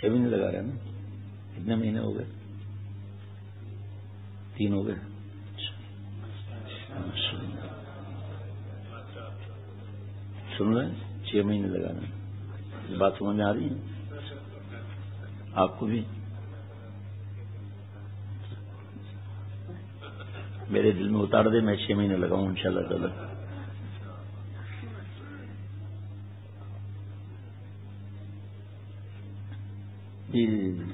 6 مہینے لگا رہے ہیں نا. کتنے مہینے ہو گئے؟ 3 ہو گئے. سن رہے ہیں؟ 6 مہینے لگا رہے ہیں. بات سمجھ میں آ رہی ہے آپ کو بھی؟ میرے دل میں اتار دے، میں 6 مہینے لگاؤں انشاءاللہ تعالی. جی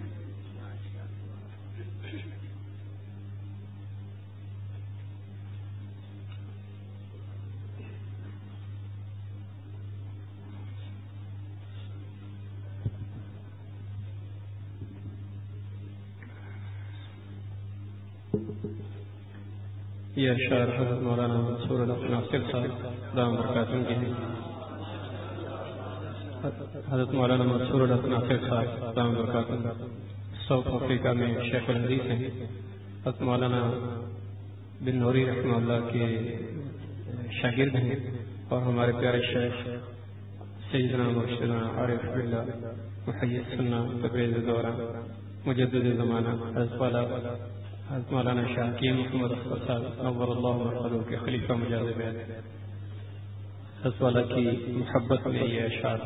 یہ اشعار حضرت مولانا منصور ناصر صاحب دام برکاتہ کے ہیں. حضرت مولانا منصور ناصر صاحب دام برکاتہ ساؤتھ افریقہ میں شیخ الحدیث ہیں. حضرت مولانا بن نوری رحمہ اللہ کے شاگرد ہیں اور ہمارے پیارے شیخ سیدنا مرشدنا عارف باللہ محی السنہ تبریز دورہ مجدد زمانہ حضرت مولانا شاہ کی محمد اختر صاحب نور اللہ مرحبا کے خلیفہ مجاز بیت حضرت والا کی محبت میں یہ اشعار.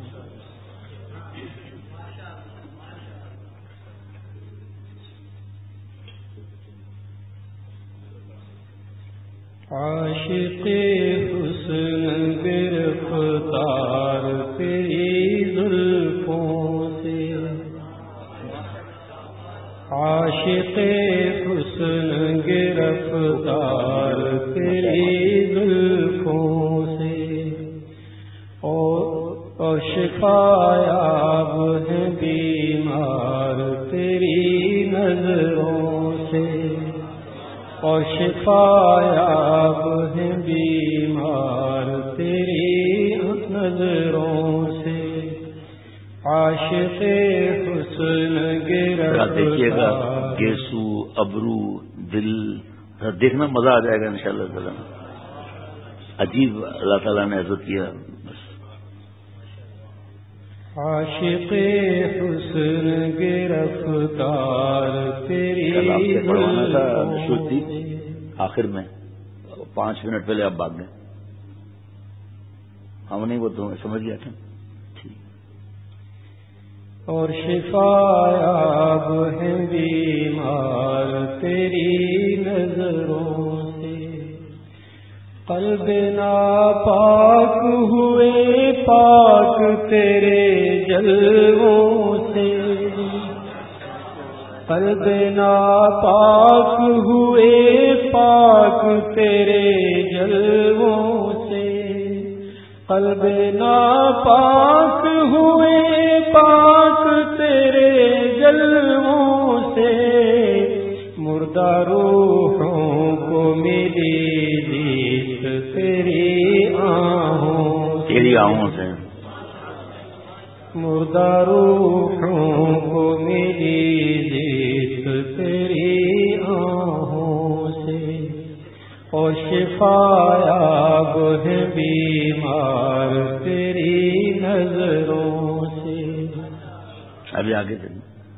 عاشق حسن گرفتار تیری زلفوں سے، عاشق حسن گرفتار تیری زلفوں سے، اور شفایاب ہے بیمار تیری نظروں سے، اور شفایاب ہے بیمار تیری نظروں سے. عاشق حسن گرفتار. دیکھیے گا گیسو ابرو دل دیکھنا مزہ آ جائے گا انشاءاللہ تعالی. عجیب اللہ تعالیٰ نے عزت کیا. عاشق حسن گرفتار تیری پڑھوانا تھا شوتی آخر میں 5 منٹ پہلے آپ بھاگ گئے. ہم نہیں وہ تو سمجھ گیا تھا. اور شفایاب ہے بیمار تیری نظروں سے، قلب ناپاک ہوئے پاک تیرے جلووں سے، قلب ناپاک ہوئے پاک تیرے جلووں سے، قلب ناپاک ہوئے پاک تیرے جلووں سے، مردہ روحوں کو ملی جیت تیری آہوں، تیری آہوں سے، مردہ روحوں کو ملی جیت تیری آہوں سے، اور شفایاب ہے بیمار تیری نظروں سے. ابھی آگے چلیں.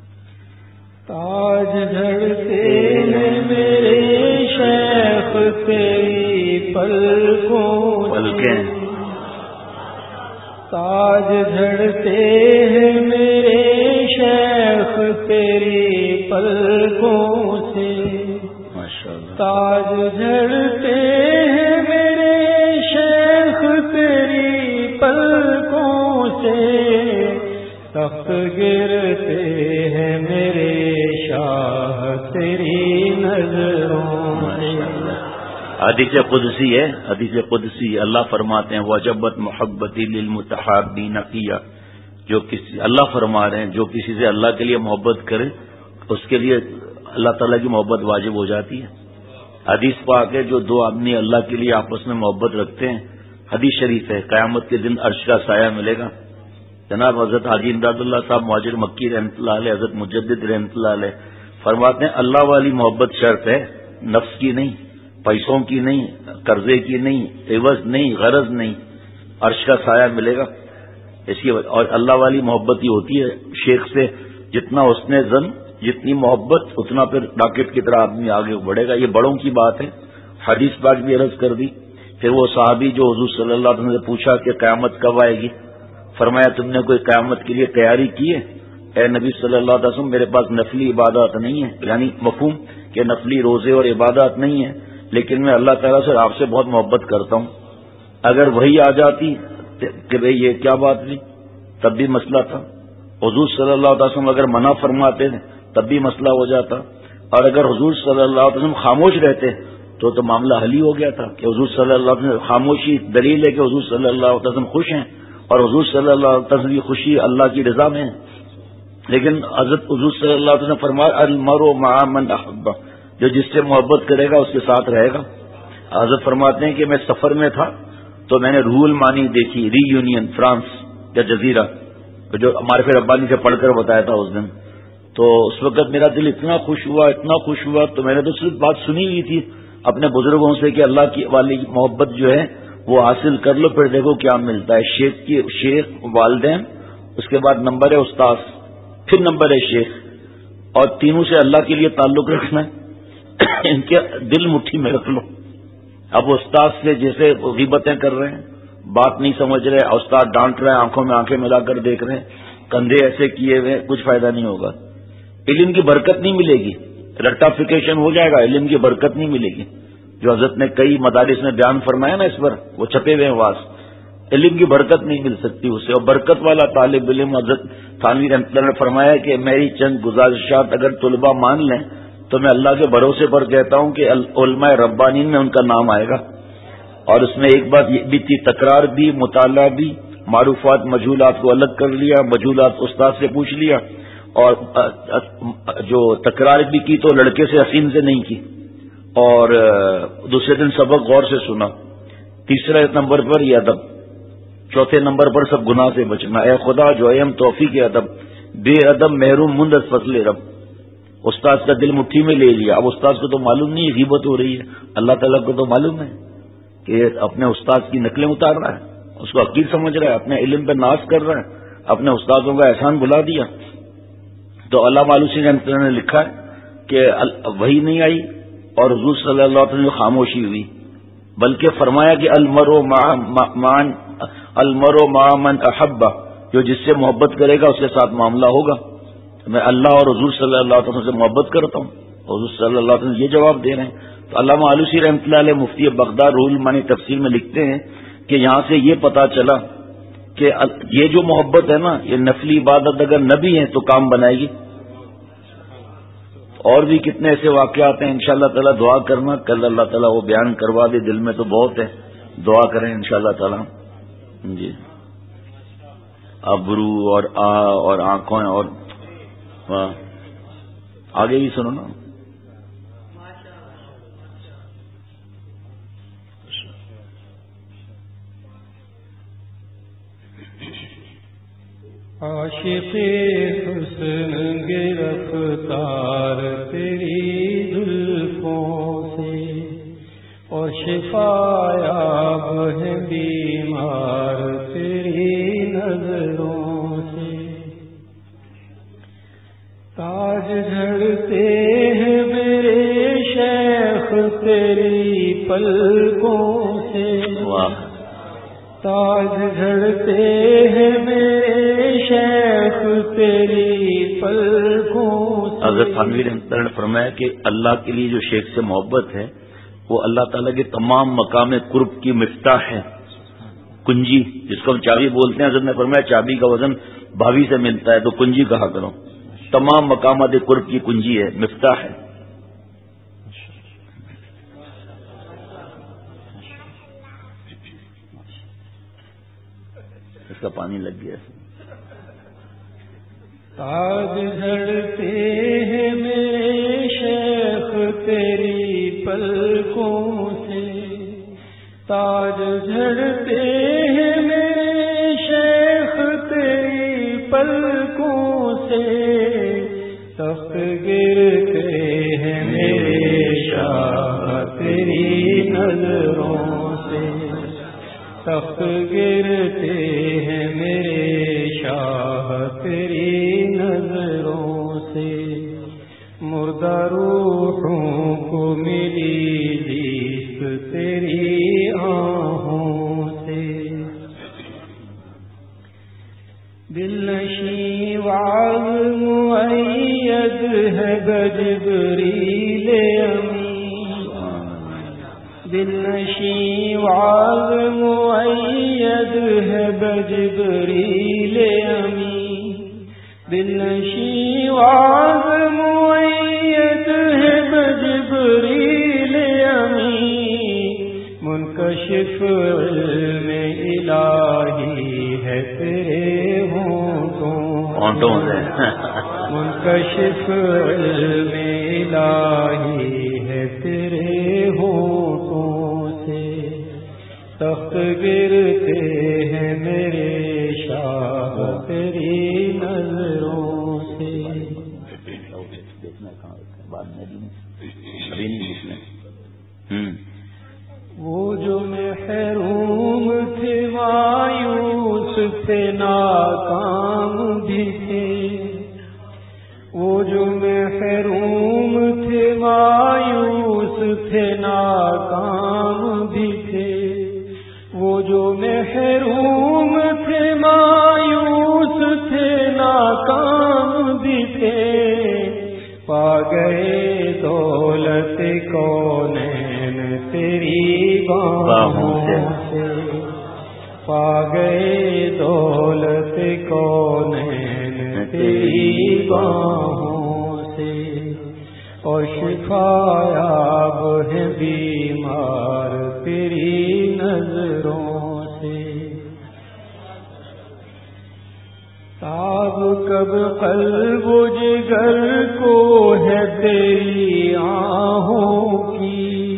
تاج جھڑتے ہیں میرے شیخ تیری پلکوں سے، تاج جھڑتے ہیں میرے شیخ تیری پلکوں سے، تاج جھڑتے ہیں میرے شیخ تیری پلکوں سے، تخت گرتے ہیں میرے شاہ تیری نظروں سے. حدیث قدسی ہے، حدیث قدسی اللہ فرماتے ہیں وجبت محبتی للمتحابین فیہ. جو کسی اللہ فرما رہے ہیں جو کسی سے اللہ کے لیے محبت کرے اس کے لیے اللہ تعالیٰ کی محبت واجب ہو جاتی ہے. حدیث پاک ہے جو 2 آدمی اللہ کے لیے آپس میں محبت رکھتے ہیں، حدیث شریف ہے، قیامت کے دن عرش کا سایہ ملے گا. جناب حضرت حاجی امداد اللہ صاحب مہاجر مکی رحمۃ اللہ علیہ، حضرت مجدد رحمۃ اللہ علیہ فرماتے ہیں اللہ والی محبت شرط ہے، نفس کی نہیں، پیسوں کی نہیں، قرضے کی نہیں، عوض نہیں، غرض نہیں. عرش کا سایہ ملے گا. اس کی اور اللہ والی محبت ہی ہوتی ہے شیخ سے جتنا حسن زن جتنی محبت اتنا پھر راکٹ کی طرح آدمی آگے بڑھے گا. یہ بڑوں کی بات ہے. حدیث پاک بھی عرض کر دی. پھر وہ صحابی جو حضور صلی اللہ علیہ وسلم سے پوچھا کہ قیامت کب آئے گی, فرمایا تم نے کوئی قیامت کے لیے تیاری کی ہے؟ اے نبی صلی اللہ علیہ وسلم میرے پاس نفلی عبادات نہیں ہے, یعنی مفہوم کہ نفلی روزے اور عبادات نہیں ہیں, لیکن میں اللہ تعالیٰ سے آپ سے بہت محبت کرتا ہوں. اگر وہی آ جاتی کہ بھئی یہ کیا بات نہیں, تب بھی مسئلہ تھا. حضور صلی اللہ علیہ وسلم اگر منع فرماتے تھے تب بھی مسئلہ ہو جاتا, اور اگر حضور صلی اللہ علیہ وسلم خاموش رہتے تو معاملہ حل ہی ہو گیا تھا کہ حضور صلی اللہ علیہ وسلم خاموشی دلیل ہے کہ حضور صلی اللہ علیہ وسلم خوش ہیں, اور حضور صلی اللہ علیہ وسلم کی خوشی اللہ کی رضا میں ہے. لیکن حضرت حضور صلی اللہ علیہ وسلم فرمایا المرء مع من احب, جو جس سے محبت کرے گا اس کے ساتھ رہے گا. حضرت فرماتے ہیں کہ میں سفر میں تھا تو میں نے روح المانی دیکھی, ری یونین فرانس یا جزیرہ, جو ہمارے پھر ربانی سے پڑھ کر بتایا تھا اس دن. تو اس وقت میرا دل اتنا خوش ہوا تو میں نے تو صرف بات سنی ہوئی تھی اپنے بزرگوں سے کہ اللہ کی والی محبت جو ہے وہ حاصل کر لو, پھر دیکھو کیا ملتا ہے. شیخ والدین, اس کے بعد نمبر ہے استاذ, پھر نمبر ہے شیخ, اور تینوں سے اللہ کے لیے تعلق رکھنا ہے. ان کے دل مٹھی میں رکھ لو. اب استاذ سے جیسے غیبتیں کر رہے ہیں, بات نہیں سمجھ رہے, استاد ڈانٹ رہے ہیں, آنکھوں میں آنکھیں ملا کر دیکھ رہے ہیں, کندھے ایسے کیے ہوئے, کچھ فائدہ نہیں ہوگا. علم کی برکت نہیں ملے گی, رٹافیکیشن ہو جائے گا, علم کی برکت نہیں ملے گی. جو حضرت نے کئی مدارس میں بیان فرمایا نا اس پر, وہ چھپے ہوئے ہیں واس, علم کی برکت نہیں مل سکتی اس سے. اور برکت والا طالب علم, حضرت تھانوی رحمۃ اللہ نے فرمایا کہ میری چند گزارشات اگر طلباء مان لیں تو میں اللہ کے بھروسے پر کہتا ہوں کہ علماء ربانین میں ان کا نام آئے گا. اور اس میں ایک بات یہ بھی تھی, تکرار بھی, مطالعہ بھی, معروفات مجہولات کو الگ کر لیا, مجہولات استاد سے پوچھ لیا, اور جو تکرار بھی کی تو لڑکے سے حسین سے نہیں کی, اور دوسرے دن سبق غور سے سنا. تیسرے نمبر پر یہ ادب, چوتھے نمبر پر سب گناہ سے بچنا. اے خدا جو ایم توفیق ادب, بے ادب محروم مند از فضل رب. استاد کا دل مٹھی میں لے لیا. اب استاد کو تو معلوم نہیں غیبت ہو رہی ہے, اللہ تعالیٰ کو تو معلوم ہے کہ اپنے استاد کی نقلیں اتار رہا ہے, اس کو حقیر سمجھ رہا ہے, اپنے علم پہ ناز کر رہا ہے, اپنے استادوں کا احسان بھلا دیا. تو علامہ آلوسی نے لکھا ہے کہ وہی نہیں آئی اور حضور صلی اللہ علیہ وسلم خاموشی ہوئی, بلکہ فرمایا کہ المرء مع من احب, جو جس سے محبت کرے گا اس کے ساتھ معاملہ ہوگا. میں اللہ اور حضور صلی اللہ علیہ وسلم سے محبت کرتا ہوں, حضور صلی اللہ علیہ وسلم یہ جواب دے رہے ہیں. تو علامہ آلوسی رحمۃ اللہ علیہ مفتی بغداد روح المانی تفسیر میں لکھتے ہیں کہ یہاں سے یہ پتا چلا کہ یہ جو محبت ہے نا, یہ نفلی عبادت اگر نبی ہے تو کام بنائے گی. اور بھی کتنے ایسے واقعات ہیں, انشاءاللہ تعالی دعا کرنا, کل اللہ تعالیٰ وہ بیان کروا دے, دل میں تو بہت ہے, دعا کریں انشاءاللہ تعالی. جی ابرو اور اور آنکھوں اور آگے بھی سنو نا. عاشق حسن گرفتار تیری زلفوں سے, اور شفایاب ہے بیمار تیری نظروں سے. تاج جھڑتے ہیں میرے شیخ تیری پلکوں سے, تاج جھڑتے ہیں میرے شیخ تیری پلکوں سے. حضرت تھانوی رحمۃ اللہ نے فرمایا کہ اللہ کے لیے جو شیخ سے محبت ہے وہ اللہ تعالیٰ کے تمام مقام قرب کی مفتاح ہے, کنجی جس کو ہم چابی بولتے ہیں. حضرت نے فرمایا چابی کا وزن 22 سے ملتا ہے, تو کنجی کہا کرو. تمام مقامات قرب کی کنجی ہے, مفتاح ہے. اس کا پانی لگ گیا. تاج جھڑتے ہیں میرے شیخ تیری پلکوں سے, تاج جھڑتے ہیں میرے شیخ تیری پلکوں سے. تخت گرتے ہیں میرے شاہ تیری نظروں سے, تخت گرتے ہیں میرے روزہ روحوں کو ملی زیست تیری آہوں سے، دلنشیں وعظ مؤید ہے بجبریل امین، دلنشیں وعظ مؤید ہے بجبریل امین، دلنشیں وعظ مؤید ہے بجبریل امین، منکشف علم الہی ہے تیرے ہونٹوں سے، منکشف علم الہی ہے تیرے ہونٹوں سے، تخت گرتے ہیں میرے شاہ تیری نظروں سے، وہ جو محروم تھے مایوس تھے ناکام بھی تھے، وہ جو محروم تھے مایوس تھے ناکام بھی تھے، وہ جو محروم تھے مایوس تھے ناکام بھی تھے، پا گئے دولت کونین تیری باہوں سے، پا گئے دولت کونین تیری باہوں سے، اور شفایاب ہے بیمار تیری نظروں سے، تاب کب قلب و جگر کو ہے تیری آہوں کی،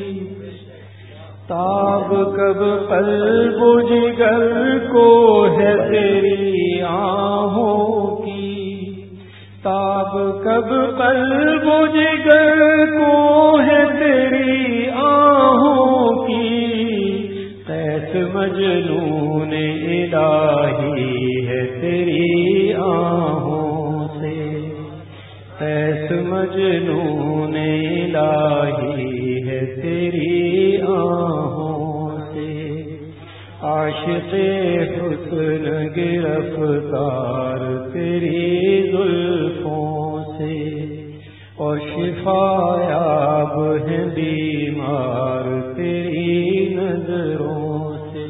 تاب کب قلب و جگر کو ہے تیری آہوں کی، تاب کب قلب و جگر کو ہے تیری آہوں کی، قیس مجنون الہی ہے تیری آہوں سے، قیس مجنون الہی ہے تیری آہوں سے، عاشق حسن گرفتار تیری زلفوں سے، اور شفایاب ہے بیمار تیری نظروں سے،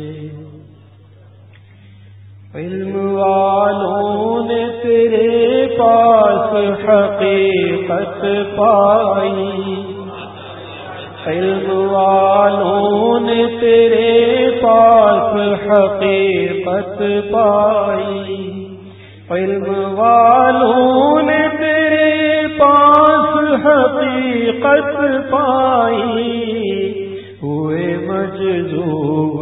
علم والوں نے تیرے پاس حقیقت پائی، علم والوں نے تیرے پاس حقیقت پائی، علم والوں نے تیرے پاس حقیقت پائی، ہوئے مجذوب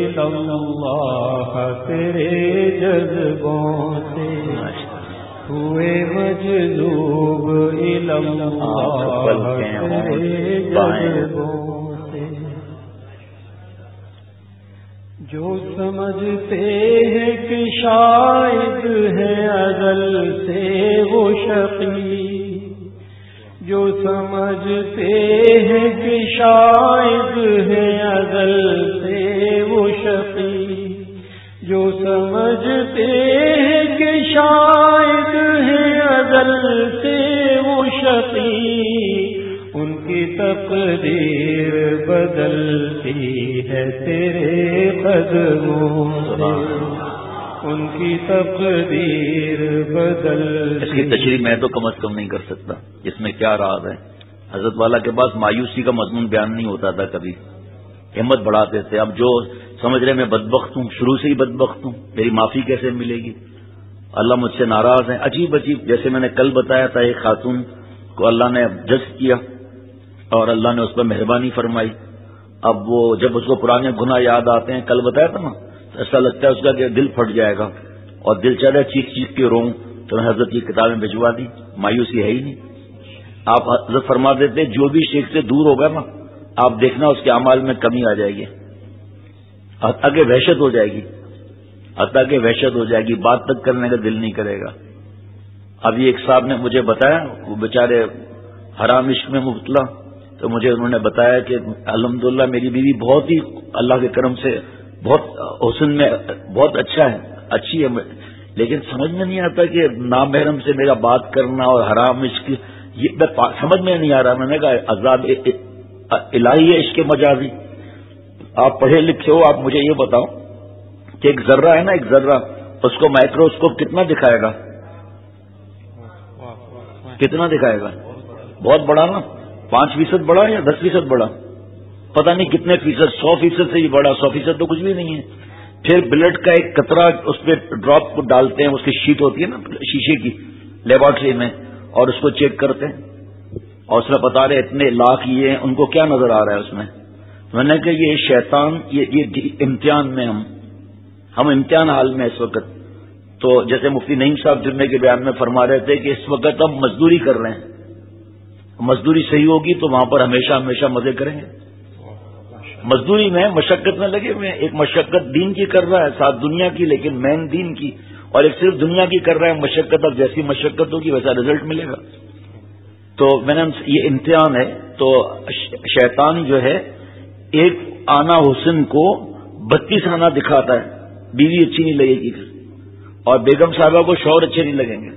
اللہ تیرے جذبوں سے، ہوئے مجذوب اللہ تیرے جذبوں سے، جو سمجھتے ہیں کہ شاید ہے ازل سے وہ شقی، جو سمجھتے ہیں کہ شاید ہے ازل سے وہ شقی، جو سمجھتے ہیں کہ شاید ہے ازل سے وہ شقی، ان کی تقدیر بدلتی ہے تیرے قدموں سے، ان کی تقدیر بدلتی۔ اس کی تشریح میں تو کم از کم نہیں کر سکتا، اس میں کیا راز ہے۔ حضرت والا کے پاس مایوسی کا مضمون بیان نہیں ہوتا تھا، کبھی ہمت بڑھاتے تھے۔ اب جو سمجھ رہے میں بدبخت ہوں، شروع سے ہی بدبخت ہوں، میری معافی کیسے ملے گی، اللہ مجھ سے ناراض ہیں، عجیب عجیب۔ جیسے میں نے کل بتایا تھا، ایک خاتون کو اللہ نے جذب کیا اور اللہ نے اس پر مہربانی فرمائی۔ اب وہ جب اس کو پرانے گناہ یاد آتے ہیں، کل بتایا تھا نا، ایسا لگتا ہے اس کا کہ دل پھٹ جائے گا اور دل چاہتا ہے چیخ چیخ کے روؤں۔ تو میں حضرت کی کتابیں بھجوا دی، مایوسی ہے ہی نہیں۔ آپ حضرت فرما دیتے جو بھی شیخ سے دور ہوگا نا، آپ دیکھنا اس کے اعمال میں کمی آ جائے گی، حتیٰ کہ وحشت ہو جائے گی، حتیٰ کہ وحشت ہو جائے گی، بات تک کرنے کا دل نہیں کرے گا۔ ابھی ایک صاحب نے مجھے بتایا، وہ بیچارے حرام عشق میں مبتلا. تو مجھے انہوں نے بتایا کہ الحمدللہ میری بیوی بہت ہی اللہ کے کرم سے بہت حسن میں بہت اچھی ہے، لیکن سمجھ میں نہیں آتا کہ نامحرم سے میرا بات کرنا اور حرام عشق یہ سمجھ میں نہیں آ رہا. میں نے کہا عذاب الہی ہے عشق مجازی. آپ پڑھے لکھے ہو، آپ مجھے یہ بتاؤ کہ ایک ذرہ ہے نا، ایک ذرہ، اس کو مائکروسکوپ کتنا دکھائے گا؟ کتنا دکھائے گا؟ بہت بڑا نا، 5% بڑا یا 10% بڑا، پتہ نہیں کتنے فیصد، 100% سے ہی بڑا. 100% تو کچھ بھی نہیں ہے. پھر بلڈ کا ایک قطرہ اس پہ ڈراپ کو ڈالتے ہیں، اس کی شیٹ ہوتی ہے نا شیشے کی لیبارٹری میں، اور اس کو چیک کرتے ہیں اور اس میں بتا رہے اتنے لاکھ یہ ہیں. ان کو کیا نظر آ رہا ہے اس میں نے کہا یہ شیطان، یہ امتحان میں ہم امتحان حال میں اس وقت. تو جیسے مفتی نعیم صاحب جمعے کے بیان میں فرما رہے تھے کہ اس وقت ہم مزدوری کر رہے ہیں، مزدوری صحیح ہوگی تو وہاں پر ہمیشہ ہمیشہ مزے کریں گے. مزدوری میں مشقت میں لگے ہوئے ہیں. ایک مشقت دین کی کر رہا ہے، ساتھ دنیا کی، لیکن مین دین کی، اور ایک صرف دنیا کی کر رہا ہے مشقت. اب جیسی مشقت ہوگی ویسا رزلٹ ملے گا. تو میں نے یہ امتحان ہے. تو شیطان جو ہے ایک آنا حسن کو 32 آنا دکھاتا ہے. بیوی اچھی نہیں لگے گی اور بیگم صاحبہ کو شوہر اچھے نہیں لگیں گے.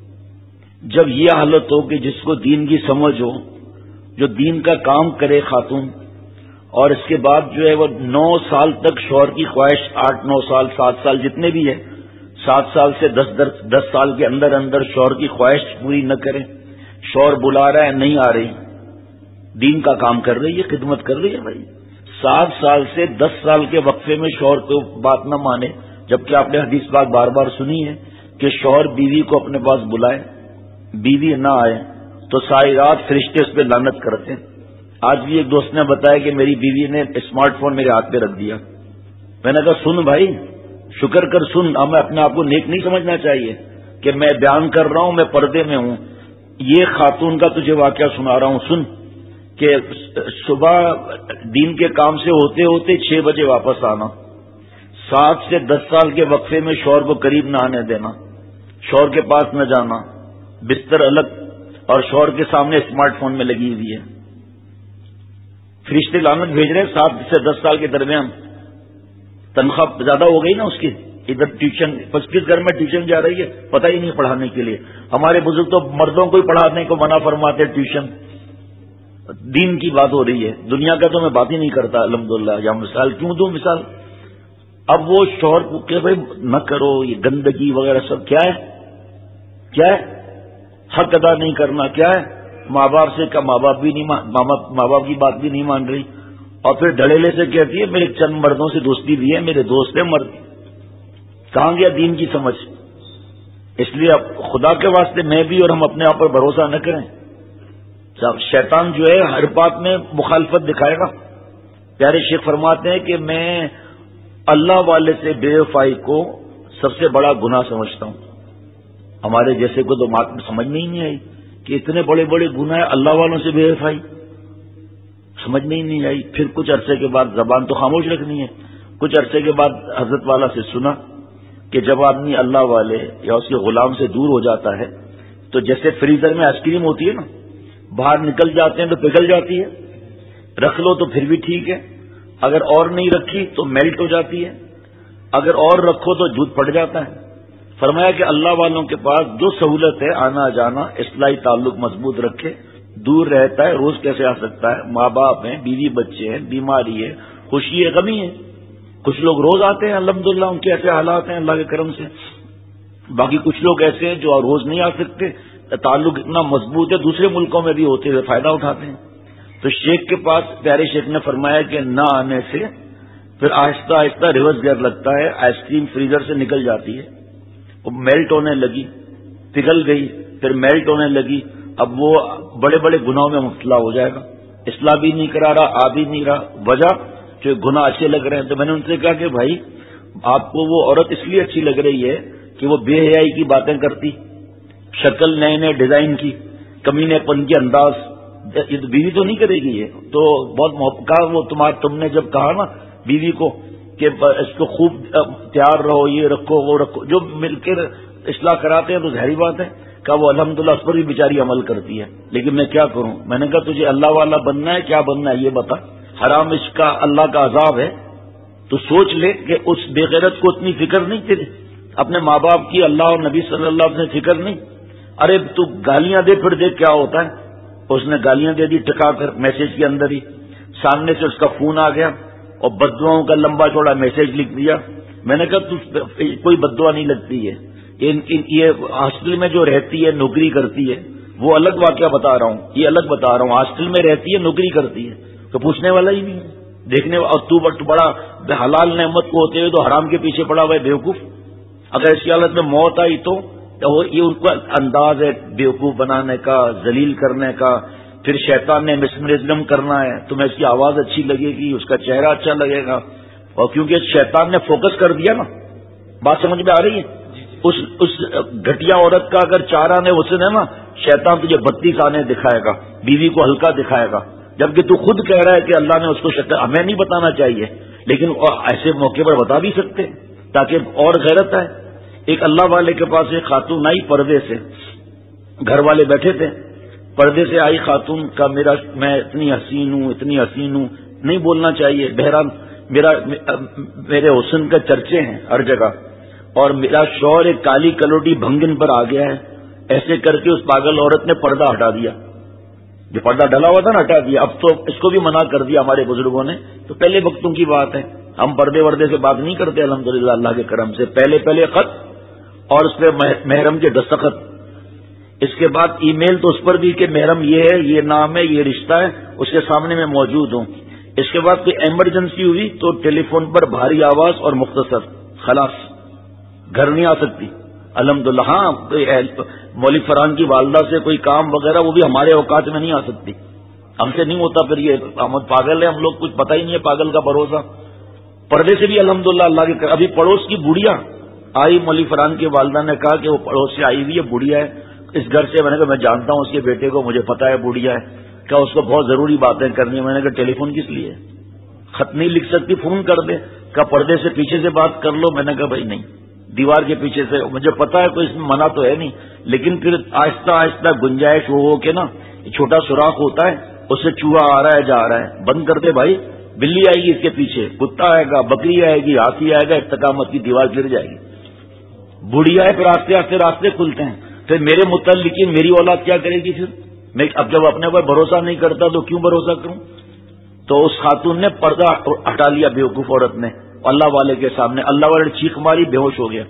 جب یہ حالت ہو کہ جس کو دین کی سمجھ ہو، جو دین کا کام کرے خاتون، اور اس کے بعد جو ہے وہ 9 سال تک شوہر کی خواہش، 8 9 سال 7 سال جتنے بھی ہے، 7 سال سے 10 سال کے اندر اندر شوہر کی خواہش پوری نہ کریں. شوہر بلا رہا ہے نہیں آ رہی، دین کا کام کر رہی ہے، خدمت کر رہی ہے بھائی. 7 سال سے 10 سال کے وقفے میں شوہر کو بات نہ مانے، جبکہ آپ نے حدیث بات بار بار سنی ہے کہ شوہر بیوی کو اپنے پاس بلائے، بیوی نہ آئے تو ساری رات فرشتے اس پہ لعنت کرتے ہیں. آج بھی ایک دوست نے بتایا کہ میری بیوی نے اسمارٹ فون میرے ہاتھ پہ رکھ دیا. میں نے کہا سن بھائی، شکر کر سن. ہمیں اپنے آپ کو نیک نہیں سمجھنا چاہیے کہ میں بیان کر رہا ہوں، میں پردے میں ہوں. یہ خاتون کا تجھے واقعہ سنا رہا ہوں، سن. کہ صبح دین کے کام سے ہوتے ہوتے 6 بجے واپس آنا، 7 سے 10 سال کے وقفے میں شوہر کو قریب نہ آنے دینا، شوہر کے پاس نہ جانا، بستر الگ، اور شوہر کے سامنے اسمارٹ فون میں لگی ہوئی ہے. فرشتے لعنت بھیج رہے ہیں. 7 سے 10 سال کے درمیان تنخواہ زیادہ ہو گئی نا اس کی. ادھر ٹیوشن 25 گھر میں ٹیوشن جا رہی ہے، پتہ ہی نہیں پڑھانے کے لیے. ہمارے بزرگ تو مردوں کو ہی پڑھانے کو منع فرماتے. ٹیوشن دین کی بات ہو رہی ہے، دنیا کا تو میں بات ہی نہیں کرتا الحمدللہ. یا مثال کیوں دوں مثال؟ اب وہ شوہر کو کہ بھائی نہ کرو، یہ گندگی وغیرہ سب کیا ہے؟ حق ادا نہیں کرنا کیا ہے؟ ماں باپ سے کا ماں باپ کی بات بھی نہیں مان رہی، اور پھر ڈھڑیلے سے کہتی ہے میرے چند مردوں سے دوستی بھی ہے، میرے دوست ہیں مرد. کہاں گیا دین کی سمجھ؟ اس لیے اب خدا کے واسطے میں بھی اور ہم اپنے آپ پر بھروسہ نہ کریں. شیطان جو ہے ہر بات میں مخالفت دکھائے گا. پیارے شیخ فرماتے ہیں کہ میں اللہ والے سے بے وفائی کو سب سے بڑا گناہ سمجھتا ہوں. ہمارے جیسے کو تو سمجھ میں ہی نہیں آئی کہ اتنے بڑے بڑے گناہ اللہ والوں سے بے وفائی، سمجھ میں ہی نہیں آئی. پھر کچھ عرصے کے بعد زبان تو خاموش رکھنی ہے. کچھ عرصے کے بعد حضرت والا سے سنا کہ جب آدمی اللہ والے یا اس کے غلام سے دور ہو جاتا ہے تو جیسے فریزر میں آئس کریم ہوتی ہے نا، باہر نکل جاتے ہیں تو پگھل جاتی ہے، رکھ لو تو پھر بھی ٹھیک ہے، اگر اور نہیں رکھی تو میلٹ ہو جاتی ہے، اگر اور رکھو تو دودھ پڑ جاتا ہے. فرمایا کہ اللہ والوں کے پاس جو سہولت ہے، آنا جانا، اصلاحی تعلق مضبوط رکھے، دور رہتا ہے. روز کیسے آ سکتا ہے؟ ماں باپ ہیں، بیوی بچے ہیں، بیماری ہے، خوشی ہے، غمی ہے. کچھ لوگ روز آتے ہیں الحمدللہ، ان کے ایسے حالات ہیں اللہ کے کرم سے. باقی کچھ لوگ ایسے ہیں جو روز نہیں آ سکتے، تعلق اتنا مضبوط ہے دوسرے ملکوں میں بھی ہوتے ہوئے فائدہ اٹھاتے ہیں. تو شیخ کے پاس پیارے شیخ نے فرمایا کہ نہ آنے سے پھر آہستہ آہستہ ریورس گیئر لگتا ہے. آئس کریم فریزر سے نکل جاتی ہے، وہ میلٹ ہونے لگی، پگھل گئی، پھر میلٹ ہونے لگی. اب وہ بڑے بڑے گناہوں میں مبتلا ہو جائے گا. اصلاح بھی نہیں کرا رہا، آ بھی نہیں رہا. وجہ جو گناہ اچھے لگ رہے ہیں. تو میں نے ان سے کہا کہ بھائی آپ کو وہ عورت اس لیے اچھی لگ رہی ہے کہ وہ بے حیائی کی باتیں کرتی، شکل نئے نئے ڈیزائن کی، کمینے پن کے انداز. یہ تو بیوی تو نہیں کرے گی. یہ تو بہت محبت وہ تم نے جب کہا نا بیوی کو کہ اس کو خوب تیار رہو، یہ رکھو وہ رکھو، جو مل کے اصلاح کراتے ہیں تو ظاہری بات ہے کہا وہ الحمدللہ اس پر بھی بیچاری عمل کرتی ہے، لیکن میں کیا کروں؟ میں نے کہا تجھے اللہ والا بننا ہے، کیا بننا ہے یہ بتا۔ حرام عشق کا اللہ کا عذاب ہے، تو سوچ لے کہ اس بے غیرت کو اتنی فکر نہیں تیری، اپنے ماں باپ کی، اللہ اور نبی صلی اللہ علیہ وسلم فکر نہیں۔ ارے تو گالیاں دے، پھر دیکھ کیا ہوتا ہے۔ اس نے گالیاں دے دی ٹکا کر میسج کے اندر ہی، سامنے سے اس کا فون آ گیا اور بددعاؤں کا لمبا چوڑا میسج لکھ دیا۔ میں نے کہا کوئی بددعا نہیں لگتی ہے، یہ ہاسٹل میں جو رہتی ہے نوکری کرتی ہے وہ الگ واقعہ بتا رہا ہوں، یہ الگ بتا رہا ہوں۔ ہاسٹل میں رہتی ہے نوکری کرتی ہے تو پوچھنے والا ہی نہیں ہے، دیکھنے اور تو بڑا حلال نعمت کو ہوتے ہوئے تو حرام کے پیچھے پڑا ہوا ہے بیوقوف۔ اگر ایسی حالت میں موت آئی تو یہ ان کا انداز ہے بیوقوف بنانے کا، ذلیل کرنے کا۔ پھر شیطان نے مسمرزم کرنا ہے، تمہیں اس کی آواز اچھی لگے گی، اس کا چہرہ اچھا لگے گا، اور کیونکہ شیطان نے فوکس کر دیا نا، بات سمجھ میں آ رہی ہے؟ اس گھٹیا عورت کا اگر 4 آنے حسن ہے نا، شیطان تجھے 32 آنے دکھائے گا، بیوی کو ہلکا دکھائے گا، جبکہ تو خود کہہ رہا ہے کہ اللہ نے اس کو ہمیں نہیں بتانا چاہیے، لیکن ایسے موقع پر بتا بھی سکتے تاکہ اور غیرت آئے۔ ایک اللہ والے کے پاس ایک خاتون آئی پردے سے، گھر والے بیٹھے تھے، پردے سے آئی خاتون کا میں اتنی حسین ہوں، اتنی حسین ہوں، نہیں بولنا چاہیے، بہرحال میرے حسن کے چرچے ہیں ہر جگہ، اور میرا شوہر ایک کالی کلوٹی بھنگن پر آ گیا ہے۔ ایسے کر کے اس پاگل عورت نے پردہ ہٹا دیا، جو پردہ ڈلا ہوا تھا نا ہٹا دیا۔ اب تو اس کو بھی منع کر دیا ہمارے بزرگوں نے، تو پہلے وقتوں کی بات ہے، ہم پردے وردے سے بات نہیں کرتے الحمدللہ اللہ کے کرم سے۔ پہلے خط اور اس پہ محرم کے دستخط، اس کے بعد ای میل تو اس پر بھی کہ محرم یہ ہے، یہ نام ہے، یہ رشتہ ہے، اس کے سامنے میں موجود ہوں۔ اس کے بعد کوئی ایمرجنسی ہوئی تو ٹیلی فون پر بھاری آواز اور مختصر، خلاص، گھر نہیں آ سکتی الحمدللہ۔ ہاں مولوی فرحان کی والدہ سے کوئی کام وغیرہ وہ بھی ہمارے اوقات میں نہیں آ سکتی، ہم سے نہیں ہوتا، پھر یہ احمد پاگل ہے، ہم لوگ کچھ پتہ ہی نہیں ہے پاگل کا بھروسہ۔ پردے سے بھی الحمدللہ اللہ کے، ابھی پڑوس کی بڑھیا آئی، مولوی فرحان کی والدہ نے کہا کہ وہ پڑوس سے آئی ہوئی ہے، بڑھیا ہے اس گھر سے۔ میں نے کہا میں جانتا ہوں اس کے بیٹے کو، مجھے پتا ہے بڑھیا ہے، کیا اس کو بہت ضروری باتیں کرنی ہے۔ میں نے کہا ٹیلی فون کس لیے، خط نہیں لکھ سکتی، فون کر دے۔ کہا پردے سے پیچھے سے بات کر لو۔ میں نے کہا بھائی نہیں، دیوار کے پیچھے سے، مجھے پتا ہے کوئی اس میں منع تو ہے نہیں، لیکن پھر آہستہ آہستہ گنجائش ہو کے نا، چھوٹا سوراخ ہوتا ہے، اس سے چوہا آ رہا ہے جا رہا ہے، بند کر دے بھائی، بلی آئے گی اس کے پیچھے، کتا آئے گا، بکری آئے گی، ہاتھی آئے گا، استقامت کی دیوار گر جائے گی۔ بڑھیا ہے، پھر آستے آستے راستے کھلتے ہیں۔ پھر میرے متعلقین میری اولاد کیا کرے گی؟ پھر میں اب جب اپنے پر بھروسہ نہیں کرتا تو کیوں بھروسہ کروں؟ تو اس خاتون نے پردہ ہٹا لیا بیوقوف عورت نے اللہ والے کے سامنے۔ اللہ والے نے چیخ ماری، بے ہوش ہو گیا۔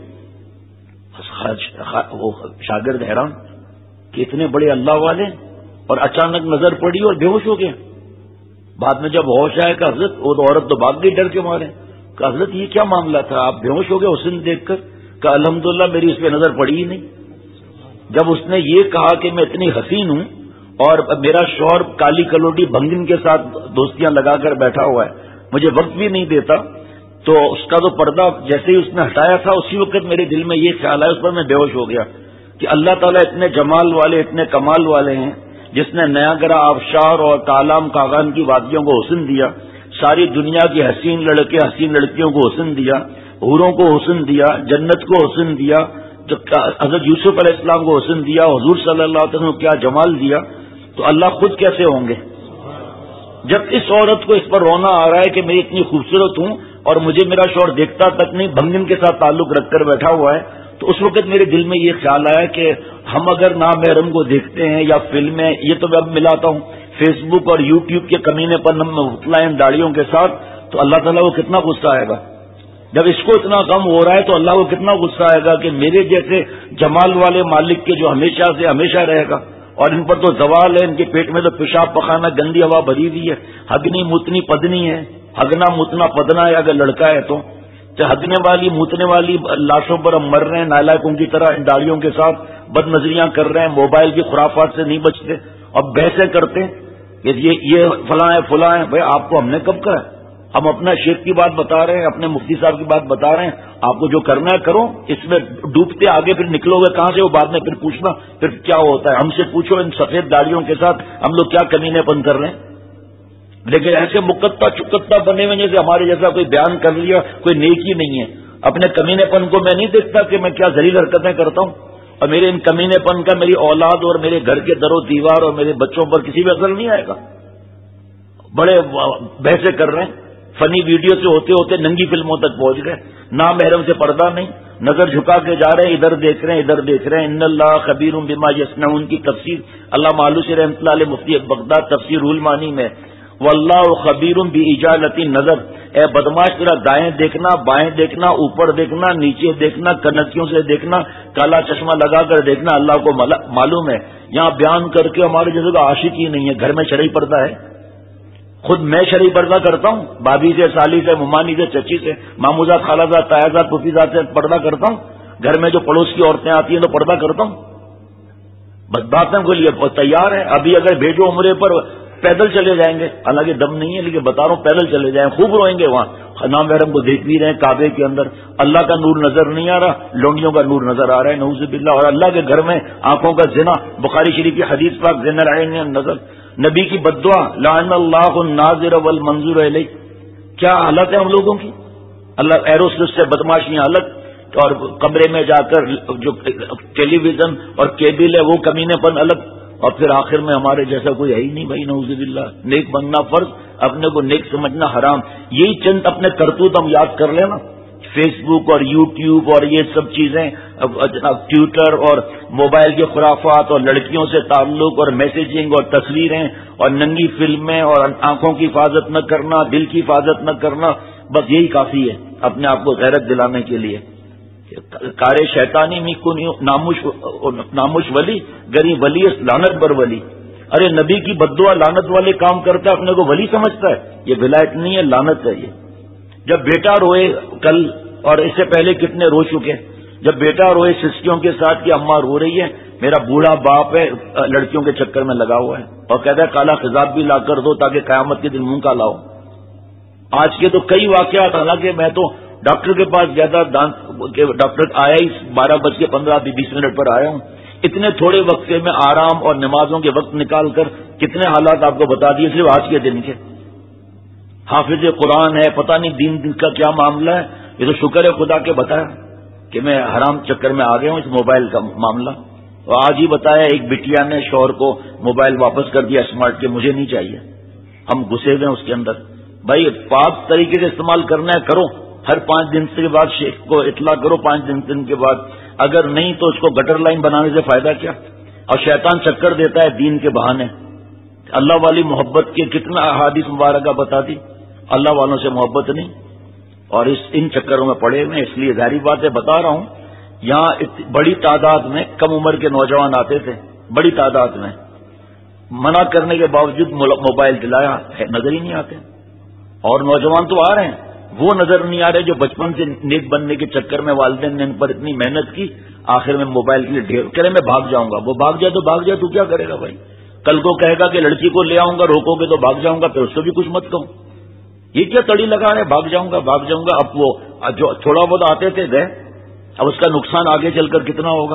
وہ شاگرد حیران کہ اتنے بڑے اللہ والے، اور اچانک نظر پڑی اور بے ہوش ہو گیا۔ بعد میں جب ہوش آئے کہ حضرت، وہ تو عورت تو بھاگ گئی ڈر کے مارے، کہ حضرت یہ کیا معاملہ تھا، آپ بے ہوش ہو گئے حسن دیکھ کر؟ کہ الحمدللہ میری اس پہ نظر پڑی ہی نہیں۔ جب اس نے یہ کہا کہ میں اتنی حسین ہوں اور میرا شوہر کالی کلوٹی بھنگن کے ساتھ دوستیاں لگا کر بیٹھا ہوا ہے، مجھے وقت بھی نہیں دیتا، تو اس کا تو پردہ جیسے ہی اس نے ہٹایا تھا اسی وقت میرے دل میں یہ خیال آیا، اس پر میں بے ہوش ہو گیا کہ اللہ تعالیٰ اتنے جمال والے، اتنے کمال والے ہیں، جس نے نیاگرا آبشار اور کالام کاغان کی وادیوں کو حسن دیا، ساری دنیا کی حسین لڑکے حسین لڑکیوں کو حسن دیا، حوروں کو حسن دیا، جنت کو حسن دیا، جو حضرت یوسف علیہ السلام کو حسن دیا، حضور صلی اللہ علیہ وسلم کو کیا جمال دیا، تو اللہ خود کیسے ہوں گے؟ جب اس عورت کو اس پر رونا آ رہا ہے کہ میں اتنی خوبصورت ہوں اور مجھے میرا شوہر دیکھتا تک نہیں، بھنگن کے ساتھ تعلق رکھ کر بیٹھا ہوا ہے، تو اس وقت میرے دل میں یہ خیال آیا کہ ہم اگر نامحرم کو دیکھتے ہیں یا فلمیں، یہ تو میں اب ملاتا ہوں فیس بک اور یوٹیوب کے کمینے پر ہم مبتلا ہیں داڑیوں کے ساتھ، تو اللہ تعالیٰ کو کتنا غصہ آئے گا؟ جب اس کو اتنا غم ہو رہا ہے تو اللہ کو کتنا غصہ آئے گا کہ میرے جیسے جمال والے مالک کے جو ہمیشہ سے ہمیشہ رہے گا، اور ان پر تو زوال ہے، ان کے پیٹ میں تو پیشاب پخانا گندی ہوا بھری ہوئی ہے، ہگنی متنی پدنی ہے، ہگنا متنا پدنا ہے اگر لڑکا ہے تو ہگنے والی موتنے والی لاشوں پر ہم مر رہے ہیں نالائکوں کی طرح، ان داڑیوں کے ساتھ بد نظریاں کر رہے ہیں، موبائل کی خرافات سے نہیں بچتے، اور بحثیں کرتے ہیں کہ یہ فلاں ہے فلاں ہے۔ بھائی آپ کو ہم نے کب کہا؟ ہم اپنا شیخ کی بات بتا رہے ہیں، اپنے مفتی صاحب کی بات بتا رہے ہیں، آپ کو جو کرنا ہے کرو، اس میں ڈوبتے آگے پھر نکلو گے کہاں سے؟ وہ بعد میں پھر پوچھنا پھر کیا ہوتا ہے، ہم سے پوچھو ان سفید داڑیوں کے ساتھ ہم لوگ کیا کمینے پن کر رہے ہیں۔ لیکن ایسے مکتا چکتا بنے ہوئے جیسے ہمارے جیسا کوئی بیان کر لیا، کوئی نیکی نہیں ہے۔ اپنے کمینے پن کو میں نہیں دیکھتا کہ میں کیا ذلیل حرکتیں کرتا ہوں، اور میرے ان کمینے پن کا میری اولاد اور میرے گھر کے در و دیوار اور میرے بچوں پر کسی بھی اثر نہیں آئے گا. بڑے بحثیں کر رہے ہیں, فنی ویڈیو سے ہوتے ہوتے ننگی فلموں تک پہنچ گئے, نامحرم سے پردہ نہیں, نظر جھکا کے جا رہے ہیں, ادھر دیکھ رہے ہیں ادھر دیکھ رہے ہیں. ان اللہ خبیر بما یصنعون کی تفسیر علامہ آلوسی رحمۃ اللہ علیہ مفتی بغداد تفسیر المعانی میں, واللہ خبیر باجالۃ النظر, اے بدماش تیرا دائیں دیکھنا, بائیں دیکھنا, اوپر دیکھنا, نیچے دیکھنا, کنکیوں سے دیکھنا, کالا چشمہ لگا کر دیکھنا اللہ کو معلوم ہے. یہاں بیان کر کے ہمارے جیسے کا عاشق ہی نہیں ہے. گھر میں شرعی پردہ ہے, خود میں شرعی پردہ کرتا ہوں, بھابھی سے, سالی سے, ممانی سے, چچی سے, ماموزاد, خالازاد, تایازاد, پھوپھیزاد سے پردہ کرتا ہوں. گھر میں جو پڑوس کی عورتیں آتی ہیں تو پردہ کرتا ہوں. بس باتوں کے لیے تیار ہے. ابھی اگر بھیجو عمرے پر پیدل چلے جائیں گے, حالانکہ دم نہیں ہے لیکن بتا رہا ہوں پیدل چلے جائیں, خوب روئیں گے وہاں. نام محرم کو دیکھ بھی رہے ہیں کعبے کے اندر, اللہ کا نور نظر نہیں آ رہا, لونڈیوں کا نور نظر آ رہا ہے نعوذ باللہ. اور اللہ کے گھر میں آنکھوں کا زنا, بخاری شریف کی حدیث پاک زنا العین نظر, نبی کی بددعا لعن اللہ الناظر والمنظور الیہ. کیا حالت ہے ہم لوگوں کی, اللہ ایروسلس سے بدماشیاں الگ, اور کمرے میں جا کر جو ٹیلی ویژن اور کیبل ہے وہ کمینے پن الگ, اور پھر آخر میں ہمارے جیسا کوئی ہے ہی نہیں بھائی نعوذ باللہ. نیک بننا فرض, اپنے کو نیک سمجھنا حرام. یہی چند اپنے کرتوت ہم یاد کر لیں نا, فیس بک اور یوٹیوب اور یہ سب چیزیں, ٹویٹر اور موبائل کے خرافات اور لڑکیوں سے تعلق اور میسیجنگ اور تصویریں اور ننگی فلمیں اور آنکھوں کی حفاظت نہ کرنا, دل کی حفاظت نہ کرنا, بس یہی کافی ہے اپنے آپ کو غیرت دلانے کے لیے. کار شیطانی میں کو ناموش ولی گری ولی لعنت بر ولی. ارے نبی کی بددعا لعنت والے کام کرتا ہے, اپنے کو ولی سمجھتا ہے. یہ ولایت نہیں ہے, لعنت ہے یہ. جب بیٹا روئے کل, اور اس سے پہلے کتنے رو چکے, جب بیٹا روئے سسکیوں کے ساتھ کہ اماں رو رہی ہے, میرا بوڑھا باپ ہے لڑکیوں کے چکر میں لگا ہوا ہے, اور کہتا ہے کالا خضاب بھی لا کر دو تاکہ قیامت کے دن منہ کا لاؤ. آج کے تو کئی واقعات, حالانکہ میں تو ڈاکٹر کے پاس گیا تھا, ڈاکٹر آیا ہی 12:15-20 پر آیا ہوں. اتنے تھوڑے وقت میں آرام اور نمازوں کے وقت نکال کر کتنے حالات آپ کو بتا دیے صرف آج کے دن کے. حافظ قرآن ہے, پتہ نہیں دین کا کیا معاملہ ہے. یہ تو شکر ہے خدا کے بتایا کہ میں حرام چکر میں آ گیا ہوں اس موبائل کا معاملہ. اور آج ہی بتایا ایک بٹیا نے شوہر کو موبائل واپس کر دیا اسمارٹ کے, مجھے نہیں چاہیے. ہم گھسے ہوئے ہیں اس کے اندر. بھائی پاک طریقے سے استعمال کرنا ہے کرو, ہر 5 دن کے بعد شیخ کو اطلاع کرو, 5 دن کے بعد. اگر نہیں تو اس کو گٹر لائن بنانے سے فائدہ کیا. اور شیطان چکر دیتا ہے دین کے بہانے. اللہ والی محبت کے کتنا احادیث مبارکہ بتا دی, اللہ والوں سے محبت نہیں, اور ان چکروں میں پڑے ہوئے. اس لیے ظاہری بات ہے بتا رہا ہوں, یہاں بڑی تعداد میں کم عمر کے نوجوان آتے تھے, بڑی تعداد میں. منع کرنے کے باوجود موبائل دلایا, نظر ہی نہیں آتے. اور نوجوان تو آ رہے ہیں, وہ نظر نہیں آ رہے جو بچپن سے نیک بننے کے چکر میں والدین نے ان پر اتنی محنت کی, آخر میں موبائل کے لیے ڈھیر کہہ رہے میں بھاگ جاؤں گا. وہ بھاگ جائے تو بھاگ جائے, تو کیا کرے گا بھائی. کل کو کہے گا کہ لڑکی کو لے آؤں گا, روکو گے تو بھاگ جاؤں گا, پھر اس کو بھی کچھ مت کہوں. یہ کیا تڑی لگا رہے, بھاگ جاؤں گا بھاگ جاؤں گا. اب وہ جو تھوڑا بہت آتے تھے گئے, اب اس کا نقصان آگے چل کر کتنا ہوگا.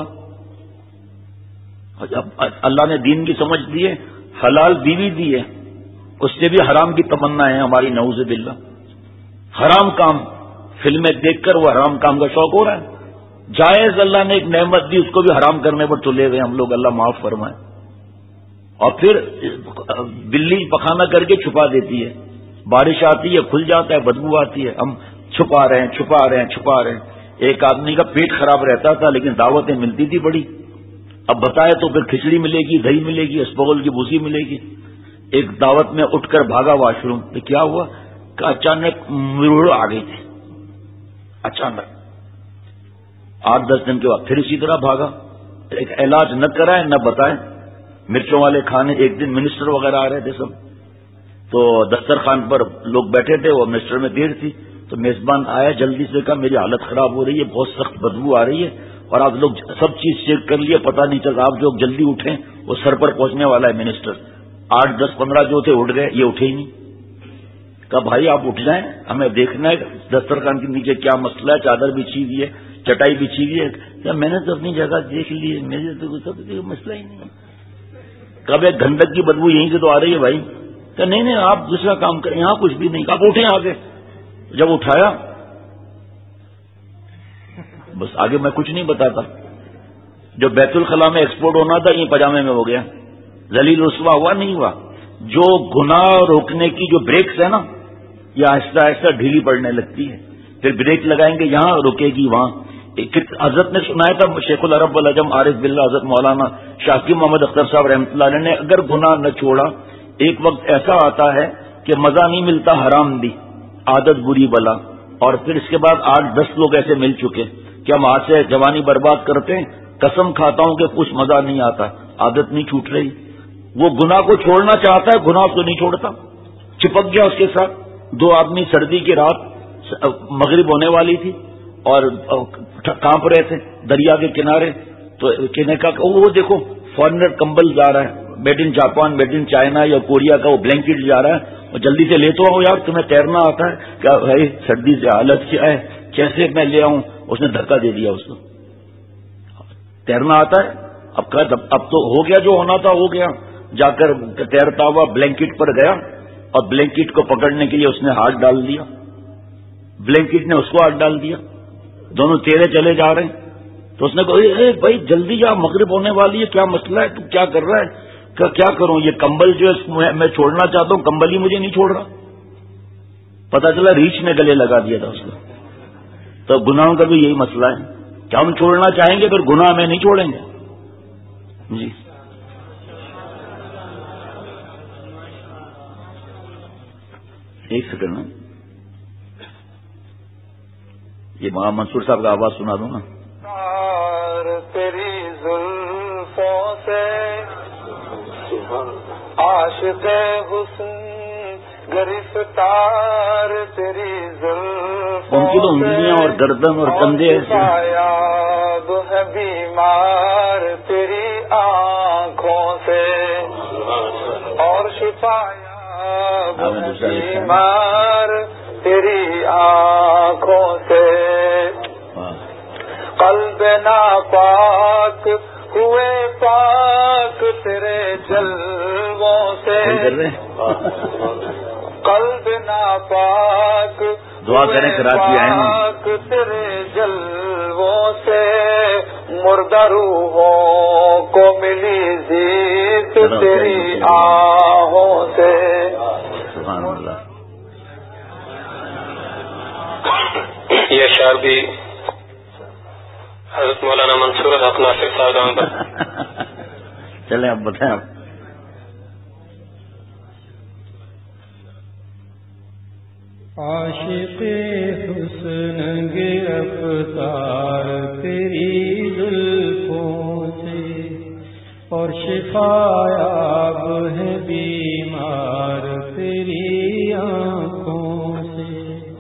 اللہ نے دین کی سمجھ دی ہے, حلال بیوی دی ہے, اس سے بھی حرام کی تمنا ہے ہماری نعوذ باللہ. حرام کام فلمیں دیکھ کر وہ حرام کام کا شوق ہو رہا ہے. جائز اللہ نے ایک نعمت دی, اس کو بھی حرام کرنے پر تلے ہوئے ہم لوگ, اللہ معاف فرمائے. اور پھر بلی پخانہ کر کے چھپا دیتی ہے, بارش آتی ہے کھل جاتا ہے, بدبو آتی ہے, ہم چھپا رہے ہیں. ایک آدمی کا پیٹ خراب رہتا تھا لیکن دعوتیں ملتی تھی بڑی, اب بتائے تو پھر کھچڑی ملے گی, دہی ملے گی, اسپغل کی بھوسی ملے گی. ایک دعوت میں اٹھ کر بھاگا واش روم, کیا ہوا کہ اچانک مروڑ آ گئی تھی, اچانک 8-10 دن کے بعد پھر اسی طرح بھاگا. ایک علاج نہ کرائے نہ بتائے, مرچوں والے کھانے. ایک دن منسٹر وغیرہ آ رہے تھے سب, تو دسترخوان پر لوگ بیٹھے تھے, وہ منسٹر میں دیر تھی تو میزبان آیا, جلدی سے کہا میری حالت خراب ہو رہی ہے, بہت سخت بدبو آ رہی ہے, اور آپ لوگ سب چیز چیک کر لیے, پتہ نہیں چلتا, آپ لوگ جلدی اٹھیں, وہ سر پر پہنچنے والا ہے منسٹر. 8-10-15 جو تھے اٹھ گئے, یہ اٹھے ہی نہیں. کہا بھائی آپ اٹھ جائیں, ہمیں دیکھنا ہے دسترخوان کے نیچے کیا مسئلہ ہے, چادر بچھی ہوئی ہے, چٹائی بچھی ہوئی ہے. کیا میں نے تو اپنی جگہ دیکھ لی ہے, میرے تو مسئلہ ہی نہیں. کب ایک گندک کی بدبو یہیں سے تو آ رہی ہے بھائی. کہ نہیں آپ دوسرا کام کریں, یہاں کچھ بھی نہیں. آپ اٹھیں آگے. جب اٹھایا بس آگے میں کچھ نہیں بتاتا, جو بیت الخلاء میں ایکسپورٹ ہونا تھا یہ پاجامے میں ہو گیا. ذلیل رسوا ہوا نہیں ہوا. جو گناہ روکنے کی جو بریکس ہے نا یہ آہستہ آہستہ ڈھیلی پڑنے لگتی ہے. پھر بریک لگائیں گے یہاں رکے گی وہاں. حضرت نے سنایا تھا شیخ العرب والعجم عارف باللہ حضرت مولانا شاکی محمد اختر صاحب رحمۃ اللہ علیہ نے اگر گناہ نہ چھوڑا ایک وقت ایسا آتا ہے کہ مزہ نہیں ملتا، حرام دی، عادت بری بلا، اور پھر اس کے بعد 8-10 لوگ ایسے مل چکے کہ ہم آج سے جوانی برباد کرتے ہیں، قسم کھاتا ہوں کہ کچھ مزہ نہیں آتا، عادت نہیں چھوٹ رہی. وہ گناہ کو چھوڑنا چاہتا ہے، گناہ کو نہیں چھوڑتا، چپک گیا اس کے ساتھ. 2 آدمی سردی کی رات مغرب ہونے والی تھی اور کانپ رہے تھے دریا کے کنارے، تو کہنے کا وہ دیکھو فارنر کمبل جا رہا ہے، made in Japan, made in China یا کوریا کا وہ بلینکٹ جا رہا ہے، اور جلدی سے لے تو آؤ یار، تمہیں تیرنا آتا ہے کیا؟ بھائی سردی سے حالت کیا ہے، کیسے میں لے آؤں؟ اس نے دھکا دے دیا، اس کو تیرنا آتا ہے. اب تو ہو گیا، جو ہونا تھا ہو گیا. جا کر تیرتا ہوا بلینکٹ پر گیا اور بلینکٹ کو پکڑنے کے لیے اس نے ہاتھ ڈال دیا، بلینکٹ نے اس کو ہاتھ ڈال دیا، دونوں تیرے چلے جا رہے ہیں. تو اس نے کہا بھائی جلدی جا، مغرب ہونے والی ہے، کیا مسئلہ ہے، تو کیا کر رہا ہے؟ کیا کروں، یہ کمبل جو میں چھوڑنا چاہتا ہوں، کمبل ہی مجھے نہیں چھوڑ رہا. پتا چلا ریچھ نے گلے لگا دیا تھا اس کو. تو گناہوں کا بھی یہی مسئلہ ہے کہ ہم چھوڑنا چاہیں گے پھر گناہ ہمیں نہیں چھوڑیں گے. جی ایک سیکنڈ نا، یہ محمد منصور صاحب کا آواز سنا دوں نا. تیری زلفوں سے عاشق حسن گرفتار، تیری زلفوں ان کی تو انگلیاں اور گردن اور کندھے یاب ہے بیمار تیری آنکھوں سے، اور شفایاب ہے بیمار تیری آنکھوں سے. قلب ناپاک ہوئے پاک تیرے جلووں سے، قلب ناپاک دعا کریں کراچی آئے پاک تیرے جلووں سے، مردہ روحوں کو ملی زیت تیری آہوں سے. سبحان اللہ. یہ شعر بھی حضرت مولانا منصور الحق ناصر صاحب پر. چلیں اب بتائیں آپ. عاشق حسن گرفتار تیری زلفوں سے، اور شفایاب ہے بیمار تیری آنکھوں سے.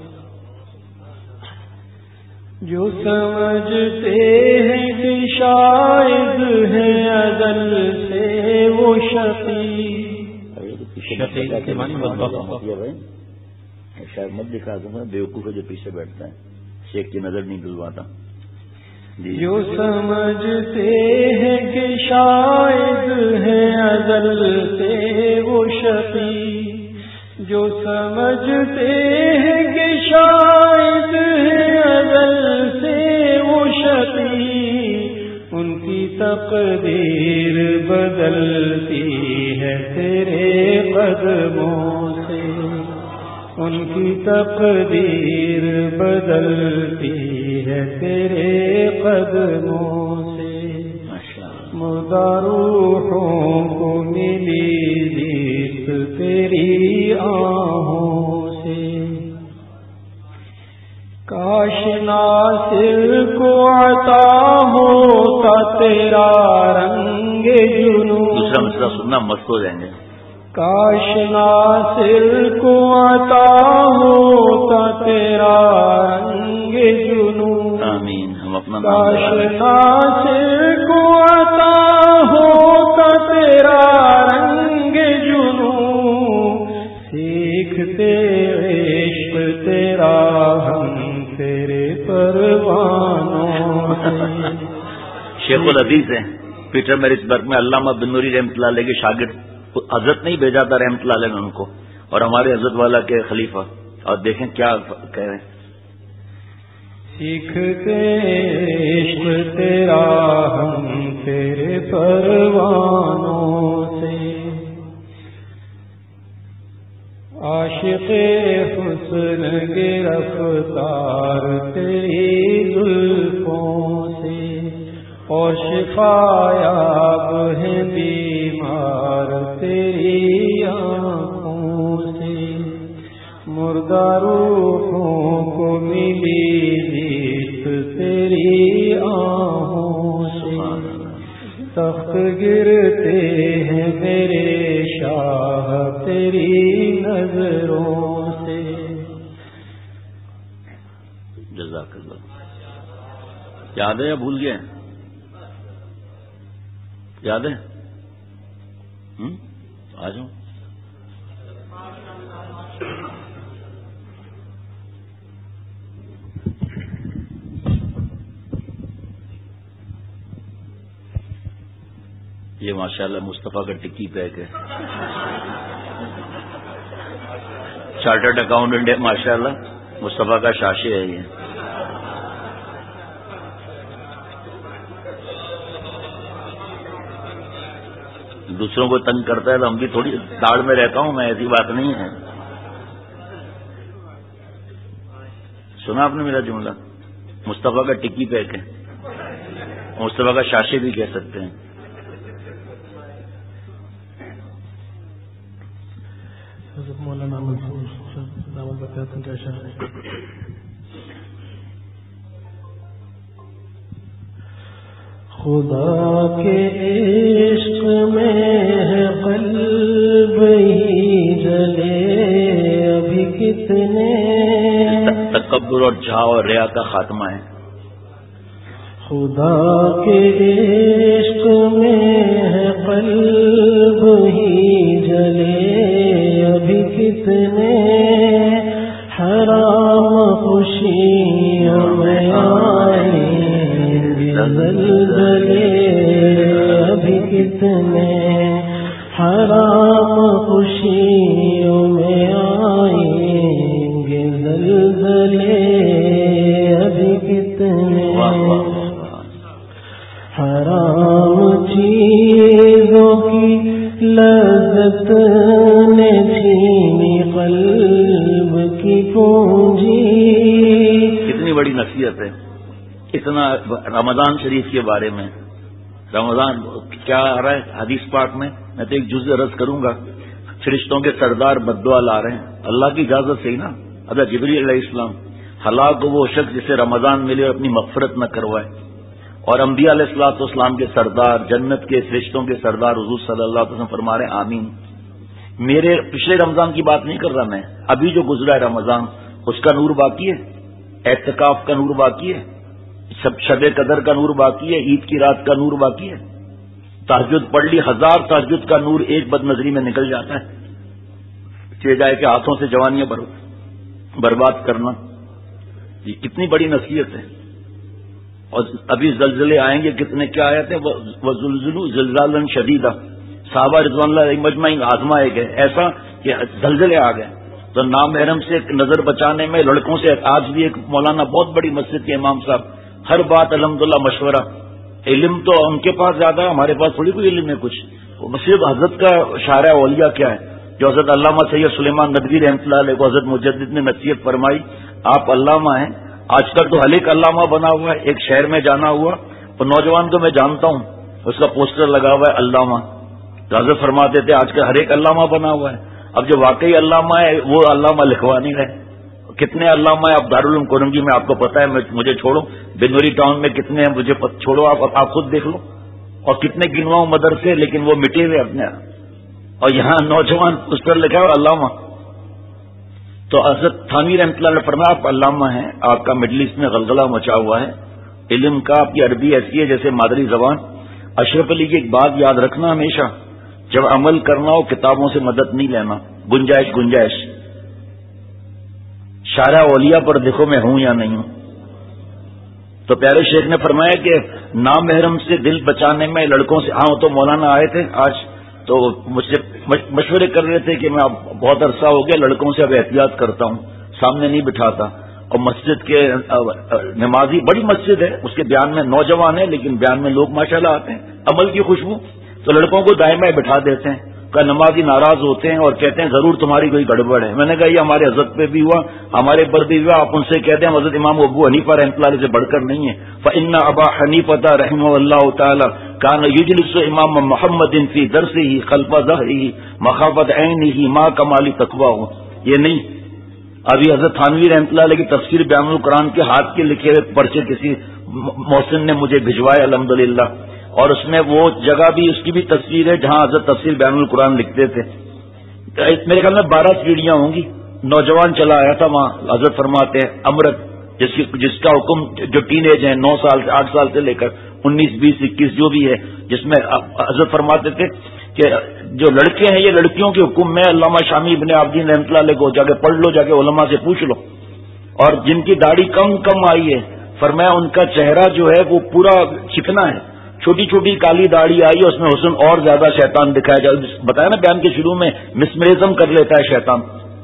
جو سمجھتے ہیں کہ شاید ہے ازل سے وہ شقی کے معنی بھائی شاید مت دکھا دوں میں، بیوقوف ہے جو پیچھے بیٹھتا ہے، شیخ کی نظر نہیں ڈلواتا. جو سمجھتے ہیں کہ شاید ہے ازل سے وہ شقی، جو سمجھتے ہیں کہ شاید ہے ازل سے وہ شقی، ان کی تقدیر بدلتی ہے تیرے قدموں سے، ان کی تقدیر بدلتی ہے تیرے قدموں سے. مردہ روحوں کو ملی زیت تیری آہوں سے. کاش ناصر کو عطا ہوتا تیرا رنگ جنوں. دوسرا مسئلہ سننا مست ہو جائیں گے. کاش ناصر کو عطا ہوتا تیرا رنگ جنوں. آمین. ہم اپنا کاش ناصر کو عطا ہوتا تیرا رنگ جنوں. سیکھتے عشق تیرا ہم تیرے پروانوں سے. شیخ الحدیث ہیں پیٹر میرسبرگ میں، علامہ بن نوری رحمۃ اللہ علیہ کے شاگرد. حضرت نہیں بھیجا تھا رحمۃ اللہ علیہ نے ان کو، اور ہمارے حضرت والا کے خلیفہ. اور دیکھیں کیا کہہ رہے ہیں. سیکھتے عشق تیرا ہم تیرے پروانوں سے، عاشق حسن گرفتار تیری زلفوں سے، اور شفا یاب ہے بیمار تیری آنکھوں سے، مردہ روحوں کو ملی جیت تیری آہوں سے، تخت گرتے ہیں میرے شاہ تیری نظروں سے۔ جزاک اللہ۔ یاد ہے یا بھول گئے؟ یاد ہے؟ آ جاؤ۔ یہ ماشاءاللہ مصطفیٰ کا ٹکی پیک ہے، چارٹرڈ اکاؤنٹنٹ ہے ماشاءاللہ، مصطفیٰ کا شاشے ہے یہ۔ دوسروں کو تنگ کرتا ہے تو ہم بھی تھوڑی داڑ میں رہتا ہوں میں، ایسی بات نہیں ہے۔ سنا آپ نے میرا جملہ؟ مصطفیٰ کا ٹکی پیک ہے، مصطفیٰ کا شاشے بھی کہہ سکتے ہیں۔ مولانا خدا کے عشق میں ہے قلب ہی جلے ابھی کتنے، تکبر اور جھا اور ریا کا خاتمہ ہے۔ خدا کے عشق میں ہے قلب ہی جلے ابھی کتنے، حرام خوشیوں میں آئیں گے زلزلے ابھی کتنے، حرام خوشیوں میں آئیں گے زلزلے ابھی کتنے، حرام چیزوں کی لذت نے چھینی قلب کی پونجی۔ کتنی بڑی نصیحت ہے، اتنا رمضان شریف کے بارے میں۔ رمضان کیا آ رہا ہے حدیث پاک میں؟ میں تو ایک جزء عرض کروں گا۔ فرشتوں کے سردار بددعا لا رہے ہیں، اللہ کی اجازت سے ہی نا۔ حضرت جبریل علیہ السلام، ہلاک وہ شخص جسے رمضان ملے اور اپنی مغفرت نہ کروائے، اور انبیاء علیہ الصلوۃ والسلام کے سردار، جنت کے فرشتوں کے سردار حضور صلی اللہ علیہ وسلم فرما رہے ہیں آمین۔ میرے پچھلے رمضان کی بات نہیں کر رہا میں، ابھی جو گزرا ہے رمضان، اس کا نور باقی ہے، اعتکاف کا نور باقی ہے، شب قدر کا نور باقی ہے، عید کی رات کا نور باقی ہے۔ تہجد پڑھ لی، 1000 تہجد کا نور ایک بد نظری میں نکل جاتا ہے۔ چہ جائے کہ ہاتھوں سے جوانیاں برباد کرنا، یہ کتنی بڑی نصیحت ہے۔ اور ابھی زلزلے آئیں گے، کتنے کیا آئے تھے، وَزُلْزِلُوا زِلْزَالًا شَدِيدًا، صحابہ رضوان اللہ مجمعین آزمائے گئے، ایسا کہ زلزلے آ گئے۔ تو نامحرم سے نظر بچانے میں لڑکوں سے، آج بھی ایک مولانا بہت بڑی مسجد کے امام صاحب، ہر بات الحمدللہ مشورہ، علم تو ان کے پاس زیادہ ہے، ہمارے پاس تھوڑی کوئی علم ہے کچھ۔ صرف حضرت کا شارع اولیاء کیا ہے، جو حضرت علامہ سید سلیمان ندوی رحمۃ اللہ علیہ کو حضرت مجدد نے نصیحت فرمائی، آپ علامہ ہیں۔ آج کل تو ہر ایک علامہ بنا ہوا ہے، ایک شہر میں جانا ہوا اور نوجوان کو میں جانتا ہوں، اس کا پوسٹر لگا ہوا ہے علامہ، تو حضرت فرماتے تھے آج کل ہر ایک علامہ بنا ہوا ہے۔ اب جو واقعی علامہ ہے وہ علامہ لکھوا نہیں رہے۔ کتنے علامہ ہیں، آپ دارالعلوم کرنگی میں، آپ کو پتا ہے، مجھے چھوڑو، بنوری ٹاؤن میں کتنے ہیں مجھے چھوڑو، آپ خود دیکھ لو، اور کتنے گنواؤں مدرسے، لیکن وہ مٹے ہوئے اپنے، اور یہاں نوجوان پوسٹر لکھا ہے علامہ۔ تو حضرت تھانوی رحمۃ اللہ نے فرمایا آپ علامہ ہیں، آپ کا مڈل ایسٹ میں غلغلہ مچا ہوا ہے، علم کا آپ کی عربی ایسی ہے جیسے مادری زبان۔ اشرف علی کی ایک بات یاد رکھنا ہمیشہ، جب عمل کرنا ہو کتابوں سے مدد نہیں لینا، گنجائش۔ شارع اولیاء پر دیکھو میں ہوں یا نہیں ہوں۔ تو پیارے شیخ نے فرمایا کہ نامحرم سے دل بچانے میں لڑکوں سے، ہاں تو مولانا آئے تھے آج، تو مجھ سے مشورے کر رہے تھے کہ میں اب بہت عرصہ ہو گیا لڑکوں سے اب احتیاط کرتا ہوں، سامنے نہیں بٹھاتا، اور مسجد کے نمازی، بڑی مسجد ہے، اس کے بیان میں نوجوان ہیں لیکن بیان میں لوگ ماشاءاللہ آتے ہیں، عمل کی خوشبو، تو لڑکوں کو دائیں بائیں بٹھا دیتے ہیں، کہ نمازی ناراض ہوتے ہیں اور کہتے ہیں ضرور تمہاری کوئی گڑبڑ ہے. میں نے کہا یہ ہمارے حضرت پہ بھی ہوا، ہمارے پر بھی ہوا، آپ ان سے کہتے ہیں حضرت امام ابو حنیفہ رحمۃ اللہ علیہ سے بڑھ کر نہیں ہے. فإن ابا حنیفہ رحمہ اللہ تعالی کان یجلس امام محمد فی درسہ خلف ظہرہ مخافۃ عینہ ما کمال تقویہ. یہ نہیں، ابھی حضرت تھانوی رحمۃ اللہ علیہ کی تفسیر بیان القرآن کے ہاتھ کے لکھے ہوئے پرچے کسی محسن نے مجھے بھجوائے الحمدللہ، اور اس میں وہ جگہ بھی، اس کی بھی تصویر ہے جہاں حضرت تفسیر بیان القرآن لکھتے تھے. میرے خیال میں 12 سیڑھیاں ہوں گی. نوجوان چلا آیا تھا وہاں، حضرت فرماتے ہیں امرت جس کا حکم جو ٹین ایج ہے 9 سال سے 8 سال سے لے کر 19 20 21 جو بھی ہے، جس میں حضرت فرماتے تھے کہ جو لڑکے ہیں یہ لڑکیوں کے حکم میں علامہ شامی ابن عابدین رحمۃ اللہ علیہ کو جا کے پڑھ لو، جا کے علماء سے پوچھ لو. اور جن کی داڑھی کم آئی ہے فرمایا ان کا چہرہ جو ہے وہ پورا چکنا ہے، چھوٹی چھوٹی کالی داڑھی آئی ہے، اس میں حسن اور زیادہ شیطان دکھایا جائے. بتایا نا بیان کے شروع میں مسمرزم کر لیتا ہے شیطان.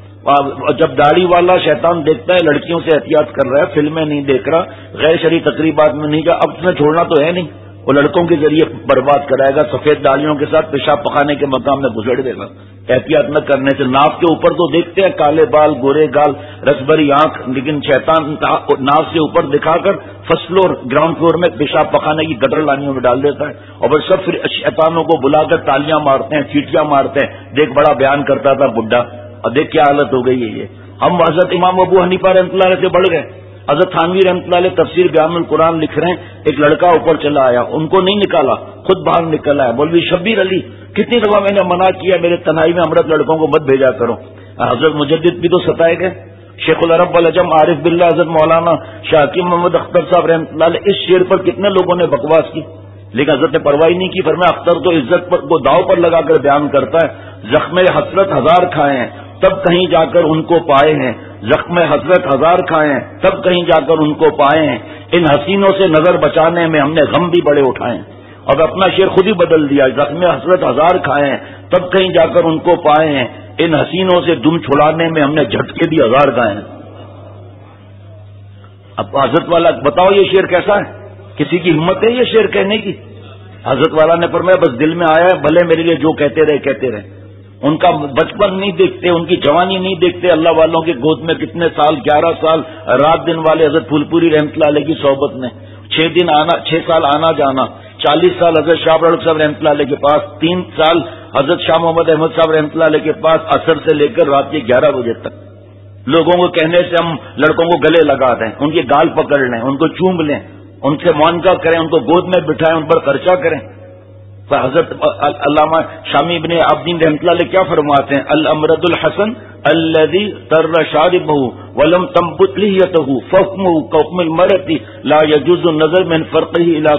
جب داڑھی والا شیطان دیکھتا ہے لڑکیوں سے احتیاط کر رہا ہے، فلمیں نہیں دیکھ رہا، غیر شرعی تقریبات میں نہیں جا، اب اس نے چھوڑنا تو ہے نہیں، وہ لڑکوں کے ذریعے برباد کرائے گا، سفید داڑھیوں کے ساتھ پیشاب پخانے کے مقام میں گزر دے گا احتیاط نہ کرنے سے. ناف کے اوپر تو دیکھتے ہیں کالے بال گورے گال رسبری آنکھ، لیکن شیطان ناف سے اوپر دکھا کر فرسٹ فلور گراؤنڈ فلور میں پیشاب پخانے کی گٹر لانیوں میں ڈال دیتا ہے، اور پھر سب پھر شیطانوں کو بلا کر تالیاں مارتے ہیں، چیٹیاں مارتے ہیں، دیکھ بڑا بیان کرتا تھا بڈھا، اور دیکھ کیا حالت ہو گئی ہے یہ. ہم حضرت امام ابو حنیفہ رحمۃ اللہ علیہ سے بڑھ گئے. حضرت تھانوی رحمۃ اللہ علیہ تفسیر بیان القرآن لکھ رہے ہیں، ایک لڑکا اوپر چلا آیا، ان کو نہیں نکالا، خود باہر نکل آیا. مولوی شبیر علی، کتنی دفعہ میں نے منع کیا میرے تنہائی میں امرت لڑکوں کو مت بھیجا کرو. حضرت مجدد بھی تو ستائے گئے. شیخ العرب والعجم عارف باللہ حضرت مولانا شاہ حکیم محمد اختر صاحب رحمۃ اللہ علیہ، اس شعر پر کتنے لوگوں نے بکواس کی، لیکن حضرت نے پرواہی نہیں کی. فرمایا اختر تو عزت پر کو داؤ پر لگا کر بیان کرتا ہے، زخم حسرت 1000 کھائے ہیں تب کہیں جا کر ان کو پائے ہیں، زخم حسرت 1000 کھائے ہیں تب کہیں جا کر ان کو پائے ہیں، ان حسینوں سے نظر بچانے میں ہم نے غم بھی بڑے اٹھائے ہیں. اور اپنا شعر خود ہی بدل دیا، زخم حسرت 1000 کھائے ہیں تب کہیں جا کر ان کو پائے ہیں، ان حسینوں سے دم چھڑانے میں ہم نے جھٹکے بھی 1000 کھائے ہیں. اب حضرت والا بتاؤ یہ شعر کیسا ہے؟ کسی کی ہمت ہے یہ شعر کہنے کی؟ حضرت والا نے فرمایا بس دل میں آیا ہے، بھلے میرے لیے جو کہتے رہے. ان کا بچپن نہیں دیکھتے، ان کی جوانی نہیں دیکھتے، اللہ والوں کے گود میں کتنے سال، 11 سال رات دن والے حضرت پھول پوری رحمۃ اللہ علیہ کی صحبت میں، 6 سال آنا جانا، 40 سال حضرت شاہ رڑک صاحب رحمۃ اللہ علیہ کے پاس، 3 سال حضرت شاہ محمد احمد صاحب رحمۃ اللہ علیہ کے پاس، عصر سے لے کر رات کے 11 بجے تک. لوگوں کو کہنے سے ہم لڑکوں کو گلے لگا دیں، ان کے گال پکڑ لیں، ان کو چوم لیں، ان سے معانقہ کریں، ان کو گود میں بٹھائیں، ان پر خرچہ کریں. حضرت علامہ شامی ابن عابدین رحمۃ اللہ علیہ کیا فرماتے ہیں؟ الامرد الحسن الذي تر شاربه ولم تنبت لحيته فحكمه كحكم المرأة لا يجوز النظر من فرقه الى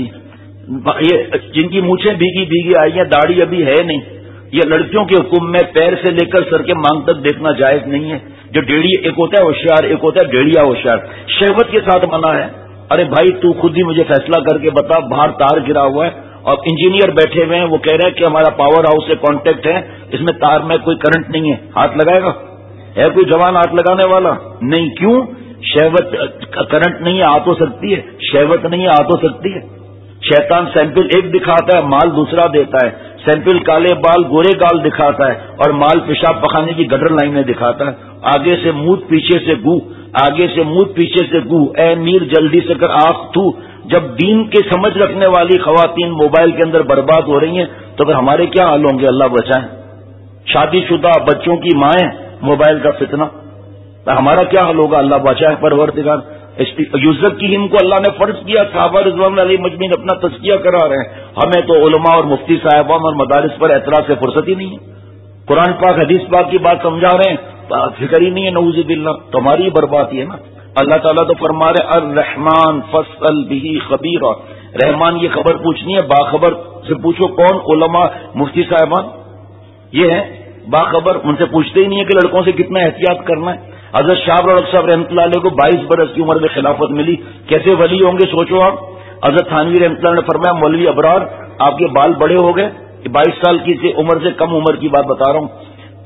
قدمه. یہ جن کی مونچھیں بھیگی آئی ہیں، داڑھی ابھی ہے نہیں، یہ لڑکیوں کے حکم میں پیر سے لے کر سر کے مانگ تک دیکھنا جائز نہیں ہے. جو ڈیڑھی ایک ہوتا ہے ہوشیار، ایک ہوتا ہے ڈیڑھیا ہوشیار، شہوت کے ساتھ منع ہے. ارے بھائی تو خود ہی مجھے فیصلہ کر کے بتا، باہر تار گرا ہوا ہے اور انجینئر بیٹھے ہوئے ہیں، وہ کہہ رہے ہیں کہ ہمارا پاور ہاؤس سے کانٹیکٹ ہے، اس میں تار میں کوئی کرنٹ نہیں ہے، ہاتھ لگائے گا؟ ہے کوئی جوان ہاتھ لگانے والا؟ نہیں. کیوں؟ شہوت. کرنٹ نہیں ہے، ہاتھ ہو سکتی ہے، شہوت نہیں ہے، ہاتھ ہو سکتی ہے. شیطان سیمپل ایک دکھاتا ہے، مال دوسرا دیتا ہے. سیمپل کالے بال گورے گال دکھاتا ہے اور مال پیشاب پخانے کی گٹر لائنیں دکھاتا ہے. آگے سے موت پیچھے سے گو، آگے سے موت پیچھے سے گو، اے میر جلدی سے کر آنکھ تو. جب دین کے سمجھ رکھنے والی خواتین موبائل کے اندر برباد ہو رہی ہیں تو پھر ہمارے کیا حال ہوں گے؟ اللہ بچائیں. شادی شدہ بچوں کی مائیں، موبائل کا فتنہ، ہمارا کیا حال ہوگا؟ اللہ بچائے. پروردگار یوسف کی ہم کو اللہ نے فرض کیا، صحابہ رضوان اللہ علیہ مجمعین اپنا تزکیہ کرا رہے ہیں، ہمیں تو علماء اور مفتی صاحبان اور مدارس پر اعتراض سے فرصت ہی نہیں ہے. قرآن پاک حدیث پاک کی بات سمجھا رہے ہیں، فکر ہی نہیں ہے. نعوذ باللہ. تمہاری ہی بربادی ہے نا. اللہ تعالیٰ تو فرما رہے الرحمن فاسأل به خبیرا، رحمان یہ خبر پوچھنی ہے، باخبر سے پوچھو. کون؟ علماء مفتی صاحبان یہ ہیں باخبر، ان سے پوچھتے ہی نہیں ہے کہ لڑکوں سے کتنا احتیاط کرنا ہے. حضرت شاہ رڑک صاحب رحمۃ اللہ علیہ کو 22 برس کی عمر میں خلافت ملی، کیسے ولی ہوں گے سوچو آپ. حضرت تھانوی رحمۃ اللہ نے فرمایا مولوی ابرار آپ کے بال بڑے ہو گئے، 22 سال کی عمر سے کم عمر کی بات بتا رہا ہوں،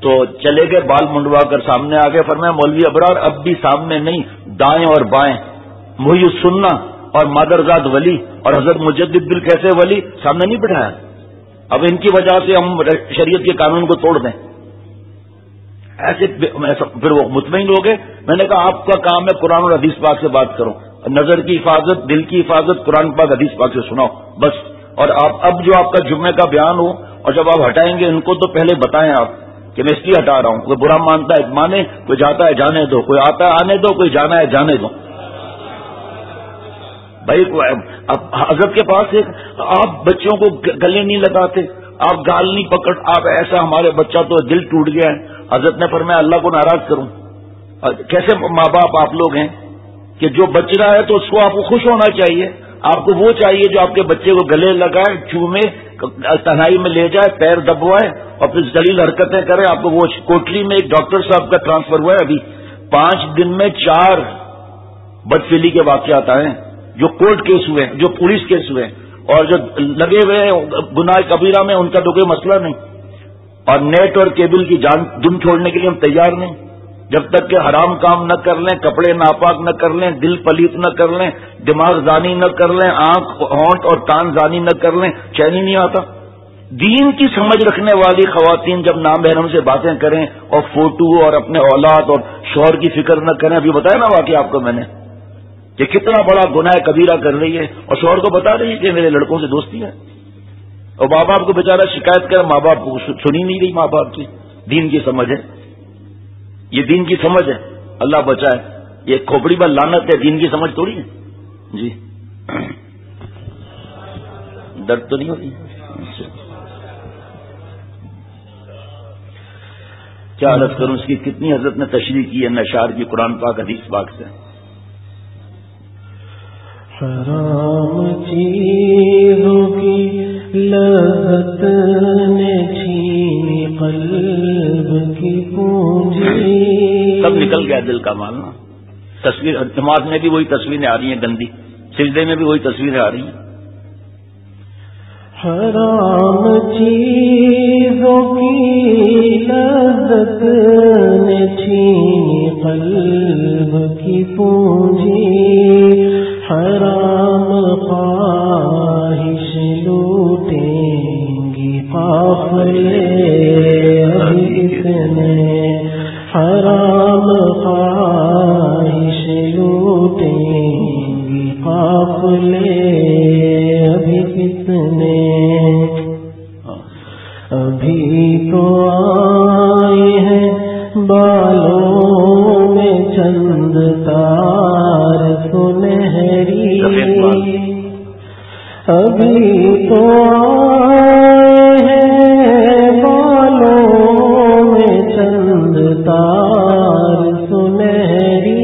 تو چلے گئے بال منڈوا کر سامنے آ گئے، فرمایا مولوی ابرار اب بھی سامنے نہیں، دائیں اور بائیں محی السنہ اور مادرزاد ولی اور حضرت مجدد دل کیسے ولی سامنے نہیں بٹھایا، اب ان کی وجہ سے ہم شریعت کے قانون کو توڑ دیں. ایسے پھر وہ مطمئن ہو گئے. میں نے کہا آپ کا کام ہے قرآن اور حدیث پاک سے بات کرو، نظر کی حفاظت، دل کی حفاظت قرآن پاک حدیث پاک سے سناؤ بس. اور اب جو آپ کا جمعے کا بیان ہو اور جب آپ ہٹائیں گے ان کو تو پہلے بتائیں آپ کہ میں اس لیے ہٹا رہا ہوں. کوئی برا مانتا ہے مانے، کوئی جاتا ہے جانے دو، کوئی آتا ہے آنے دو، کوئی جانا ہے جانے دو. بھائی حضرت کے پاس ایک آپ بچوں کو گلے نہیں لگاتے، آپ گال نہیں پکڑ، آپ ایسا ہمارے بچہ تو دل ٹوٹ گیا ہے. حضرت نے فرمایا اللہ کو ناراض کروں؟ کیسے ماں باپ آپ لوگ ہیں کہ جو بچ رہا ہے تو اس کو آپ کو خوش ہونا چاہیے. آپ کو وہ چاہیے جو آپ کے بچے کو گلے لگائے، چومے، تنہائی میں لے جائے، پیر دبوائے اور پھر ذلیل حرکتیں کرے. آپ کو وہ کوٹلی میں ایک ڈاکٹر صاحب کا ٹرانسفر ہوا ہے ابھی، 5 دن میں 4 بدفعلی کے واقعات آئے ہیں، جو کورٹ کیس ہوئے، جو پولیس کیس ہوئے، اور جو لگے ہوئے گناہ کبیرہ میں ان کا تو کوئی مسئلہ نہیں. اور نیٹ اور کیبل کی جان دم چھوڑنے کے لیے ہم تیار نہیں جب تک کہ حرام کام نہ کر لیں، کپڑے ناپاک نہ کر لیں، دل پلیت نہ کر لیں، دماغ زانی نہ کر لیں، آنکھ ہونٹ اور کان زانی نہ کر لیں، چین ہی نہیں آتا. دین کی سمجھ رکھنے والی خواتین جب نامحرم سے باتیں کریں اور فوٹو اور اپنے اولاد اور شوہر کی فکر نہ کریں، ابھی بتایا نا واقعہ آپ کو میں نے کہ کتنا بڑا گناہ کبیرہ کر رہی ہے، اور شوہر کو بتا رہی ہے کہ میرے لڑکوں سے دوستی ہے، اور ماں باپ کو بیچارہ شکایت کر، ماں باپ کو سنی نہیں رہی ماں باپ کی. دین کی سمجھ ہے، یہ دین کی سمجھ ہے. اللہ بچائے، یہ کھوپڑی پر لعنت ہے، دین کی سمجھ تھوڑی ہے. جی درد تو نہیں ہوتی؟ کیا عرض کروں، اس کی کتنی حضرت نے تشریح کی ہے نشار کی قرآن پاک حدیث پاک سے. حرام چیزوں کی لذت نے چھینی قلب کی پونجی. سب نکل گیا دل کا مالنا. تصویر نماز میں بھی وہی تصویریں آ رہی ہیں گندی، سجدے میں بھی وہی تصویریں آ رہی ہیں. حرام چیزوں کی لذت نے چھینی قلب کی پونجی، حرام خواہش لوٹیں گی قافلے ابھی کتنے، حرام خواہش لوٹیں گی قافلے ابھی کتنے. ابھی تو آئے ہیں بالوں میں چند تار سنہری، ابھی تو آئے ہیں بالوں میں چند تار سنہری،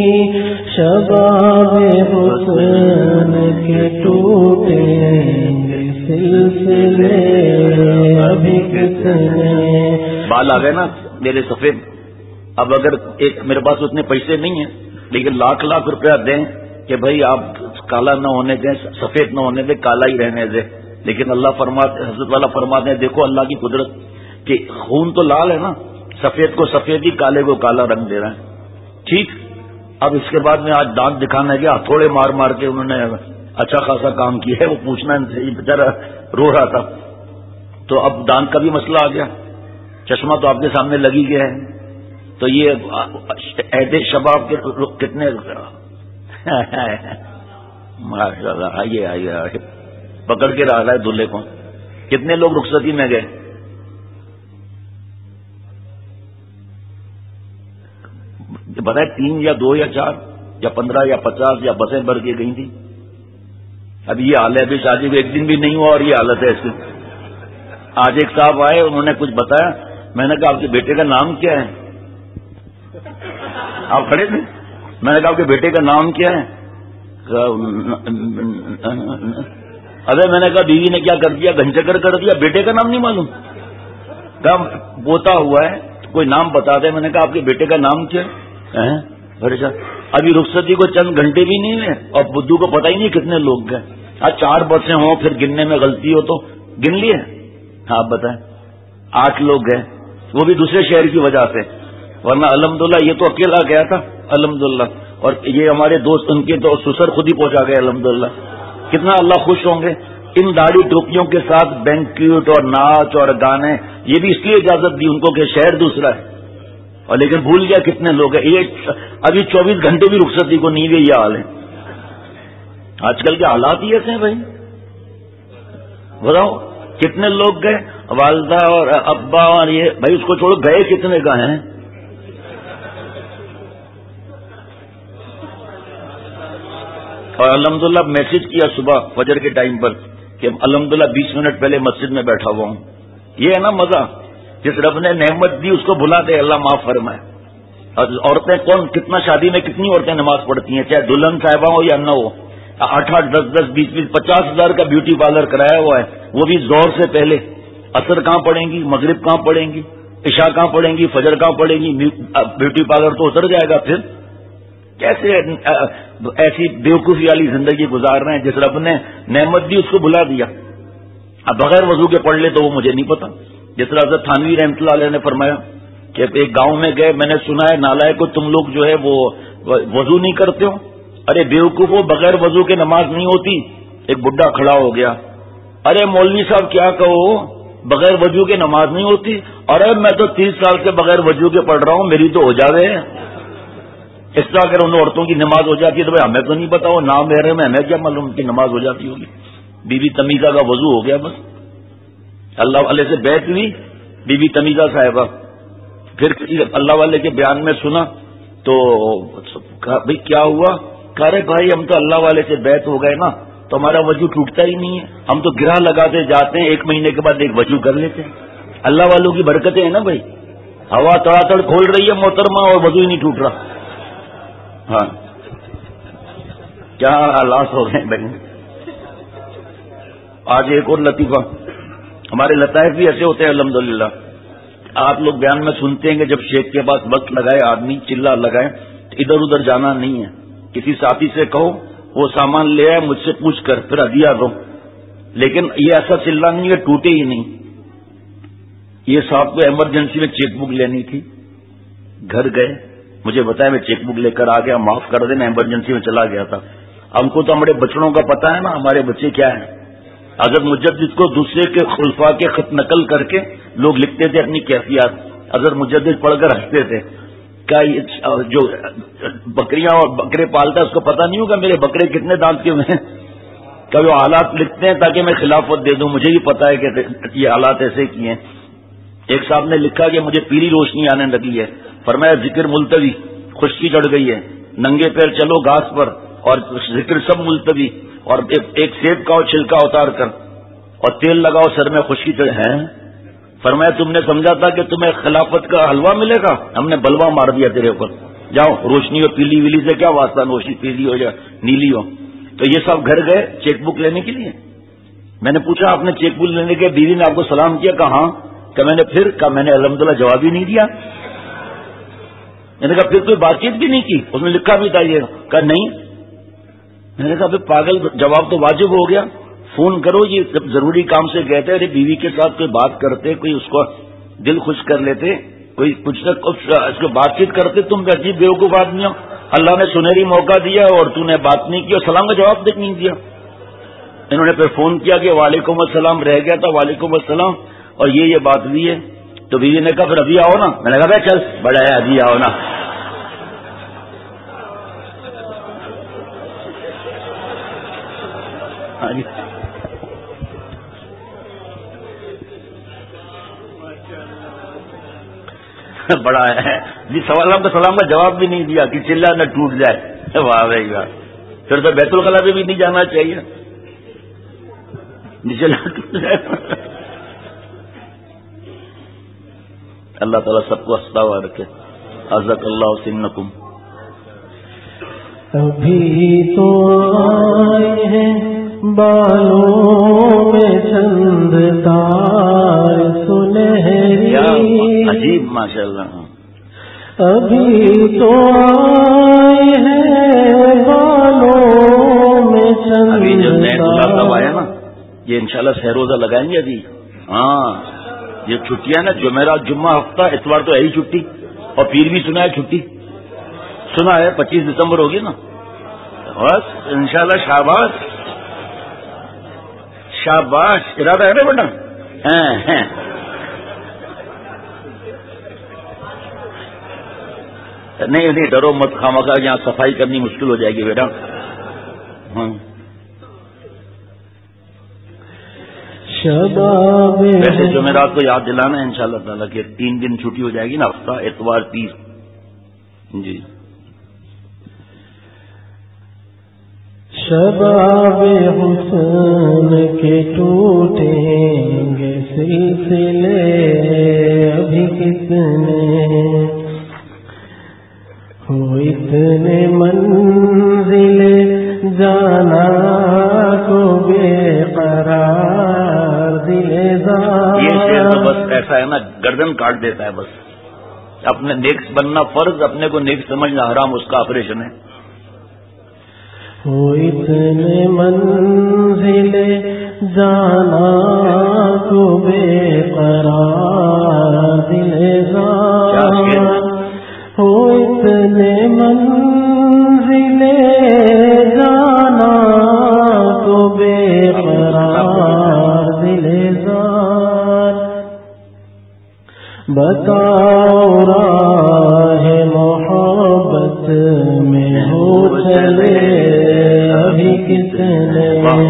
شباب حسن کے ٹوٹیں گے سلسلے ابھی کتنے. بال آ گئے نا میرے سفید. اب اگر میرے پاس اتنے پیسے نہیں ہیں لیکن لاکھ روپیہ دیں کہ بھائی آپ کالا نہ ہونے دیں، سفید نہ ہونے دیں، کالا ہی رہنے دیں. لیکن اللہ فرماتے، حضرت والا فرماتے ہیں دیکھو اللہ کی قدرت کہ خون تو لال ہے نا، سفید کو سفید ہی، کالے کو کالا رنگ دے رہا ہے. ٹھیک. اب اس کے بعد میں آج دانت دکھانا گیا، تھوڑے مار مار کے انہوں نے اچھا خاصا کام کیا ہے. وہ پوچھنا بیچارہ رو رہا تھا. تو اب دانت کا بھی مسئلہ آ گیا، چشمہ تو آپ کے سامنے لگی گیا ہے. تو یہ عہد شباب کے کتنے ماشاء اللہ، آئیے پکڑ کے رہا ہے دلہے کو. کتنے لوگ رخصتی میں گئے؟ بتائے 3 یا 2 یا 4 یا 15 یا 50 یا بسیں بھر کے گئی تھی. اب یہ حال ہے، ابھی شادی کو 1 دن بھی نہیں ہوا اور یہ حالت ہے اس کی. آج ایک صاحب آئے، انہوں نے کچھ بتایا. میں نے کہا آپ کے بیٹے کا نام کیا ہے؟ آپ کھڑے تھے. میں نے کہا آپ کے بیٹے کا نام کیا ہے؟ ارے میں نے کہا بیوی نے کیا کر دیا، گھنچکر کر دیا، بیٹے کا نام نہیں معلوم. کہا بوتا ہوا ہے، کوئی نام بتا دے. میں نے کہا آپ کے بیٹے کا نام کیا ہے؟ ابھی رخصتی کو چند گھنٹے بھی نہیں ہوئے اور بدھو کو پتہ ہی نہیں کتنے لوگ گئے. 4 بسیں ہوں پھر گننے میں غلطی ہو تو گن لیے. ہاں آپ بتائیں. 8 لوگ گئے وہ بھی دوسرے شہر کی وجہ سے، ورنہ الحمدللہ یہ تو اکیلا گیا تھا الحمدللہ، اور یہ ہمارے دوست ان کے تو سسر خود ہی پہنچا گئے الحمدللہ. کتنا اللہ خوش ہوں گے. ان داڑھی ٹوپیوں کے ساتھ بینکوٹ اور ناچ اور گانے، یہ بھی اس لیے اجازت دی ان کو کہ شہر دوسرا ہے، اور لیکن بھول گیا کتنے لوگ ہیں. یہ ابھی 24 گھنٹے بھی رخصتی کو نہیں گئی، یہ حال ہے. آج کل کے حالات ہی ایسے ہیں بھائی. بتاؤ کتنے لوگ گئے، والدہ اور ابا اور یہ، بھائی اس کو چھوڑو گئے کتنے کا ہیں. اور الحمدللہ میسج کیا صبح فجر کے ٹائم پر کہ الحمدللہ 20 منٹ پہلے مسجد میں بیٹھا ہوا ہوں. یہ ہے نا مزہ، جس رب نے نعمت دی اس کو بھلا دے اللہ معاف فرمائے. اور عورتیں کون، کتنا شادی میں کتنی عورتیں نماز پڑھتی ہیں، چاہے دلہن صاحبہ ہو یا نہ ہو. 8-8 10-10 20-20 50 ہزار کا بیوٹی پارلر کرایا ہوا ہے، وہ بھی زور سے پہلے. عصر کہاں پڑیں گی، مغرب کہاں پڑیں گی، عشاء کہاں پڑیں گی، فجر کہاں پڑیں گی. بیوٹی پارلر تو اتر جائے گا. پھر کیسے ایسی بیوقوفی والی زندگی گزار رہے ہیں. جس رب نے نعمت دی اس کو بھلا دیا. اب بغیر وضو کے پڑھ لے تو وہ مجھے نہیں پتا. جس طرح حضرت تھانوی رحمۃ اللہ علیہ نے فرمایا کہ ایک گاؤں میں گئے، میں نے سنا ہے نالائق کو تم لوگ جو ہے وہ وضو نہیں کرتے ہو. ارے بیوقوفوں، بغیر وضو کے نماز نہیں ہوتی. ایک بڈھا کھڑا ہو گیا، ارے مولوی صاحب کیا کہو، بغیر وضو کے نماز نہیں ہوتی. ارے میں تو 30 سال سے بغیر وضو کے پڑھ رہا ہوں، میری تو ہو جاوے. اس طرح اگر ان عورتوں کی نماز ہو جاتی ہے تو بھائی ہمیں تو نہیں پتا، وہ نام میرے میں ہمیں کیا معلوم کی نماز ہو جاتی ہوگی. بی بی تمیزہ کا وضو ہو گیا بس. اللہ والے سے بیعت ہوئی بی بی تمیزہ صاحبہ. پھر اللہ والے کے بیان میں سنا تو بھائی کیا ہوا، کہہ رہے بھائی ہم تو اللہ والے سے بیعت ہو گئے نا تو ہمارا وضو ٹوٹتا ہی نہیں ہے. ہم تو گرہ لگاتے جاتے ہیں، 1 مہینے کے بعد ایک وضو کر لیتے ہیں. اللہ والوں کی برکتیں ہیں نا بھائی. ہوا تڑا کھول رہی ہے محترمہ اور وضو ہی نہیں ٹوٹ رہا. ہاں کیا حالات ہو گئے بھائی. آج ایک اور لطیفہ، ہمارے لطائف بھی ایسے ہوتے ہیں الحمدللہ. آپ لوگ بیان میں سنتے ہیں کہ جب شیخ کے پاس وقت لگائے آدمی چلا لگائے تو ادھر ادھر جانا نہیں ہے. کسی ساتھی سے کہو وہ سامان لے آئے، مجھ سے پوچھ کر پھر ہدیہ دو. لیکن یہ ایسا چلنا نہیں کہ ٹوٹے ہی نہیں. یہ صاحب کو ایمرجنسی میں چیک بک لینی تھی، گھر گئے، مجھے بتایا میں چیک بک لے کر آ گیا، معاف کر دینا ایمرجنسی میں چلا گیا تھا. ہم کو تو ہمارے بچڑوں کا پتا ہے نا ہمارے بچے کیا ہیں. حضرت مجدد کو دوسرے کے خلفاء کے خط نقل کر کے لوگ لکھتے تھے اپنی کیفیات. حضرت مجدد پڑھ کر ہنستے تھے. کیا جو بکریاں اور بکرے پالتا ہے اس کو پتا نہیں ہوگا میرے بکرے کتنے دانت کے ہوئے ہیں. کبھی وہ حالات لکھتے ہیں تاکہ میں خلافت دے دوں، مجھے بھی پتا ہے کہ یہ حالات ایسے کیے ہیں. ایک صاحب نے لکھا کہ مجھے پیلی روشنی آنے لگی ہے. فرمایا ذکر ملتوی، خشکی چڑھ گئی ہے، ننگے پیر چلو گھاس پر اور ذکر سب ملتوی، اور ایک سیب کا چھلکا اتار کر اور تیل لگاؤ سر میں، خشکی چڑھ ہے. فرمایا تم نے سمجھا تھا کہ تمہیں خلافت کا حلوہ ملے گا، ہم نے بلوا مار دیا تیرے اوپر. جاؤ روشنی ہو پیلی ویلی سے کیا واسطہ، روشنی پیلی ہو یا نیلی ہو. تو یہ سب گھر گئے چیک بک لینے کے لیے. میں نے پوچھا آپ نے چیک بک لینے کے بیوی نے آپ کو سلام کیا؟ کہا کہ میں نے پھر کہا میں نے الحمدللہ جواب ہی نہیں دیا. میں نے کہا پھر کوئی بات چیت بھی نہیں کی؟ اس نے لکھا بھی تھا یہ. کہا نہیں. میں نے کہا پھر پاگل جواب تو واجب ہو گیا، فون کرو. یہ ضروری کام سے گئے تھے، ارے بیوی کے ساتھ کوئی بات کرتے، کوئی اس کو دل خوش کر لیتے، کوئی کچھ نہ کچھ اس کو بات چیت کرتے. تم عجیب بیوقوف آدمی ہو، اللہ نے سنہری موقع دیا اور تو نے بات نہیں کی اور سلام کا جواب تک نہیں دیا. انہوں نے پھر فون کیا کہ وعلیکم السلام، رہ گیا تھا وعلیکم السلام، اور یہ بات ہوئی ہے. تو بیوی نے کہا پھر ابھی آؤ نا. میں نے کہا چل بڑا ہے ابھی آؤ نا. بڑا ہے جی. سوال کا سلام کا جواب بھی نہیں دیا کہ چلا نہ ٹوٹ جائے. واہ بھائی واہ. پھر تو بیت الخلا پہ بھی نہیں جانا چاہیے، چلا ٹوٹ جائے. اللہ تعالیٰ سب کو ہنستا رکھے. عزک اللہ سنکم. ابھی تو آئے ہیں بالوں میں چند تار سنہری. عجیب ماشاء اللہ. ابھی تو آئے ہیں بالوں میں چند. ابھی جو نیٹ اللہ صاحب آیا نا، یہ انشاءاللہ سہ روزہ لگائیں گے ابھی. ہاں یہ چھٹیاں نا، جمعرات جمعہ ہفتہ اتوار تو ہے ہی چھٹی، اور پیر بھی سنا ہے چھٹی، سنا ہے 25 دسمبر ہوگی نا، بس انشاءاللہ شاباش شاباش، ارادہ ہے نا بیٹا؟ نہیں نہیں ڈرو مت، خامخواہ یہاں صفائی کرنی مشکل ہو جائے گی بیٹا. ہاں ویسے جمعرات کو یاد دلانا ہے انشاءاللہ تعالیٰ کہ 3 دن چھٹی ہو جائے گی نا، ہفتہ اتوار پیر. جی شباب حسن کے ٹوٹیں گے سلسلے ابھی کتنے، ہو اتنے منزل جانا کو بے قرار دل زار. یہ شعر تو بس ایسا ہے نا، گردن کاٹ دیتا ہے. بس اپنے نیک بننا فرض، اپنے کو نیک سمجھنا حرام، اس کا آپریشن ہے. ہو اتنے منزل جانا کو بے قرار دل زار، ہو اتنے منزل جانا کو بے قرار دل زار. بتاؤ راہ محبت میں ہو چلے ابھی کتنے،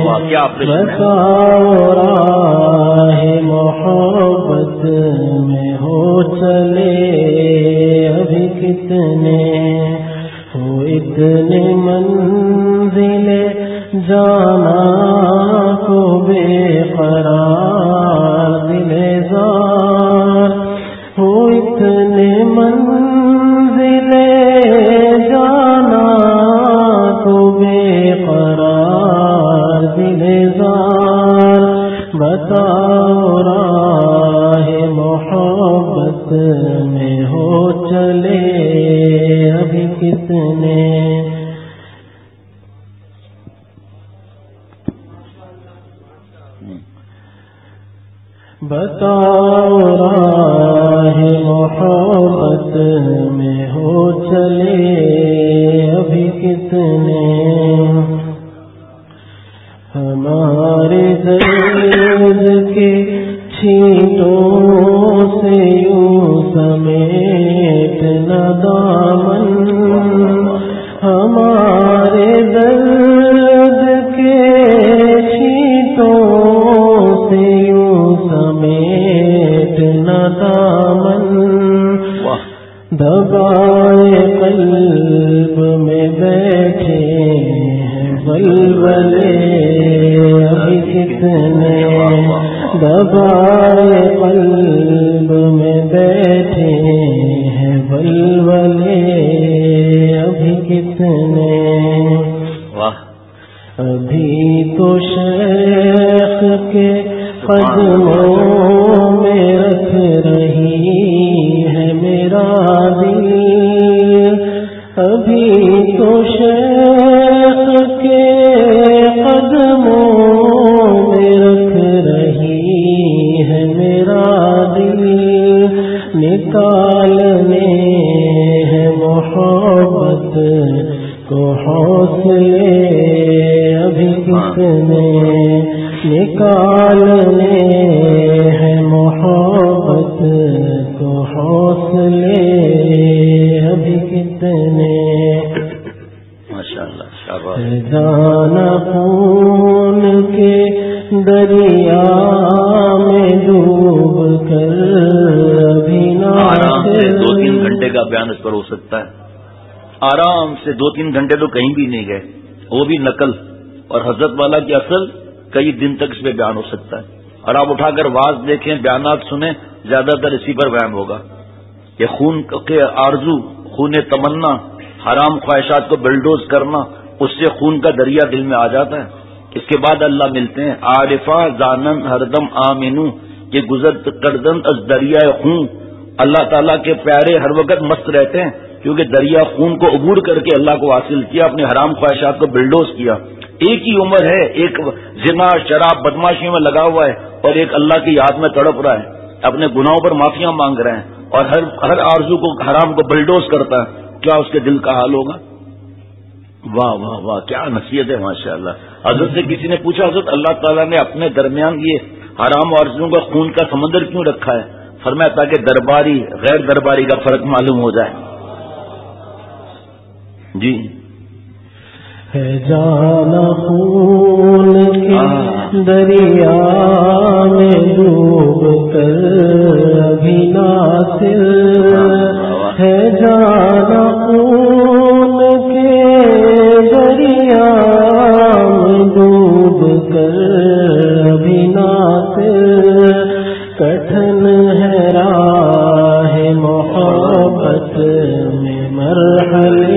بتاؤ راہ محبت میں ہو چلے ابھی کتنے، ہو اتنے منزل جانا کو بے قرار دل زار، ہو اتنے منزل جانا کو بے قرار دل زار. بتاؤ راہ محبت میں ہو چلے ابھی کتنے. بتاؤ راہ محبت میں ہو چلے ابھی کتنے، ہمارے درد کے چھینٹوں سے یوں سمیٹ نہ دامن، ہمارے درد کے چھینٹوں سے یوں سمیٹ نہ دامن، دبائے قلب میں بیٹھے ہیں ولولے ابھی کتنے، دبائے قلب میں بیٹھے ہیں ولولے ابھی کتنے. ابھی تو شیخ کے قدموں میں رکھ رہی ہے میرا دل، ابھی تو شیخ کے قدموں میں رکھ رہی ہے میرا دل، نکالنے ہے محبت کو حوصلے ابھی کتنے، نکالنے ہے محبت کو حوصلے ابھی کتنے. ماشاءاللہ شاباش. جانا خون کے دریا میں ڈوب کر ابھی نہ، آرام سے 2-3 گھنٹے کا بیان اس پر ہو سکتا ہے، آرام سے 2-3 گھنٹے تو کہیں بھی نہیں گئے، وہ بھی نقل، اور حضرت والا کی اصل کئی دن تک اس پہ بیان ہو سکتا ہے. اور آپ اٹھا کر واز دیکھیں، بیانات سنیں، زیادہ تر اسی پر بیان ہوگا. یہ خون کے آرزو، خون تمنا، حرام خواہشات کو بلڈوز کرنا، اس سے خون کا دریا دل میں آ جاتا ہے. اس کے بعد اللہ ملتے ہیں. عارفہ زانن ہردم آمینو، یہ گزر کردن از دریائے خون. اللہ تعالیٰ کے پیارے ہر وقت مست رہتے ہیں، کیونکہ دریا خون کو عبور کر کے اللہ کو حاصل کیا، اپنے حرام خواہشات کو بلڈوز کیا. ایک ہی عمر ہے، ایک زنا شراب بدماشی میں لگا ہوا ہے اور ایک اللہ کی یاد میں تڑپ رہا ہے. اپنے گناہوں پر معافیاں مانگ رہے ہیں اور ہر آرزو کو حرام کو بلڈوز کرتا ہے، کیا اس کے دل کا حال ہوگا؟ واہ واہ واہ، کیا نصیحت ہے ماشاء اللہ۔ حضرت سے کسی نے پوچھا حضرت اللہ تعالیٰ نے اپنے درمیان یہ حرام آرزوؤں کا خون کا سمندر کیوں رکھا ہے؟ فرمایا تاکہ درباری غیر درباری کا فرق معلوم ہو جائے۔ جی ہے جانا خون کے دریا میں ڈوب کر ابھی ناصر، ہے جانا خون کے دریا میں ڈوب کر ابھی ناصر، کٹھن ہے راہ محبت میں مرحلے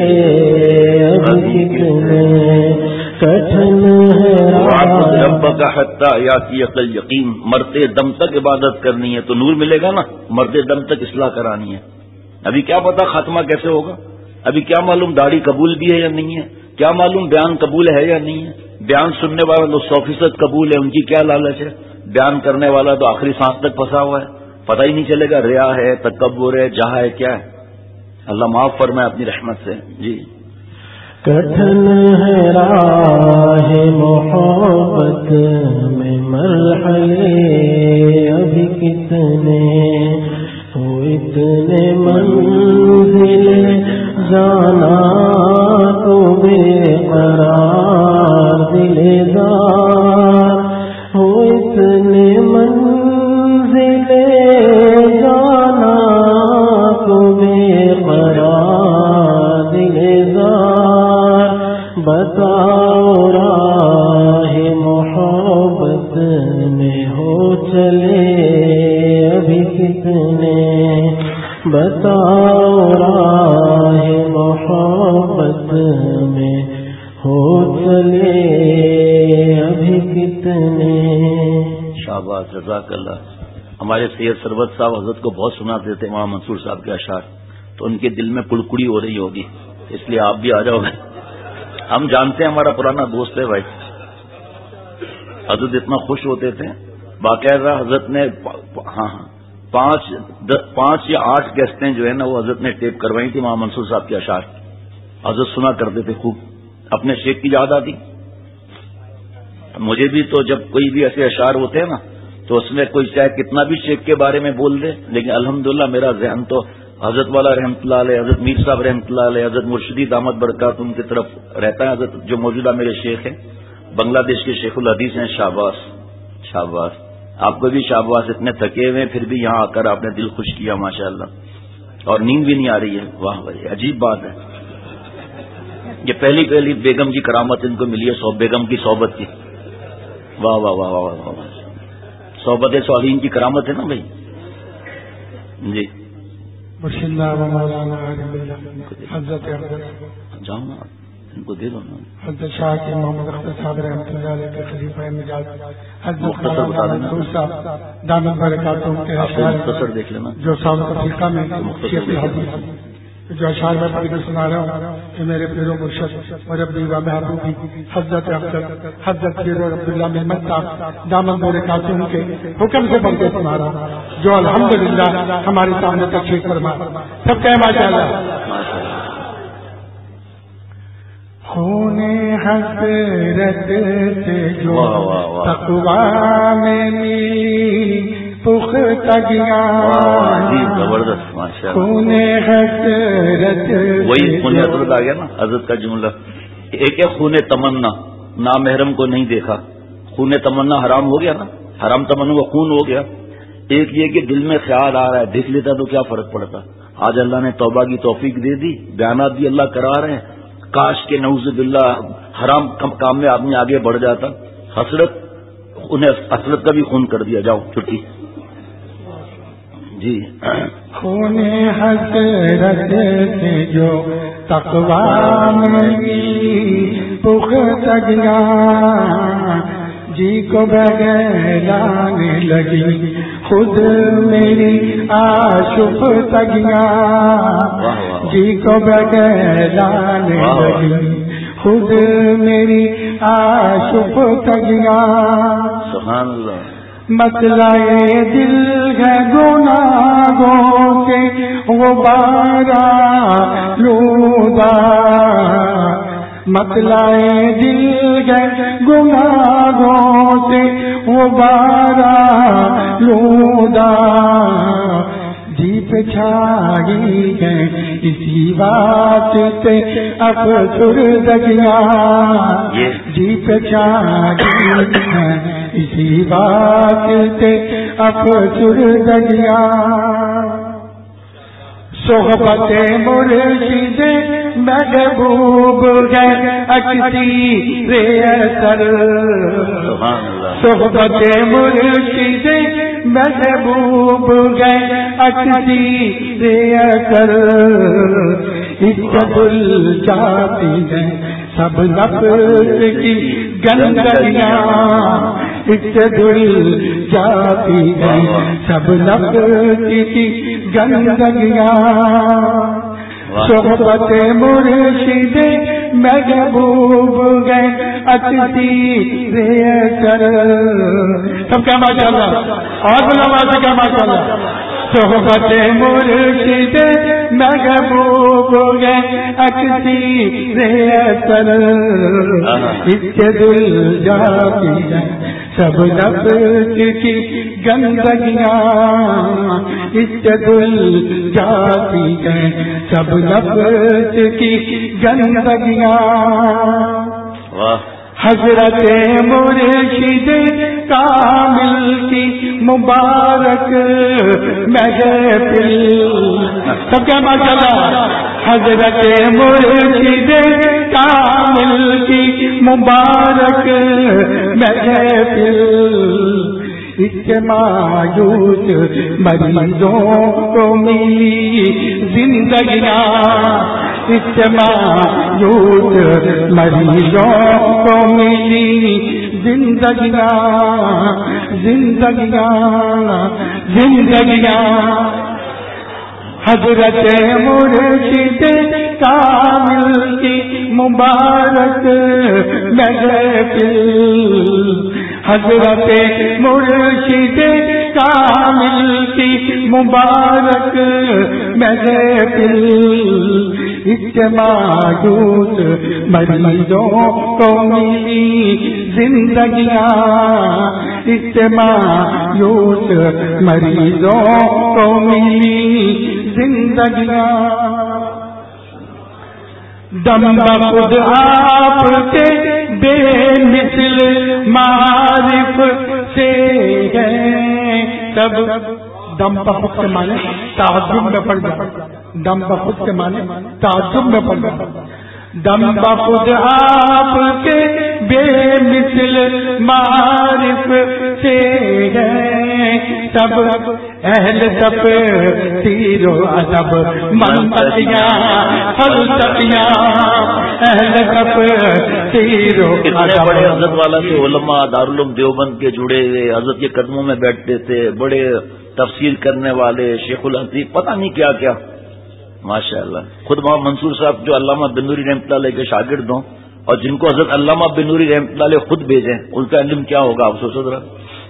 کٹھن ہے رب کا حتیٰ یاتی عقل یقین، مرتے دم تک عبادت کرنی ہے تو نور ملے گا نا، مرتے دم تک اصلاح کرانی ہے۔ ابھی کیا پتا خاتمہ کیسے ہوگا، ابھی کیا معلوم داڑھی قبول بھی ہے یا نہیں ہے، کیا معلوم بیان قبول ہے یا نہیں ہے۔ بیان سننے والا تو 100% قبول ہے، ان کی کیا لالچ ہے، بیان کرنے والا تو آخری سانس تک پھنسا ہوا ہے، پتہ ہی نہیں چلے گا ریا ہے، تکبر ہے، جہا ہے، کیا ہے۔ اللہ معاف فرمائے اپنی رحمت سے۔ جی کٹھن ہے راہ محبت میں مرحلے ابھی کتنے، وہ اتنے منزل جانا تو بے قرار دل دار، وہ اتنے منزل جانا تو بے قرار دل دار، بتاؤ راہ محبت میں ہو چلے ابھی کتنے، بتاؤ راہ محبت میں ہو چلے ابھی کتنے۔ شاباش، جزاک اللہ۔ ہمارے سید سرورت صاحب حضرت کو بہت سناتے تھے وہاں منصور صاحب کے اشعار، تو ان کے دل میں کڑکڑی ہو رہی ہوگی، اس لیے آپ بھی آ جاؤ گے۔ ہم جانتے ہیں ہمارا پرانا دوست ہے بھائی، حضرت اتنا خوش ہوتے تھے، باقاعدہ حضرت نے 5 یا 8 کیسٹیں جو ہے نا وہ حضرت نے ٹیپ کروائی تھی وہاں منصور صاحب کے اشعار، حضرت سنا کرتے تھے خوب، اپنے شیخ کی یاد آتی۔ مجھے بھی تو جب کوئی بھی ایسے اشعار ہوتے ہیں نا تو اس میں کوئی چاہے کتنا بھی شیخ کے بارے میں بول دے، لیکن الحمدللہ میرا ذہن تو حضرت والا رحمۃ اللہ علیہ، حضرت میر صاحب رحمۃ اللہ علیہ، حضرت مرشدی دامت برکاتہم کی طرف رہتا ہے۔ حضرت جو موجودہ میرے شیخ ہیں بنگلہ دیش کے شیخ الحدیث ہیں، شاباش شاباش، آپ کو بھی شاباش، اتنے تھکے ہوئے پھر بھی یہاں آ کر آپ نے دل خوش کیا ماشاءاللہ، اور نیند بھی نہیں آ رہی ہے، واہ بھائی عجیب بات ہے۔ یہ پہلی بیگم کی کرامت ان کو ملی ہے، بیگم کی صحبت کی، واہ واہ واہ واہ واہ، صحبت صالحین کی کرامت ہے نا بھائی۔ جی حضرت جاؤ نا، ان کو دے دو نا۔ حضرت شاہ کی محمد رفیع صاحب رحمۃ اللہ علیہ کے خلیفہ مجاز حضرت مختصر بتا دینا، منصور صاحب دامت برکاتہم کے اشعار مختصر دیکھ لینا جو سابق افریقہ میں شیخ الحدیث جو اشعار میں پڑھ کر سنا رہا ہوں کہ میرے پیر و مرشد مربی و محبوبی حضرت افضل حضرت پیر عبداللہ محمد صاحب دامت برکاتہم کے حکم سے پڑھ کے سنا رہا ہوں، جو الحمدللہ ہمارے سامنے تشریف فرما، سب کہے ماشاءاللہ۔ خون حسرت سے جو تقویٰ میں پختگیاں، زبردست ماشاء اللہ، خون حسرت وہی خون حسرت آ گیا نا حضرت کا جملہ۔ ایک ہے خون تمنا، نامحرم کو نہیں دیکھا، خون تمنا حرام ہو گیا نا، حرام تمنا کا خون ہو گیا۔ ایک یہ کہ دل میں خیال آ رہا ہے، دیکھ لیتا تو کیا فرق پڑتا۔ آج اللہ نے توبہ کی توفیق دے دی، بیانات بھی اللہ کرا رہے ہیں، کاش کے نعوذ باللہ حرام کام میں آدمی آگے بڑھ جاتا۔ حسرت، انہیں حسرت کا بھی خون کر دیا، جاؤ چھٹی۔ جی خون حسرت سے جو تقویٰ میں پختگیاں، جی کو بغیرانے لگی خود میری آشفتگیاں، جی کو بغیرانے لگی خود میری آشفتگیاں، سبحان اللہ۔ مسئلہ دل ہے گناہوں سے غبار آلودہ، مسئلہ دل ہے گناہوں سے غبار آلودہ، جی پہ چھائی ہے اسی واسطے افسردگیاں، جی پہ چھائی ہے اسی واسطے افسردگیاں، صحبت مرشد محبوب ہے اکثیر اثر، صحبت مرشد محبوب ہے اکثیر اثر، اس سے دل جاتی ہے سب نفس کی گندگیاں، اس سے دل جاتی ہے سب نفس کی گندگیاں، صحبت مرشد محبوب گئے اکثیر اثر، سب کیا ماشاء اللہ، اور بلا سے کیا ماشاء اللہ، صحبت مرشد محبوب گئے اکثیر اثر، اس سے دل جاتی ہے سب نفس کی گندگیاں، اس سے دل جاتی ہے سب نفس کی گندگیاں، حضرت مرشد کامل کی مبارک محفل، سب کیا ماشاءاللہ، حضرت مرشد کامل کی مبارک محفل، اس سے مایوس مریضوں کو ملی زندگیاں، اس سے مایوس مریضوں کو ملی زندگیاں، زندگیاں، زندگیاں، حضرت مرشد کامل کی مبارک محفل، حضرت مرشد کامل کی مبارک محفل، اس سے مایوس مریضوں کو ملی زندگیاں، اس سے مایوس مریضوں کو ملی زندگیاں، دم بخود آپ کے بے مثل معارف سے گئے سب، دم بخود کے معنی تعجب میں پڑ جائے، دم بخود کے معنی تعجب میں پڑ جائے، دم بخود آپ کے بے مثل معارف سے گئے سب، اہل سب تیر و ادب منطقیاں فلسفیاں، اہل سب تیر و ادب، بڑے حضرت والا سے علماء دارالعلوم دیوبند کے جڑے ہوئے حضرت کے قدموں میں بیٹھتے تھے، بڑے تفسیر کرنے والے شیخ الحدیث، پتہ نہیں کیا کیا، ماشاء اللہ، خود وہاں منصور صاحب جو علامہ بن نوری رحمۃ اللہ علیہ کے شاگرد ہوں اور جن کو حضرت علامہ بن نوری رحمۃ اللہ علیہ خود بھیجیں، ان کا علم کیا ہوگا آپ سوچو ذرا۔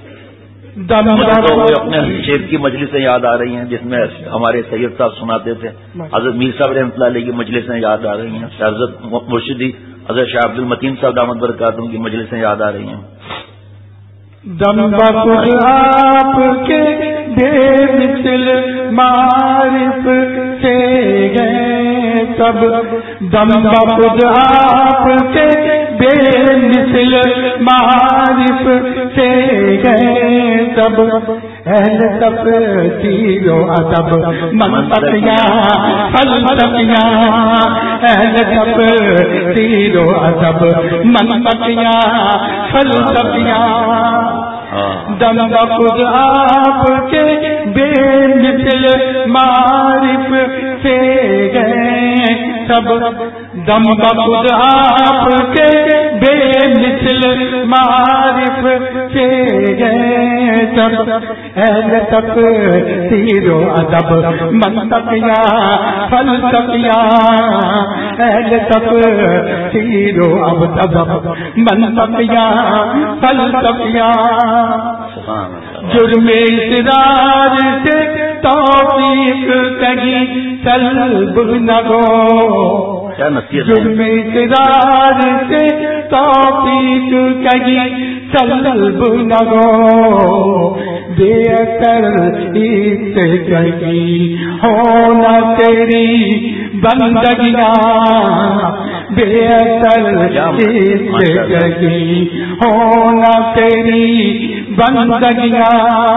اپنے شیخ کی مجلسیں یاد آ رہی ہیں جس میں ہمارے سید صاحب سناتے تھے، حضرت میر صاحب رحمۃ اللہ علیہ کی مجلسیں یاد آ رہی ہیں، حضرت مرشدی حضرت شاہ عبد المتین صاحب دامت برکاتہ کی مجلسیں یاد آ رہی ہیں۔ دم بخود آپ کے بے مثل معارف سے گئے سب، دم بخود آپ کے بے مثل معارف سے گئے سب، اہل سب تیر و ادب منطقیاں فلسفیاں، اہل سب تیر و ادب منطقیاں فلسفیاں، دم بخود آپ کے بے مثل معارف سے گئے سب، دم بخود آپ کے بے مثل معارف سے گئے سب، اہل سب تیر و ادب منطقیاں فلسفیاں، اہل سب تیر و ادب منطقیاں فلسفیاں، جرم اصرار سے توفیق کہیں طلب نہ ہو، جرم اصرار سے توفیق کہیں طلب نہ ہو، بے اثر سے کہیں ہونا تیری بندگیاں، بے اثر سے کہیں ہونا تیری بندگیاں،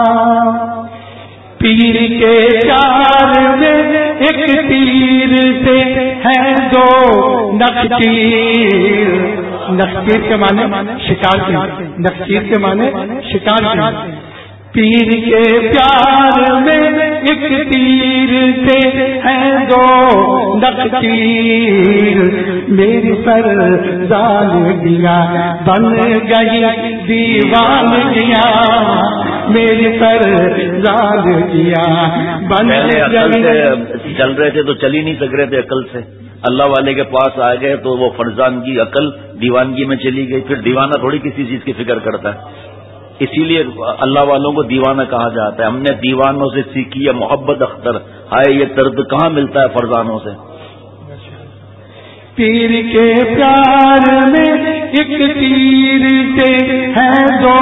پیر کے پیار میں ایک تیر سے ہے دو نخچیر، نخچیر کے معنی شکار کی، نخچیر کے معنی شکار کی، پیر کے پیار میں ایک تیر سے ہے دو نخچیر، میری پر زالگیاں بن گئی دیوانگیاں، میری پر زالگیاں بن گئی۔ چل رہے تھے تو چل ہی نہیں سک رہے تھے عقل سے، اللہ والے کے پاس آ گئے تو وہ فرزانگی عقل دیوانگی میں چلی گئی، پھر دیوانہ تھوڑی کسی چیز کی فکر کرتا ہے، اسی لیے اللہ والوں کو دیوانہ کہا جاتا ہے۔ ہم نے دیوانوں سے سیکھی ہے محبت اختر، ہائے یہ درد کہاں ملتا ہے فرزانوں سے۔ پیر کے پیار میں ایک تیر سے ہے دو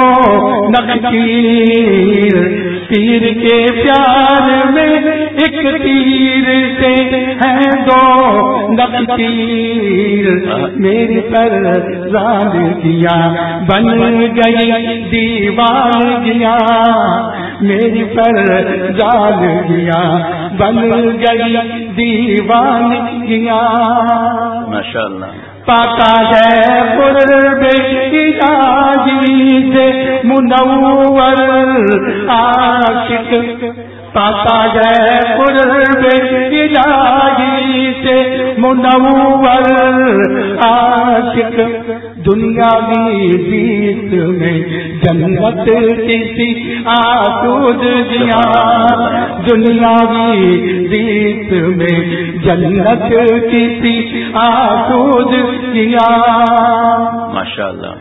نخچیر، پیر کے پیار میں ایک تیر سے ہے دو نخچیر، میری پر زالگیاں بن گئی دیوانگیاں، میری پر زالگیاں بن گئی دیوانگیاں۔ ماشاءاللہ پاتا ہے قرب الہی سے منور عاشق، پاتا ہے قرب الہی سے منور عاشق، دنیاوی جیت میں جنت کسی آسودگیاں، دنیاوی جیت میں جنت کسی آسودگیاں۔ ماشاءاللہ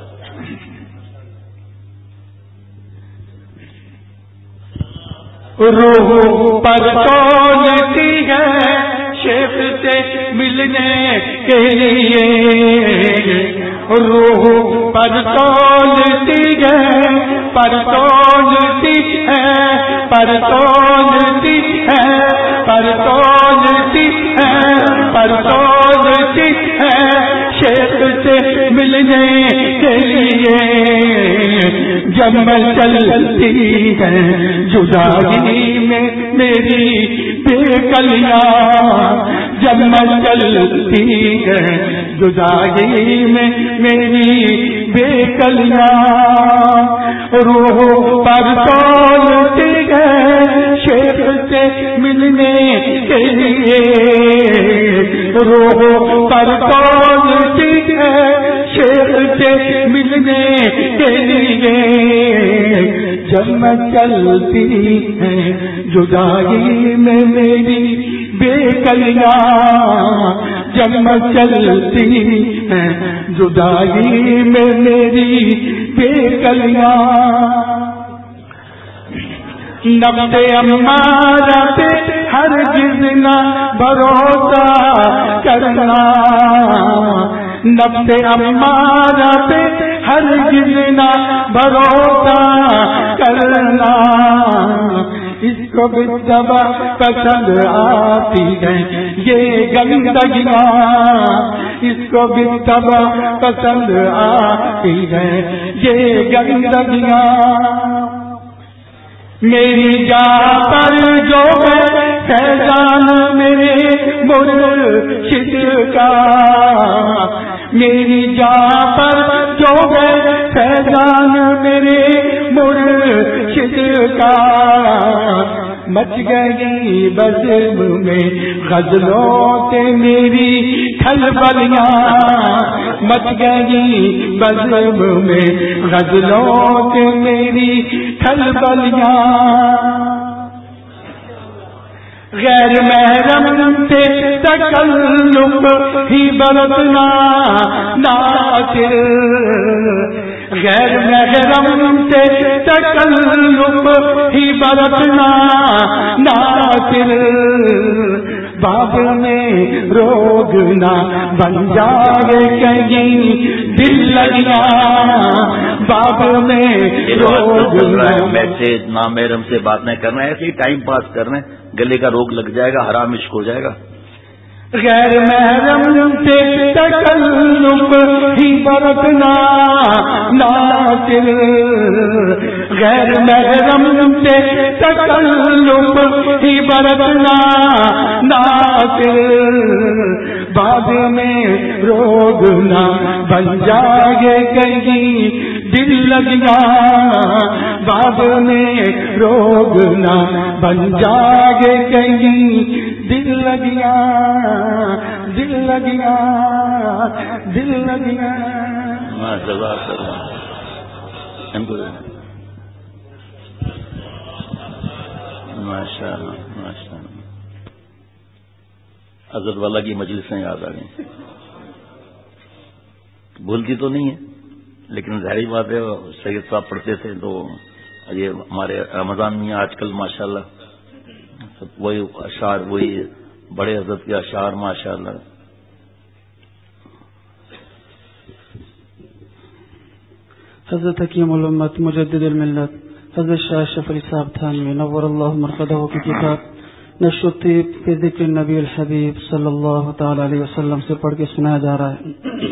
روح پر تولتی ہے شیخ سے ملنے کے لیے، روح پر تولتی ہے، پر تولتی ہے، پر تولتی ہے، پر تولتی ہے، پر تولتی ہے شیخ سے ملنے کے لیے، جب میں چلتی ہے جدائی میں میری بے کلیاں، جب میں چلتی ہے جدائی میں میری بے کلیاں، روح پر تولتی ہے شیخ سے ملنے کے لیے، روح پر تولتی ہے شیخ سے ملنے کے لیے، جب میں چلتی ہے جدائی میں میری بے کلیاں، جب میں چلتی ہے جدائی میں میری بے کلیاں، نفس امارہ پہ ہرگز نہ بھروسہ کرنا، نفس امارہ پہ ہرگز نہ بھروسہ کرنا، اس کو بھی دبا پسند آتی ہے یہ گندگیاں، اس کو بھی دبا پسند آتی ہے یہ گندگیاں، میری جان پر جو ہے فیضان میرے مرشد کا، میری جان پر جو ہے فیضان میرے مرشد کا، مچ گئی بزم میں غزلوں سے میری کھلبلیاں، مچ گئی بزم میں غزلوں سے میری کھلبلیاں، غیر محرم سے تکلف ہی برتنا ناصر، غیر محرم سے تکلف ہی برتنا ناصر باب میں روگ نہ بن جائے کہیں دل لگنا باب میں روگ نہ. میسج نامحرم سے بات نہیں کرنا، ایسے ہی ٹائم پاس کرنا، گلے کا روگ لگ جائے گا، حرام عشق ہو جائے گا. غیر محرم سے تکلف ہی برتنا ناصر غیر محرم سے تکلف ہی برتنا ناصر بعد میں روگ نہ بن جائے کہیں دل لگنا بعد میں روگ نہ بن جائے کہیں دل لگیا دل لگیا دل لگیا. ماشاء اللہ ماشاء اللہ. حضرت والا کی مجلسیں یاد آ گئی، بھولتی تو نہیں ہے لیکن ظاہری بات ہے سید صاحب پڑھتے تھے تو یہ ہمارے رمضان میں آج کل ماشاءاللہ وہی اشعار، وہی بڑے حضرت کے اشعار ماشاءاللہ. حضرت حکیم الامت مجدد الملت حضرت شاہ اشرف علی صاحب تھانوی نور اللہ مرقدہ کی کتاب نشر الطیب فی ذکر النبی الحبیب صلی اللہ تعالی علیہ وسلم سے پڑھ کے سنایا جا رہا ہے.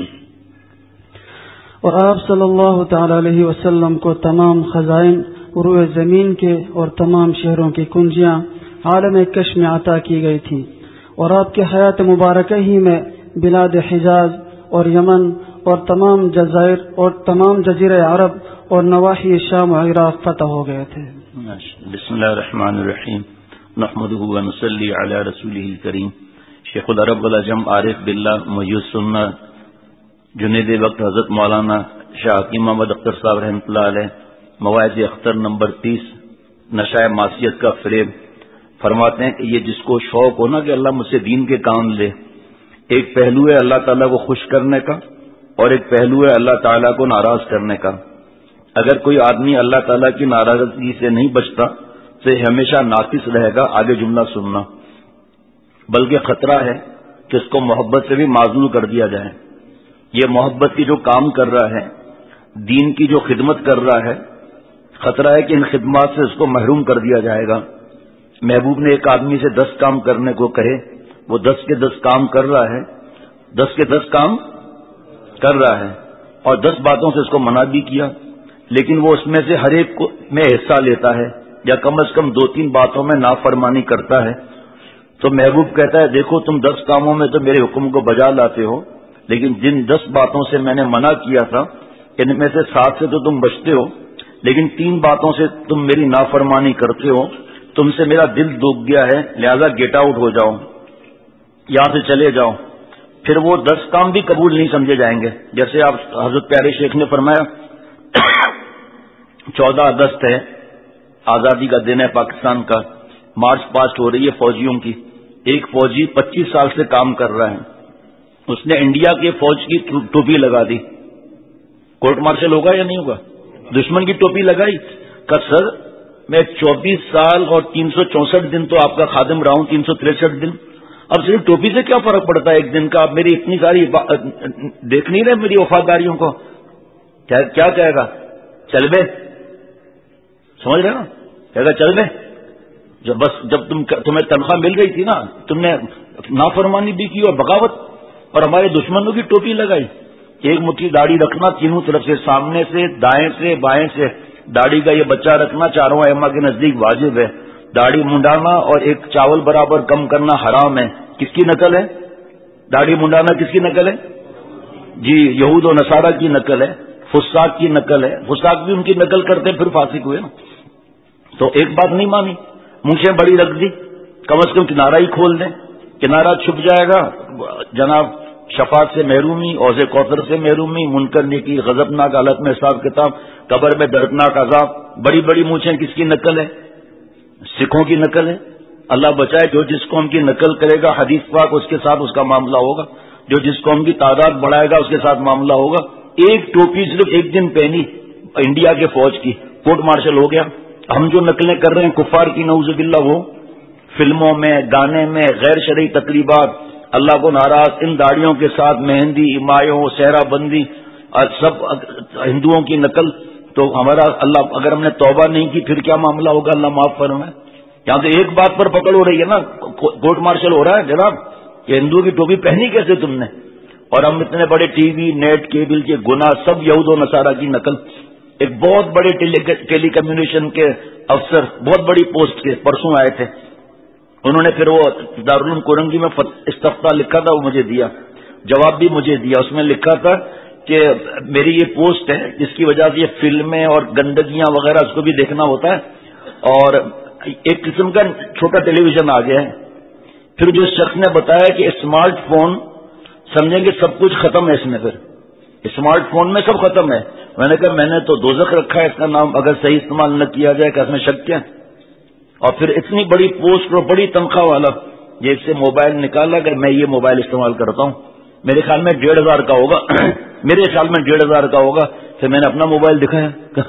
اور آپ صلی اللہ تعالی علیہ وسلم کو تمام خزائن روئے زمین کے اور تمام شہروں کی کنجیاں عالم کش میں عطا کی گئی تھی، اور آپ کے حیات مبارکہ ہی میں بلاد حجاز اور یمن اور تمام جزائر اور تمام جزیرہ عرب اور نواحی شام و عراق فتح ہو گئے تھے. بسم اللہ الرحمن الرحیم نحمدہ ونصلی علی رسولہ الکریم. شیخ العرب والعجم عارف باللہ محی السنہ جنید وقت حضرت مولانا شاہ حکیم محمد اختر صاحب رحمۃ اللہ علیہ مواعظ اختر نمبر 30 نشہ معصیت کا فریب فرماتے ہیں کہ یہ جس کو شوق ہو نا کہ اللہ مجھ سے دین کے کام لے، ایک پہلو ہے اللہ تعالیٰ کو خوش کرنے کا اور ایک پہلو ہے اللہ تعالیٰ کو ناراض کرنے کا. اگر کوئی آدمی اللہ تعالیٰ کی ناراضگی سے نہیں بچتا تو ہمیشہ ناقص رہے گا. آگے جملہ سننا، بلکہ خطرہ ہے کہ اس کو محبت سے بھی معزول کر دیا جائے. یہ محبت کی جو کام کر رہا ہے، دین کی جو خدمت کر رہا ہے، خطرہ ہے کہ ان خدمات سے اس کو محروم کر دیا جائے گا. محبوب نے ایک آدمی سے 10 کام کرنے کو کہے، وہ 10 کے 10 کام کر رہا ہے، 10 کے 10 کام کر رہا ہے اور 10 باتوں سے اس کو منع بھی کیا، لیکن وہ اس میں سے ہر ایک میں حصہ لیتا ہے یا کم از کم 2-3 باتوں میں نافرمانی کرتا ہے. تو محبوب کہتا ہے دیکھو تم 10 کاموں میں تو میرے حکم کو بجا لاتے ہو، لیکن جن 10 باتوں سے میں نے منع کیا تھا ان میں سے 7 سے تو تم بچتے ہو، لیکن 3 باتوں سے تم میری نافرمانی کرتے ہو. تم سے میرا دل دکھ گیا ہے، لہذا گیٹ آؤٹ ہو جاؤ، یہاں سے چلے جاؤ. پھر وہ 10 کام بھی قبول نہیں سمجھے جائیں گے. جیسے آپ حضرت پیارے شیخ نے فرمایا 14 اگست ہے، آزادی کا دن ہے پاکستان کا، مارچ پاسٹ ہو رہی ہے فوجیوں کی. ایک فوجی 25 سال سے کام کر رہا ہے، اس نے انڈیا کے فوج کی ٹوپی لگا دی. کورٹ مارشل ہوگا یا نہیں ہوگا؟ دشمن کی ٹوپی لگائی کہ سر میں 24 سال اور 364 دن تو آپ کا خادم رہا ہوں، 363 دن. اب صرف ٹوپی سے کیا فرق پڑتا ہے ایک دن کا؟ آپ میری اتنی ساری دیکھ نہیں رہے میری وفاداریوں کو. کیا کہے گا؟ چل بے، سمجھ رہے نا؟ کہے گا چل بے. جب تمہیں تنخواہ مل رہی تھی نا، تم نے نافرمانی بھی کی اور بغاوت اور ہمارے دشمنوں کی ٹوپی لگائی. ایک مٹھی داڑھی رکھنا تینوں طرف سے، سامنے سے، دائیں سے، بائیں سے. داڑھی کا یہ بچہ رکھنا چاروں ائمہ کے نزدیک واجب ہے. داڑھی منڈانا اور ایک چاول برابر کم کرنا حرام ہے. کس کی نقل ہے؟ داڑھی منڈانا کس کی نقل ہے؟ جی یہود و نصارہ کی نقل ہے، فساق کی نقل ہے. فساق بھی ان کی نقل کرتے پھر فاسق ہوئے نا. تو ایک بات نہیں مانی، مونچھیں بڑی رکھ دی، کم از کم کنارہ ہی کھول دیں، کنارہ چھپ جائے گا. جناب شفاعت سے محرومی، اوز کوثر سے محرومی، منکر نیکی، غضبناک حالت میں حساب کتاب، قبر میں دردناک عذاب. بڑی بڑی مونچھیں کس کی نقل ہے؟ سکھوں کی نقل ہے. اللہ بچائے، جو جس قوم کی نقل کرے گا حدیث پاک اس کے ساتھ اس کا معاملہ ہوگا، جو جس قوم کی تعداد بڑھائے گا اس کے ساتھ معاملہ ہوگا. ایک ٹوپی صرف ایک دن پہنی انڈیا کے فوج کی، کورٹ مارشل ہو گیا. ہم جو نقلیں کر رہے ہیں کفار کی نعوذ باللہ، وہ فلموں میں، گانے میں، غیر شرعی تقریبات، اللہ کو ناراض، ان داڑیوں کے ساتھ مہندی، امایوں، صحرا بندی اور سب ہندوؤں کی نقل. تو ہمارا اللہ، اگر ہم نے توبہ نہیں کی پھر کیا معاملہ ہوگا؟ اللہ معاف فرمائے. یہاں تو ایک بات پر پکڑ ہو رہی ہے نا، کورٹ مارشل ہو رہا ہے جناب کہ ہندو کی ٹوپی پہنی کیسے تم نے؟ اور ہم اتنے بڑے ٹی وی، نیٹ، کیبل کے گناہ سب یہود و نصارہ کی نقل. ایک بہت بڑے ٹیلی کمیونیکیشن کے افسر، بہت بڑی پوسٹ کے، پرسوں آئے تھے. انہوں نے پھر وہ دارالعلوم کورنگی میں استفتاء لکھا تھا، وہ مجھے دیا، جواب بھی مجھے دیا. اس میں لکھا تھا کہ میری یہ پوسٹ ہے جس کی وجہ سے یہ فلمیں اور گندگیاں وغیرہ اس کو بھی دیکھنا ہوتا ہے، اور ایک قسم کا چھوٹا ٹیلی ویژن آ گیا ہے. پھر جو شخص نے بتایا کہ اسمارٹ فون سمجھیں گے سب کچھ ختم ہے اس میں، پھر اسمارٹ فون میں سب ختم ہے. میں نے کہا میں نے تو دوزخ رکھا ہے اس کا نام، اگر صحیح استعمال نہ کیا جائے کہ اس میں شک کیا. اور پھر اتنی بڑی پوسٹ اور بڑی تنخواہ والا یہ ایک سے موبائل نکالا کہ میں یہ موبائل استعمال کرتا ہوں، میرے خیال میں 1500 کا ہوگا میرے خیال میں 1500 کا ہوگا. پھر میں نے اپنا موبائل دکھایا،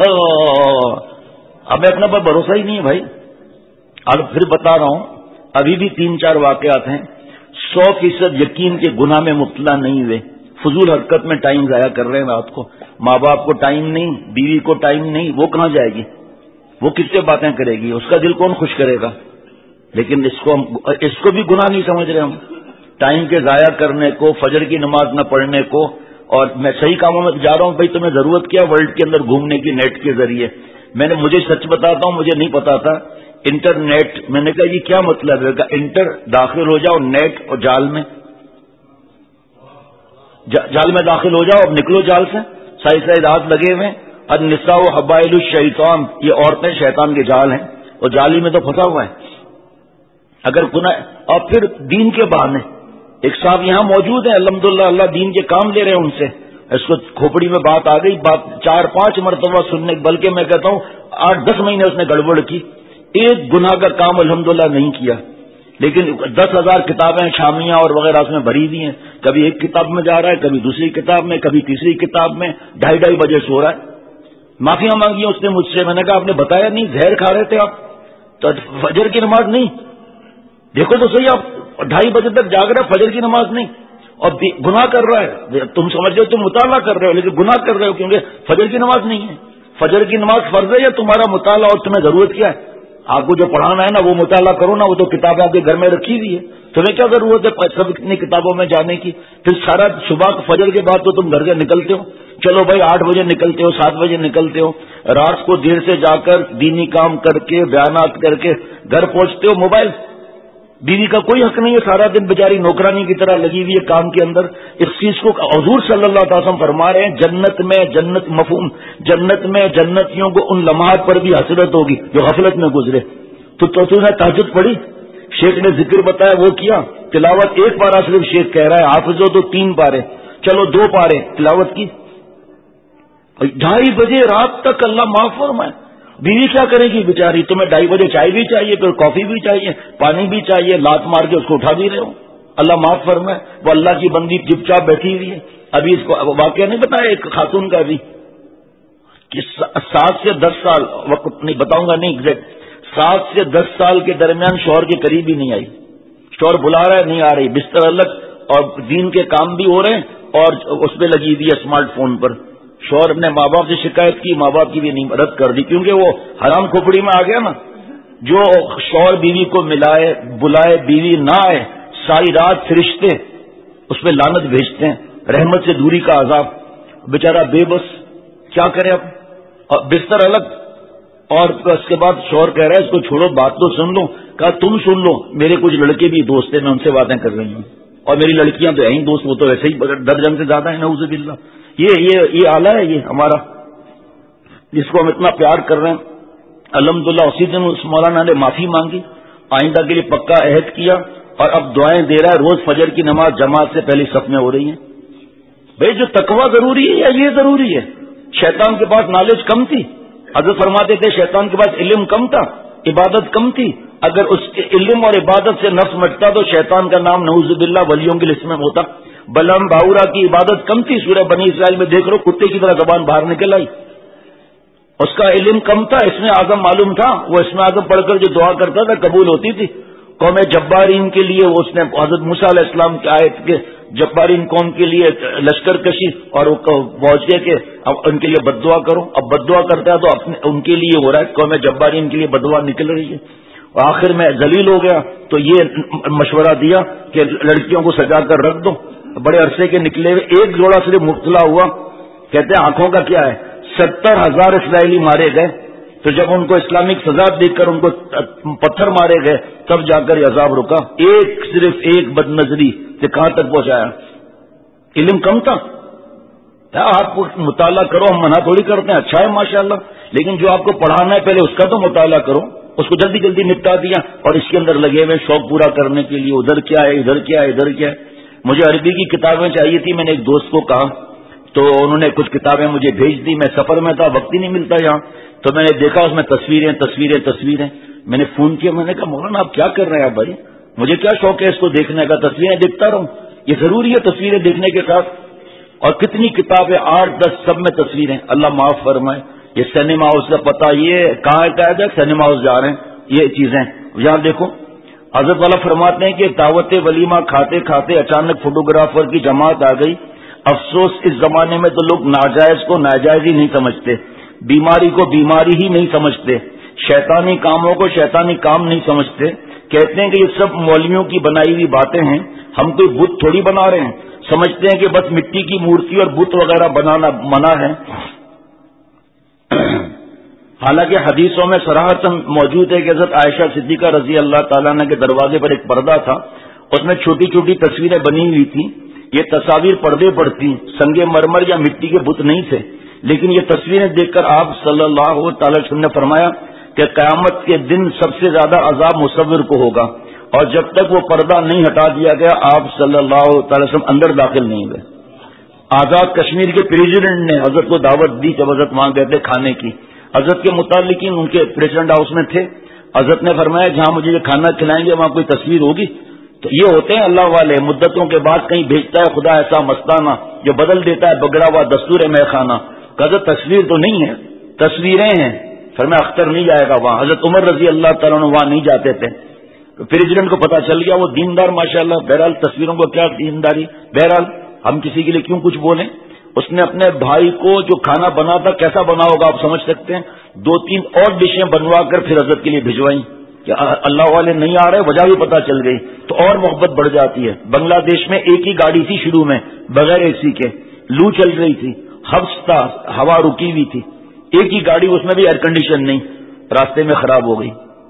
اب اپنا پر بھروسہ ہی نہیں ہے بھائی. اور پھر بتا رہا ہوں، ابھی بھی 3-4 واقعات ہیں. 100% یقین کے گناہ میں مبتلا نہیں ہوئے، فضول حرکت میں ٹائم ضائع کر رہے ہیں. رات کو ماں باپ کو ٹائم نہیں، بیوی کو ٹائم نہیں، وہ کہاں جائے گی؟ وہ کس سے باتیں کرے گی؟ اس کا دل کون خوش کرے گا؟ لیکن اس کو بھی گناہ نہیں سمجھ رہے ہم، ٹائم کے ضائع کرنے کو، فجر کی نماز نہ پڑھنے کو. اور میں صحیح کاموں میں جا رہا ہوں. بھائی تمہیں ضرورت کیا ورلڈ کے اندر گھومنے کی نیٹ کے ذریعے؟ مجھے سچ بتاتا ہوں، مجھے نہیں پتا تھا انٹرنیٹ. میں نے کہا یہ کیا مطلب ہے؟ انٹر داخل ہو جاؤ نیٹ اور جال میں داخل ہو جاؤ، اب نکلو جال سے. سائے رات لگے ہوئے. النساء حبائل الشیطان، یہ عورتیں شیطان کے جال ہیں، اور جالی میں تو پھنسا ہوا ہے. اگر گناہ، اور پھر دین کے بہانے. ایک صاحب یہاں موجود ہیں الحمدللہ، اللہ دین کے کام لے رہے ہیں ان سے. اس کو کھوپڑی میں بات آ گئی، بات 4-5 مرتبہ سننے، بلکہ میں کہتا ہوں 8-10 مہینے اس نے گڑبڑ کی. ایک گناہ کا کام الحمدللہ نہیں کیا، لیکن 10,000 کتابیں شامیہ اور وغیرہ اس میں بھری دی ہیں. کبھی ایک کتاب میں جا رہا ہے، کبھی دوسری کتاب میں، کبھی تیسری کتاب میں. 2:30 بجے سو رہا ہے. معافیاں مانگی اس نے مجھ سے. میں نے کہا آپ نے بتایا نہیں، زہر کھا رہے تھے آپ تو. فجر کی نماز نہیں، دیکھو تو صحیح، آپ 2:30 بجے تک جاگ رہے، فجر کی نماز نہیں، اور گناہ کر رہا ہے. تم سمجھ رہے ہو تم مطالعہ کر رہے ہو، لیکن گناہ کر رہے ہو کیونکہ فجر کی نماز نہیں ہے. فجر کی نماز فرض ہے یا تمہارا مطالعہ؟ اور تمہیں ضرورت کیا ہے؟ آپ کو جو پڑھانا ہے نا وہ مطالعہ کرو نا، وہ تو کتابیں آپ کے گھر میں رکھی ہوئی ہے. تمہیں کیا ضرورت ہے سب اتنی کتابوں میں جانے کی؟ پھر سارا صبح فجر کے بعد تو تم گھر سے نکلتے ہو، چلو بھائی 8 بجے نکلتے ہو، 7 بجے نکلتے ہو، رات کو دیر سے جا کر دینی کام کر کے بیانات کر کے گھر پہنچتے ہو. موبائل، بیوی کا کوئی حق نہیں ہے، سارا دن بیچاری نوکرانی کی طرح لگی ہوئی ہے کام کے اندر. اس چیز کو حضور صلی اللہ علیہ وسلم فرما رہے ہیں جنت مفہوم، جنت میں جنتیوں کو ان لمحات پر بھی حسرت ہوگی جو غفلت میں گزرے. تو نے تہجد پڑھی، شیخ نے ذکر بتایا وہ کیا، تلاوت 1 پارہ صرف شیخ کہہ رہا ہے، حافظ ہو تو 3 پارے، چلو 2 پارے تلاوت کی. 2:30 بجے رات تک، اللہ معاف فرمائے. بیوی کیا کرے گی بیچاری؟ تمہیں 2:30 بجے چائے بھی چاہیے، پھر کافی بھی چاہیے، پانی بھی چاہیے، لات مار کے اس کو اٹھا بھی رہے ہو. اللہ معاف فرمائے. وہ اللہ کی بندی چپ چاپ بیٹھی ہوئی ہے. ابھی اس کو واقعہ نہیں بتایا ایک خاتون کا بھی کہ 7 سے 10 سال، وقت نہیں بتاؤں گا نہیں ایگزیکٹ، 7 سے 10 سال کے درمیان شوہر کے قریب ہی نہیں آئی. شوہر بلا رہا ہے نہیں آ رہی، بستر الگ، اور دین کے کام بھی ہو رہے ہیں اور اس پہ لگی ہوئی ہے اسمارٹ فون پر. شوہر نے ماں باپ سے شکایت کی، ماں باپ کی بھی نہیں رد کر دی، کیونکہ وہ حرام کھوپڑی میں آ گیا نا. جو شوہر بیوی کو ملائے بلائے، بیوی نہ آئے، ساری رات فرشتے اس پہ لعنت بھیجتے ہیں، رحمت سے دوری کا عذاب. بیچارہ بے بس، کیا کرے اب؟ اور بستر الگ. اور اس کے بعد شوہر کہہ رہا ہے اس کو چھوڑو، بات تو سن لو. کہا تم سن لو، میرے کچھ لڑکے بھی دوست ہیں، میں ان سے باتیں کر رہی ہوں، اور میری لڑکیاں تو ہیں ہی دوست، وہ تو ویسے ہی درجن سے زیادہ ہیں، نعوذ باللہ. یہ آلہ ہے یہ ہمارا، جس کو ہم اتنا پیار کر رہے ہیں. الحمدللہ اسی دن اس مولانا نے معافی مانگی، آئندہ کے لیے پکا عہد کیا، اور اب دعائیں دے رہا ہے. روز فجر کی نماز جماعت سے پہلی صف میں ہو رہی ہیں. بھائی جو تقوی ضروری ہے یا یہ ضروری ہے؟ شیطان کے پاس نالج کم تھی، حضرت فرماتے تھے شیطان کے پاس علم کم تھا، عبادت کم تھی. اگر اس کے علم اور عبادت سے نفس مٹتا تو شیطان کا نام نعوذ باللہ ولیوں کی لسٹ میں ہوتا. بلام باورا کی عبادت کم تھی، سورہ بنی اسرائیل میں دیکھ رہو کتے کی طرح زبان باہر نکل آئی. اس کا علم کم تھا، اسم اعظم معلوم تھا، وہ اسم اعظم پڑھ کر جو دعا کرتا تھا قبول ہوتی تھی. قوم جبارین کے لیے اس نے حضرت موسیٰ علیہ السلام کی آیت کے جبارین قوم کے لیے لشکر کشی اور پہنچ گئے کہ اب ان کے لیے بد دعا کرو. اب بد دعا کرتا ہے تو اپنے ان کے لیے ہو رہا ہے، قوم جبارین کے لیے بد دعا نکل رہی ہے. اور آخر میں ذلیل ہو گیا تو یہ مشورہ دیا کہ لڑکیوں کو سجا کر رکھ دو. بڑے عرصے کے نکلے ہوئے ایک جوڑا صرف مبتلا ہوا. کہتے ہیں آنکھوں کا کیا ہے، 70,000 اسرائیلی مارے گئے. تو جب ان کو اسلامک سزا دیکھ کر ان کو پتھر مارے گئے تب جا کر یہ عذاب رکا. صرف ایک بد نظری سے کہاں تک پہنچایا. علم کم تھا. آپ مطالعہ کرو، ہم منع تھوڑی کرتے ہیں، اچھا ہے ماشاءاللہ، لیکن جو آپ کو پڑھانا ہے پہلے اس کا تو مطالعہ کرو. اس کو جلدی جلدی نپٹا دیا اور اس کے اندر لگے ہوئے شوق پورا کرنے کے لیے ادھر کیا ہے ادھر کیا ہے ادھر کیا ہے. مجھے عربی کی کتابیں چاہیے تھی، میں نے ایک دوست کو کہا تو انہوں نے کچھ کتابیں مجھے بھیج دی. میں سفر میں تھا، وقت ہی نہیں ملتا یہاں، تو میں نے دیکھا اس میں تصویریں تصویریں تصویریں. میں نے فون کیا، میں نے کہا مولانا آپ کیا کر رہے ہیں آپ بھائی، مجھے کیا شوق ہے اس کو دیکھنے کا، تصویریں دیکھتا رہوں. یہ ضروری ہے تصویریں دیکھنے کے ساتھ. اور کتنی کتابیں 8-10 سب میں تصویریں. اللہ معاف فرمائے. یہ سینما ہاؤس کا پتہ یہ کہاں ہے، سینما ہاؤس جا رہے ہیں یہ چیزیں. یہاں دیکھو حضرت والا فرماتے ہیں کہ دعوت ولیمہ کھاتے کھاتے اچانک فوٹوگرافر کی جماعت آ گئی. افسوس اس زمانے میں تو لوگ ناجائز کو ناجائز ہی نہیں سمجھتے، بیماری کو بیماری ہی نہیں سمجھتے، شیطانی کاموں کو شیطانی کام نہیں سمجھتے. کہتے ہیں کہ یہ سب مولویوں کی بنائی ہوئی باتیں ہیں، ہم کوئی بت تھوڑی بنا رہے ہیں. سمجھتے ہیں کہ بس مٹی کی مورتی اور بت وغیرہ بنانا منع ہے. حالانکہ حدیثوں میں صراحتاً موجود ہے کہ حضرت عائشہ صدیقہ رضی اللہ تعالیٰ عنہ کے دروازے پر ایک پردہ تھا، اس میں چھوٹی چھوٹی تصویریں بنی ہوئی تھیں. یہ تصاویر پردے پر تھیں، سنگ مرمر یا مٹی کے بت نہیں تھے. لیکن یہ تصویریں دیکھ کر آپ صلی اللہ تعالی وسلم نے فرمایا کہ قیامت کے دن سب سے زیادہ عذاب مصور کو ہوگا. اور جب تک وہ پردہ نہیں ہٹا دیا گیا آپ صلی اللہ تعالی وسلم اندر داخل نہیں ہوئے. آزاد کشمیر کے پریزیڈنٹ نے حضرت کو دعوت دی جب حضرت وہاں گئے تھے کھانے کی. حضرت کے متعلقین ان کے پریزیڈنٹ ہاؤس میں تھے. حضرت نے فرمایا جہاں مجھے یہ کھانا کھلائیں گے وہاں کوئی تصویر ہوگی. تو یہ ہوتے ہیں اللہ والے، مدتوں کے بعد کہیں بھیجتا ہے خدا ایسا مستانہ جو بدل دیتا ہے بگڑا ہوا دستور میں خانہ. حضرت تصویر تو نہیں ہے، تصویریں ہیں. فرمایا اختر نہیں جائے گا وہاں. حضرت عمر رضی اللہ تعالیٰ عنہ وہاں نہیں جاتے تھے. پریزیڈنٹ کو پتا چل گیا، وہ دیندار ماشاءاللہ. بہرحال تصویروں کو کیا دینداری، بہرحال ہم کسی کے لیے کیوں کچھ بولیں. اس نے اپنے بھائی کو جو کھانا بنا تھا کیسا بنا ہوگا آپ سمجھ سکتے ہیں، 2-3 اور ڈشیں بنوا کر پھر حضرت کے لیے بھجوائیں کہ اللہ والے نہیں آ رہے، وجہ بھی پتا چل گئی تو اور محبت بڑھ جاتی ہے. بنگلہ دیش میں ایک ہی گاڑی تھی شروع میں بغیر اے سی کے، لو چل رہی تھی، حبس تھا، ہوا رکی ہوئی تھی، ایک ہی گاڑی، اس میں بھی ایئر کنڈیشن نہیں، راستے میں خراب ہو گئی.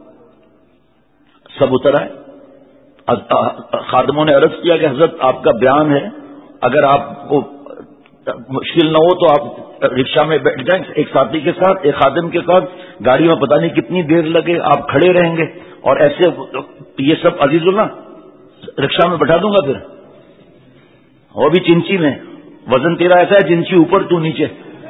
سب اتر آئے. خادموں نے عرض کیا کہ حضرت آپ کا بیان ہے، اگر آپ کو مشکل نہ ہو تو آپ رکشہ میں بیٹھ جائیں ایک ساتھی کے ساتھ، ایک خادم کے ساتھ. گاڑی میں پتہ نہیں کتنی دیر لگے، آپ کھڑے رہیں گے اور ایسے یہ سب عزیز اللہ رکشہ میں بٹھا دوں گا پھر. وہ بھی چنچی میں، وزن تیرا ایسا ہے چنچی اوپر تو نیچے.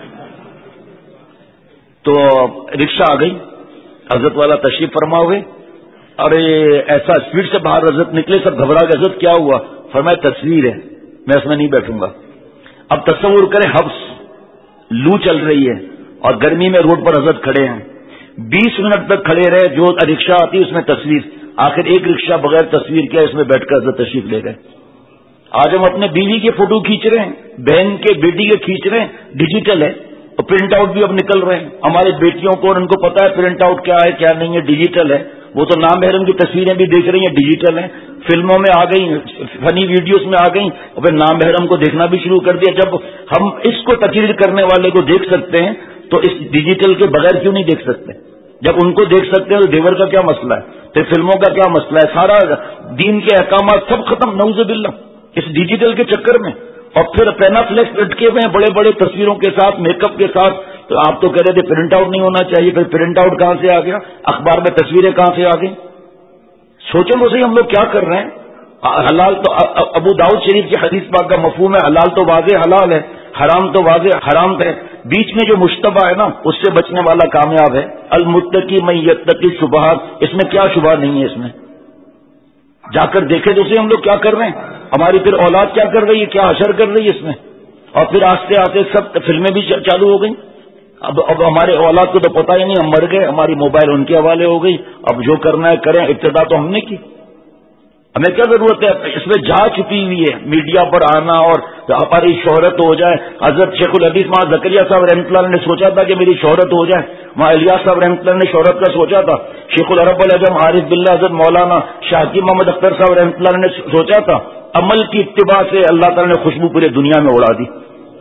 تو رکشہ آ گئی، حضرت والا تشریف فرما ہوئے. اور ایسا اسپیڈ سے باہر حضرت نکلے، سب گھبرا گئے. حضرت کیا ہوا؟ فرمایا تصویر ہے، میں اس میں نہیں بیٹھوں گا. اب تصور کریں حبس، لو چل رہی ہے اور گرمی میں روڈ پر حضرت کھڑے ہیں. 20 منٹ تک کھڑے رہے. جو رکشہ آتی اس میں تصویر، آخر ایک رکشہ بغیر تصویر کیا اس میں بیٹھ کر حضرت تشریف لے گئے. آج ہم اپنے بیوی کے فوٹو کھینچ رہے ہیں، بہن کے بیٹی کے کھینچ رہے ہیں، ڈیجیٹل ہے اور پرنٹ آؤٹ بھی اب نکل رہے ہیں. ہماری بیٹیوں کو ان کو پتا ہے پرنٹ آؤٹ کیا ہے کیا نہیں ہے، ڈیجیٹل ہے. وہ تو نام محرم کی تصویریں بھی دیکھ رہی ہیں، ڈیجیٹل ہیں. فلموں میں آ گئی، فنی ویڈیوز میں آ گئی اور پھر نام محرم کو دیکھنا بھی شروع کر دیا. جب ہم اس کو تقریر کرنے والے کو دیکھ سکتے ہیں تو اس ڈیجیٹل کے بغیر کیوں نہیں دیکھ سکتے؟ جب ان کو دیکھ سکتے ہیں تو دیور کا کیا مسئلہ ہے، پھر فلموں کا کیا مسئلہ ہے؟ سارا دین کے احکامات سب ختم نعوذ باللہ اس ڈیجیٹل کے چکر میں. اور پھر پینا فلیکس لٹکے ہوئے ہیں بڑے بڑے تصویروں کے ساتھ، میک اپ کے ساتھ. تو آپ تو کہہ رہے تھے پرنٹ آؤٹ نہیں ہونا چاہیے، پھر پرنٹ آؤٹ کہاں سے آ گیا؟ اخبار میں تصویریں کہاں سے آ گئی؟ سوچیں تو صحیح ہم لوگ کیا کر رہے ہیں. حلال تو ابو داؤد شریف کی حدیث پاک کا مفہوم ہے حلال تو واضح حلال ہے، حرام تو واضح حرام ہے. بیچ میں جو مشتبہ ہے نا اس سے بچنے والا کامیاب ہے. المتقی من یتقی شبہات، اس میں کیا شبہ نہیں ہے؟ اس میں جا کر دیکھیں تو صحیح ہم لوگ کیا کر رہے ہیں. ہماری پھر اولاد کیا کر رہی ہے، کیا اثر کر رہی ہے اس میں؟ اور پھر آستے آستے سب فلمیں بھی چالو ہو گئی. اب ہمارے اولاد کو تو پتہ ہی نہیں، ہم مر گئے، ہماری موبائل ان کے حوالے ہو گئی. اب جو کرنا ہے کریں، ابتدا تو ہم نے کی. ہمیں کیا ضرورت ہے؟ اس میں جا چھپی ہوئی ہے میڈیا پر آنا اور ہماری شہرت ہو جائے. حضرت شیخ الحدیث ماں زکریا صاحب رحمۃ اللہ نے سوچا تھا کہ میری شہرت ہو جائے. ماں الیاس صاحب رحمۃ اللہ نے شہرت کا سوچا تھا. شیخ العرب العجم عارف باللہ حضرت مولانا شاہ کی محمد اختر صاحب رحمۃ اللہ نے سوچا تھا. عمل کی اتباع سے اللہ تعالیٰ نے خوشبو پورے دنیا میں اڑا دی.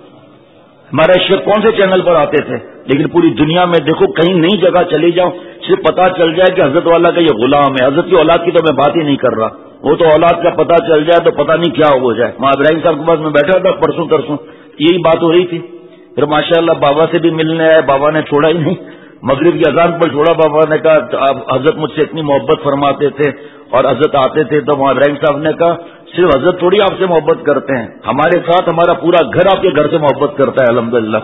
ہمارے شیخ کون سے چینل پر آتے تھے، لیکن پوری دنیا میں دیکھو، کہیں نئی جگہ چلی جاؤ، صرف پتا چل جائے کہ حضرت والا کا یہ غلام ہے. حضرت کی اولاد کی تو میں بات ہی نہیں کر رہا، وہ تو اولاد کا پتا چل جائے تو پتہ نہیں کیا ہو جائے. ماں ابراہیم صاحب کے پاس میں بیٹھا تھا پرسوں ترسوں، یہی بات ہو رہی تھی. پھر ماشاءاللہ بابا سے بھی ملنے آئے، بابا نے چھوڑا ہی نہیں. مغرب کی اذان پر چھوڑا. بابا نے کہا آپ حضرت مجھ سے اتنی محبت فرماتے تھے اور حضرت آتے تھے تو ماں ابراہیم صاحب نے کہا صرف حضرت تھوڑی آپ سے محبت کرتے ہیں، ہمارے ساتھ ہمارا پورا گھر آپ کے گھر سے محبت کرتا ہے. الحمدللہ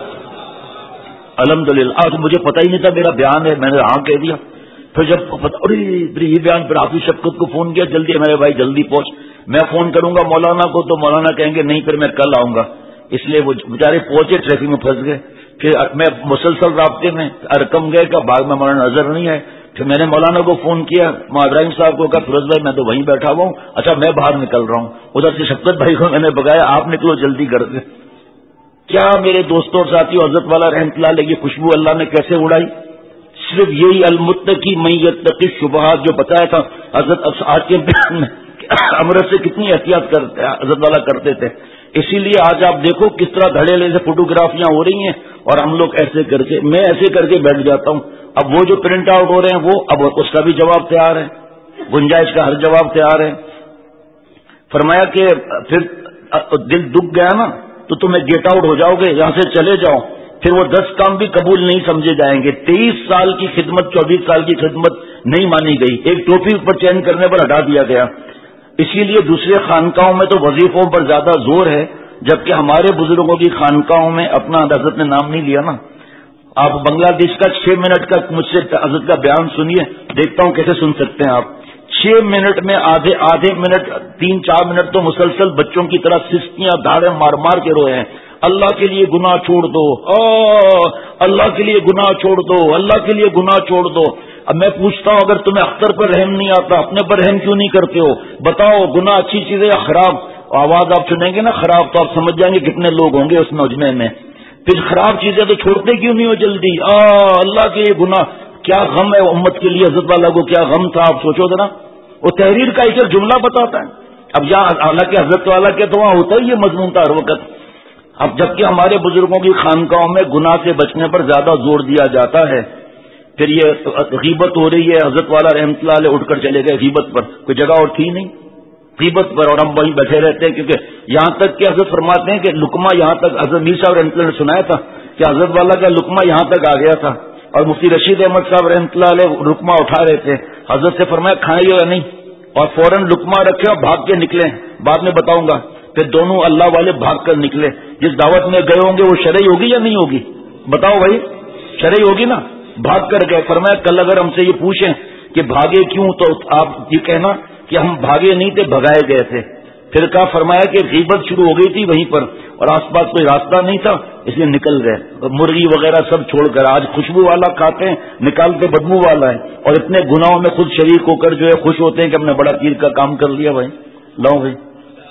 الحمدللہ. آج مجھے پتہ ہی نہیں تھا میرا بیان ہے، میں نے ہاں کہہ دیا. پھر جب ارے یہ بیان، پھر آپ کی شفقت کو فون کیا، جلدی میرے بھائی جلدی پہنچ. میں فون کروں گا مولانا کو تو مولانا کہیں گے نہیں پھر میں کل آؤں گا. اس لیے وہ بیچارے پہنچے، ٹریفک میں پھنس گئے. پھر میں مسلسل رابطے میں ارکم گئے کا باغ میں مولانا نظر نہیں آئے. پھر میں نے مولانا کو فون کیا، ماں ابراہیم صاحب کو کہا فیروز بھائی میں تو وہیں بیٹھا ہوا ہوں. اچھا میں باہر نکل رہا ہوں. ادھر سے شفقت بھائی کو میں نے بگایا، آپ نکلو جلدی کر کے. کیا میرے دوستوں اور ساتھیوں، حضرت والا رحمۃ اللہ علیہ کی خوشبو اللہ نے کیسے اڑائی؟ صرف یہی المتقی من یتقی شبہات جو بتایا تھا حضرت آج کے بیان میں، امرت سے کتنی احتیاط کرتے حضرت والا کرتے تھے. اسی لیے آج آپ دیکھو کس طرح دھڑے سے فوٹوگرافیاں ہو رہی ہیں اور ہم لوگ ایسے کر کے، میں ایسے کر کے بیٹھ جاتا ہوں. اب وہ جو پرنٹ آؤٹ ہو رہے ہیں وہ اب اس کا بھی جواب تیار ہے، گنجائش کا ہر جواب تیار ہے. فرمایا کہ پھر دل دکھ گیا نا تو تمہیں گیٹ آؤٹ ہو جاؤ گے، یہاں سے چلے جاؤ. پھر وہ 10 کام بھی قبول نہیں سمجھے جائیں گے. 23 سال کی خدمت، 24 سال کی خدمت نہیں مانی گئی، ایک ٹوپی پر چینج کرنے پر ہٹا دیا گیا. اسی لیے دوسرے خانقاہوں میں تو وظیفوں پر زیادہ زور ہے، جبکہ ہمارے بزرگوں کی خانقاہوں میں اپنا حضرت نے نام نہیں لیا نا. آپ بنگلہ دیش کا 6 منٹ کا مجھ سے حضرت کا بیان سنیے، دیکھتا ہوں کیسے سن سکتے ہیں آپ. 6 منٹ میں آدھے منٹ 3-4 منٹ تو مسلسل بچوں کی طرح سسکیاں دھاڑے مار مار کے روئے ہیں. اللہ کے لیے گناہ چھوڑ دو، اللہ کے لیے گناہ چھوڑ دو، اللہ کے لیے گناہ چھوڑ دو. اب میں پوچھتا ہوں اگر تمہیں اختر پر رحم نہیں آتا، اپنے پر رحم کیوں نہیں کرتے ہو؟ بتاؤ گناہ اچھی چیز ہے یا خراب؟ آواز آپ سنیں گے نا خراب تو آپ سمجھ جائیں گے کتنے لوگ ہوں گے اس مجمع میں. پھر خراب چیزیں تو چھوڑتے کیوں نہیں ہو جلدی؟ اللہ کے یہ گناہ، کیا غم ہے امت کے لیے، حضرت والا کو کیا غم تھا آپ سوچو ذرا. وہ تحریر کا ایک جملہ بتاتا ہے. اب یہاں حالانکہ حضرت والا کے تو وہاں ہوتا ہی یہ مضمون تھا ہر وقت. اب جبکہ ہمارے بزرگوں کی خانقاہوں میں گناہ سے بچنے پر زیادہ زور دیا جاتا ہے. پھر یہ غیبت ہو رہی ہے، حضرت والا رحمۃ اللہ علیہ اٹھ کر چلے گئے غیبت پر، کوئی جگہ اور تھی نہیں غیبت پر، اور ہم وہیں بیٹھے رہتے ہیں. کیونکہ یہاں تک کہ حضرت فرماتے ہیں کہ لقمہ یہاں تک، حضرت میر صاحب رحمۃ اللہ نے سنایا تھا کہ حضرت والا کا لقمہ یہاں تک آ گیا تھا اور مفتی رشید احمد صاحب رحمۃ اللہ علیہ لقمہ اٹھا رہے تھے. حضرت سے فرمایا کھائیں یا نہیں، اور فوراً لقمہ رکھے اور بھاگ کے نکلے. بعد میں بتاؤں گا. پھر دونوں اللہ والے بھاگ کر نکلے. جس دعوت میں گئے ہوں گے وہ شرعی ہوگی یا نہیں ہوگی؟ بتاؤ بھائی، شرعی ہوگی نا. بھاگ کر گئے. فرمایا کل اگر ہم سے یہ پوچھیں کہ بھاگے کیوں تو آپ یہ کہنا کہ ہم بھاگے نہیں تھے، بھگائے گئے تھے. پھر کہا فرمایا کہ غیبت شروع ہو گئی تھی وہیں پر اور آس پاس کوئی راستہ نہیں تھا اس لیے نکل گئے. مرغی وغیرہ سب چھوڑ کر آج خوشبو والا کھاتے ہیں، نکالتے بدبو والا ہے، اور اتنے گناہوں میں خود شریک ہو کر جو ہے خوش ہوتے ہیں کہ ہم نے بڑا پیر کا کام کر لیا. بھائی لاؤ بھائی،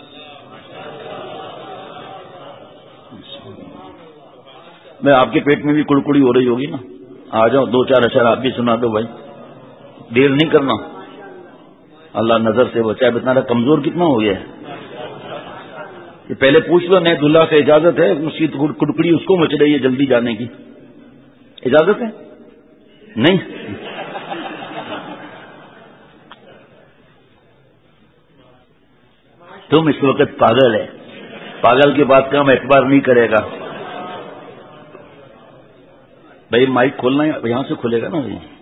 میں آپ کے پیٹ میں بھی کڑکڑی ہو رہی ہوگی نا. آ جاؤ 2-4 اشعار آپ بھی سنا دو بھائی، دیر نہیں کرنا. اللہ نظر سے بچائے. بتنا کمزور کتنا ہو گیا ہے. یہ پہلے پوچھ لو نئے دلہا سے اجازت ہے، اس کی کڑکڑی اس کو مچ رہی ہے جلدی جانے کی، اجازت ہے؟ نہیں. تم اس وقت پاگل ہے، پاگل کی بات کا ہم اعتبار نہیں کرے گا. بھائی مائک کھولنا ہے، یہاں سے کھلے گا نا.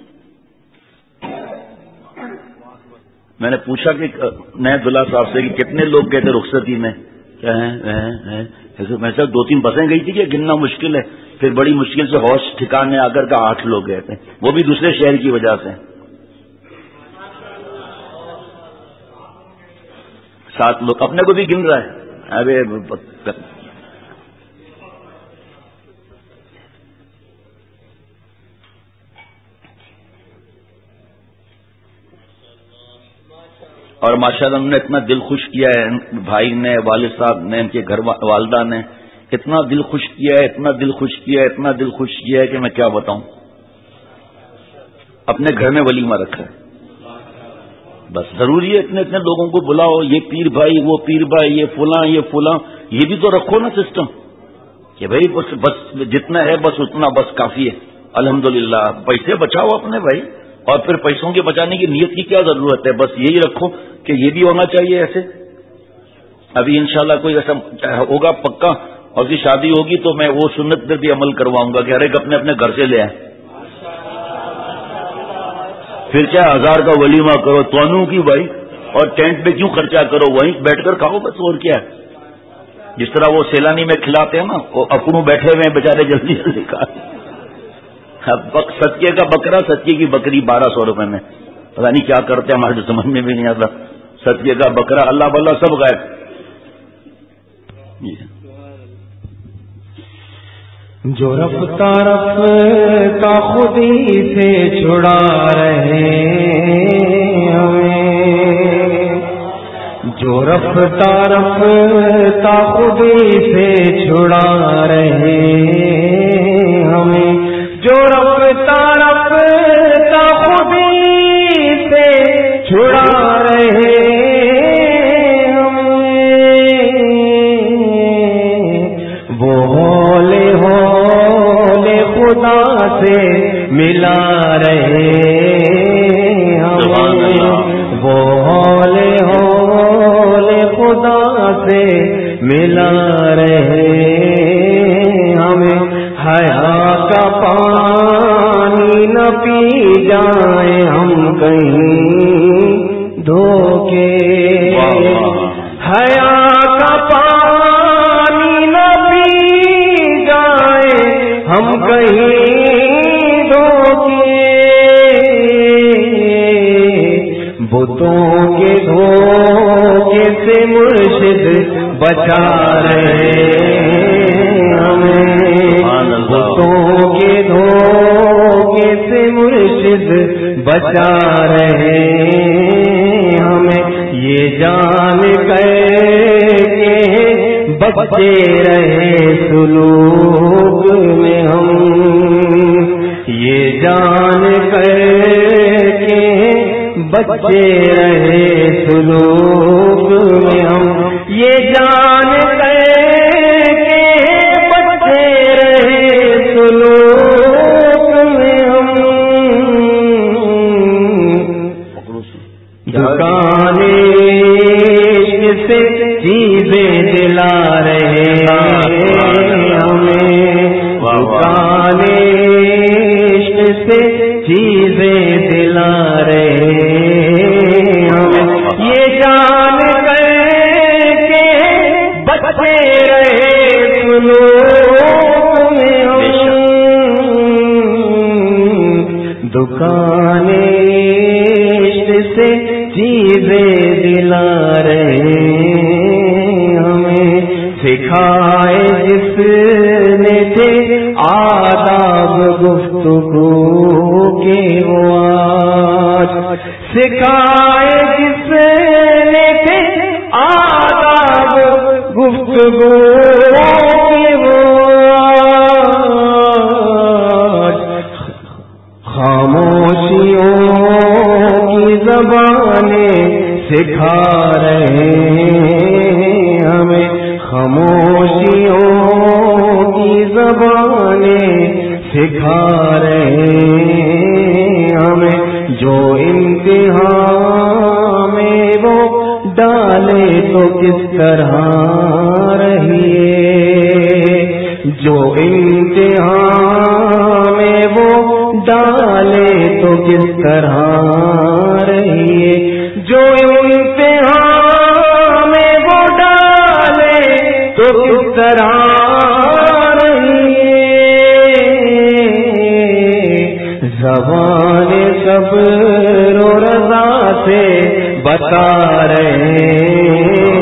میں نے پوچھا کہ نئے دلہا صاحب سے کہ کتنے لوگ گئے تھے رخصتی میں؟ کیا ہے میں سر 2-3 بسیں گئی تھی کہ گننا مشکل ہے. پھر بڑی مشکل سے ہوش ٹھکانے آ کر 8 لوگ گئے تھے، وہ بھی دوسرے شہر کی وجہ سے. 7 لوگ اپنے کو بھی گن رہا ہے. ابے اور ماشاءاللہ انہوں نے اتنا دل خوش کیا ہے، بھائی نے، والد صاحب نے، ان کے گھر والدہ نے اتنا دل خوش کیا ہے، اتنا دل خوش کیا ہے، اتنا دل خوش کیا ہے کہ میں کیا بتاؤں. اپنے گھر میں ولیمہ رکھا ہے. بس ضروری ہے اتنے اتنے لوگوں کو بلاؤ، یہ پیر بھائی، وہ پیر بھائی، یہ فلاں، یہ فلاں، یہ بھی تو رکھو نا سسٹم کہ بھائی بس جتنا ہے بس اتنا بس کافی ہے. الحمدللہ پیسے بچاؤ اپنے بھائی، اور پھر پیسوں کے بچانے کی نیت کی کیا ضرورت ہے، بس یہی رکھو کہ یہ بھی ہونا چاہیے. ایسے ابھی انشاءاللہ کوئی ایسا ہوگا پکا اور کی شادی ہوگی تو میں وہ سنت پر بھی عمل کرواؤں گا کہ ہر ایک اپنے اپنے گھر سے لے آئے. پھر کیا 1000 کا ولیمہ کرو تونوں کی بھائی، اور ٹینٹ پہ کیوں خرچہ کرو، وہیں بیٹھ کر کھاؤ بس. اور کیا ہے، جس طرح وہ سیلانی میں کھلاتے ہیں نا، وہ اپنوں بیٹھے ہوئے ہیں بیچارے، جلدی جلدی کھا. صدقے کا بکرا، صدقے کی بکری 1200 روپے میں، پتا نہیں کیا کرتے ہیں، ہمارے سمجھ میں بھی نہیں آتا. صدقے کا بکرا، اللہ بلّہ سب غائب. جو رفتہ رفتہ خودی سے چھڑا رہے ہمیں، جو رفتہ رفتہ خودی سے چھڑا رہے ہمیں، جو رفتہ رفتہ خودی سے چھڑا رہے سے ملا رہے ہمیں، وہ ہولے ہولے خدا سے ملا رہے ہمیں. حیا کا پانی نہ پی جائیں ہم کہیں دھوکے، حیا کا پانی نہ پی جائیں ہم کہیں بتوں کے دھوکے سے مرشد بچا رہے ہمیں، بتوں کے دھوکے سے مرشد بچا رہے ہمیں. یہ جان کر کے بچے رہے سلوک میں ہم، یہ جان کر بچے رہے سلوک میں ہم، یہ جان کر کے بچے رہے سلوک میں ہم. دکانیں سے چیزیں دلا رہے ہمیں، دکانیں سے چیزیں دلا رہے ہمیں. یہ جان کر کے بچے رہے سلوک میں ہم، دکانیں سے چیزیں دلا رہے ہمیں. سکھائے جس نے تھے آداب گفتگو کے وہ آج، سکھائے جس نے تھے آداب گفتگو کے وہ آج، خاموشیوں کی زبانیں سکھا رہے ہمیں، خاموشیوں کی زبانیں سکھا رہے ہمیں. جو امتحان میں وہ ڈالے تو کس طرح رہیے، جو امتحان میں وہ ڈالے تو کس طرح رہیے، جو امتحان میں وہ ڈالے تو کس طرح رہیے. زبان صبر و رضا سے بتا رہے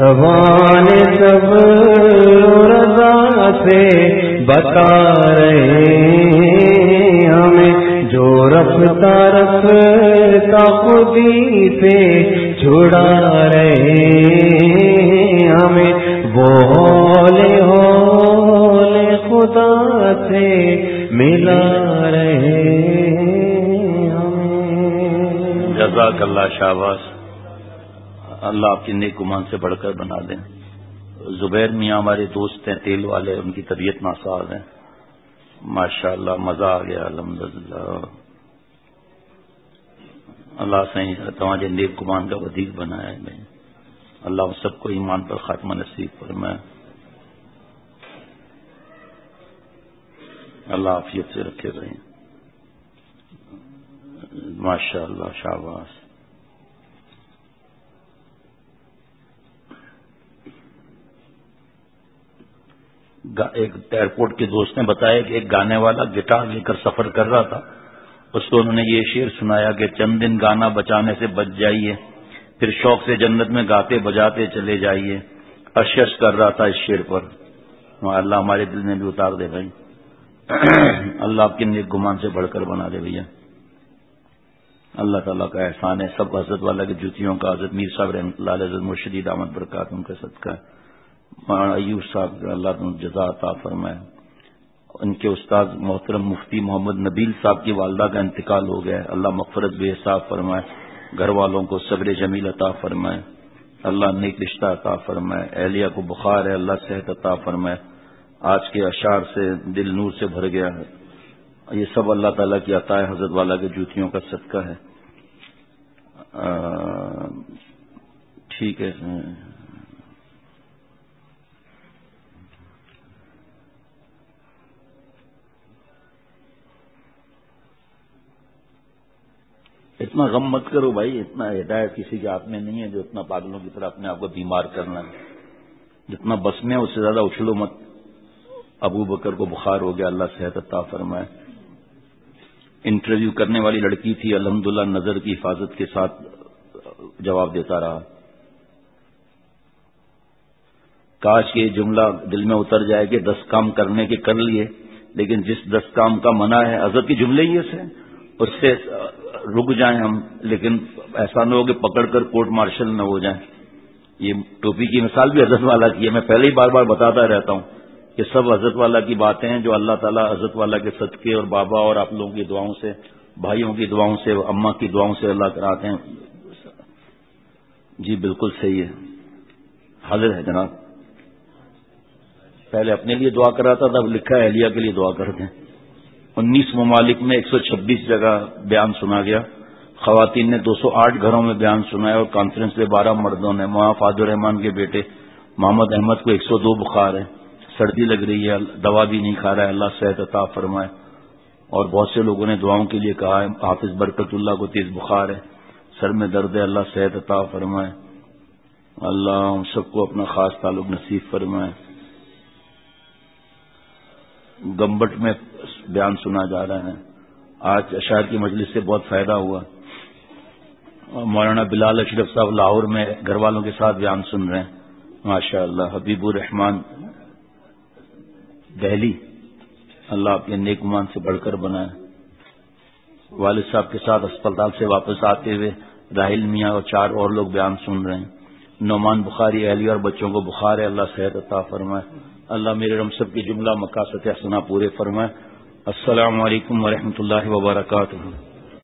زبان سب رضا سے بتا رہے ہمیں، جو رفتہ رفتہ خودی سے چھڑا رہے ہمیں، وہ ہولے ہولے خدا سے ملا رہے ہمیں۔ جزاک اللہ، شاباش، اللہ آپ کی نیک گمان سے بڑھ کر بنا دیں۔ زبیر میاں ہمارے دوست ہیں، تیل والے، ان کی طبیعت ناساز ہے، ماشاءاللہ مزہ آ گیا، الحمدللہ۔ اللہ صحیح تمہارے نیک گمان کا ودیع بنایا ہے، اللہ سب کو ایمان پر خاتمہ نصیب فرمائے، اللہ عافیت سے رکھے رہے، ماشاءاللہ، شاباش۔ ایک ایئرپورٹ کے دوست نے بتایا کہ ایک گانے والا گٹار لے کر سفر کر رہا تھا، اس کو انہوں نے یہ شعر سنایا کہ چند دن گانا بچانے سے بچ جائیے، پھر شوق سے جنت میں گاتے بجاتے چلے جائیے۔ اشش کر رہا تھا اس شعر پر، اللہ ہمارے دل میں بھی اتار دے بھائی، اللہ آپ کے نیک گمان سے بڑھ کر بنا دے بھیا، اللہ تعالیٰ کا احسان ہے۔ سب حضرت والا کی جوتیوں کا، حضرت میر صاحب رحمۃ اللہ علیہ، حضرت مرشدی دامت برکات ان کا صدقہ ہے، مولانا ایوب صاحب کا اللہ تعالیٰ جزا عطا فرمائے۔ ان کے استاد محترم مفتی محمد نبیل صاحب کی والدہ کا انتقال ہو گیا ہے، اللہ مغفرت بے حساب فرمائے، گھر والوں کو صبر جمیل عطا فرمائے، اللہ نیک رشتہ عطا فرمائے، اہلیہ کو بخار ہے، اللہ صحت عطا فرمائے۔ آج کے اشعار سے دل نور سے بھر گیا ہے، یہ سب اللہ تعالیٰ کی عطا ہے، حضرت والا کے جوتیوں کا صدقہ ہے۔ ٹھیک ہے، اتنا غم مت کرو بھائی، اتنا ہدایت کسی کے ہاتھ میں نہیں ہے جو اتنا پاگلوں کی طرح اپنے آپ کو بیمار کرنا ہے، جتنا بس میں اس سے زیادہ اچھلو مت۔ ابو بکر کو بخار ہو گیا، اللہ صحت عطا فرمائے۔ انٹرویو کرنے والی لڑکی تھی، الحمدللہ نظر کی حفاظت کے ساتھ جواب دیتا رہا۔ کاش یہ جملہ دل میں اتر جائے کہ 10 کام کرنے کے کر لیے، لیکن جس 10 کام کا منع ہے، حضرت کی جملے ہی ایسے اس سے رک جائیں ہم، لیکن ایسا نہ ہو کہ پکڑ کر کورٹ مارشل نہ ہو جائیں۔ یہ ٹوپی کی مثال بھی حضرت والا کی ہے، میں پہلے ہی بار بار بتاتا رہتا ہوں کہ سب حضرت والا کی باتیں ہیں جو اللہ تعالیٰ حضرت والا کے صدقے اور بابا اور آپ لوگوں کی دعاؤں سے، بھائیوں کی دعاؤں سے، اماں کی دعاؤں سے اللہ کراتے ہیں۔ جی بالکل صحیح ہے، حاضر ہے جناب، پہلے اپنے لیے دعا کر رہا تھا، اب لکھا ہے اہلیہ کے لیے دعا کرتے ہیں۔ 19 ممالک میں 126 جگہ بیان سنا گیا، خواتین نے 208 گھروں میں بیان سنایا، اور کانفرنس میں 12 مردوں نے۔ مولانا فاضل الرحمان کے بیٹے محمد احمد کو 102 بخار ہے، سردی لگ رہی ہے، دوا بھی نہیں کھا رہا ہے، اللہ صحت عطا فرمائے۔ اور بہت سے لوگوں نے دعاؤں کے لیے کہا ہے، حافظ برکت اللہ کو تیز بخار ہے، سر میں درد ہے، اللہ صحت عطا فرمائے، اللہ ہم سب کو اپنا خاص تعلق نصیب فرمائے۔ گمبٹ میں بیان سنا جا رہا ہے، آج اشعار کی مجلس سے بہت فائدہ ہوا۔ مولانا بلال اشرف صاحب لاہور میں گھر والوں کے ساتھ بیان سن رہے ہیں، ماشاء اللہ۔ حبیب الرحمان دہلی، اللہ آپ کے نیک گمان سے بڑھ کر بنائے۔ والد صاحب کے ساتھ اسپتال سے واپس آتے ہوئے راہل میاں اور 4 اور لوگ بیان سن رہے ہیں۔ نعمان بخاری اہلیہ اور بچوں کو بخار ہے، اللہ صحت عطا فرمائے، اللہ میرے رم سب کی جملہ مقاصد حسنہ پورے فرمائے۔ السلام علیکم ورحمۃ اللہ وبرکاتہ۔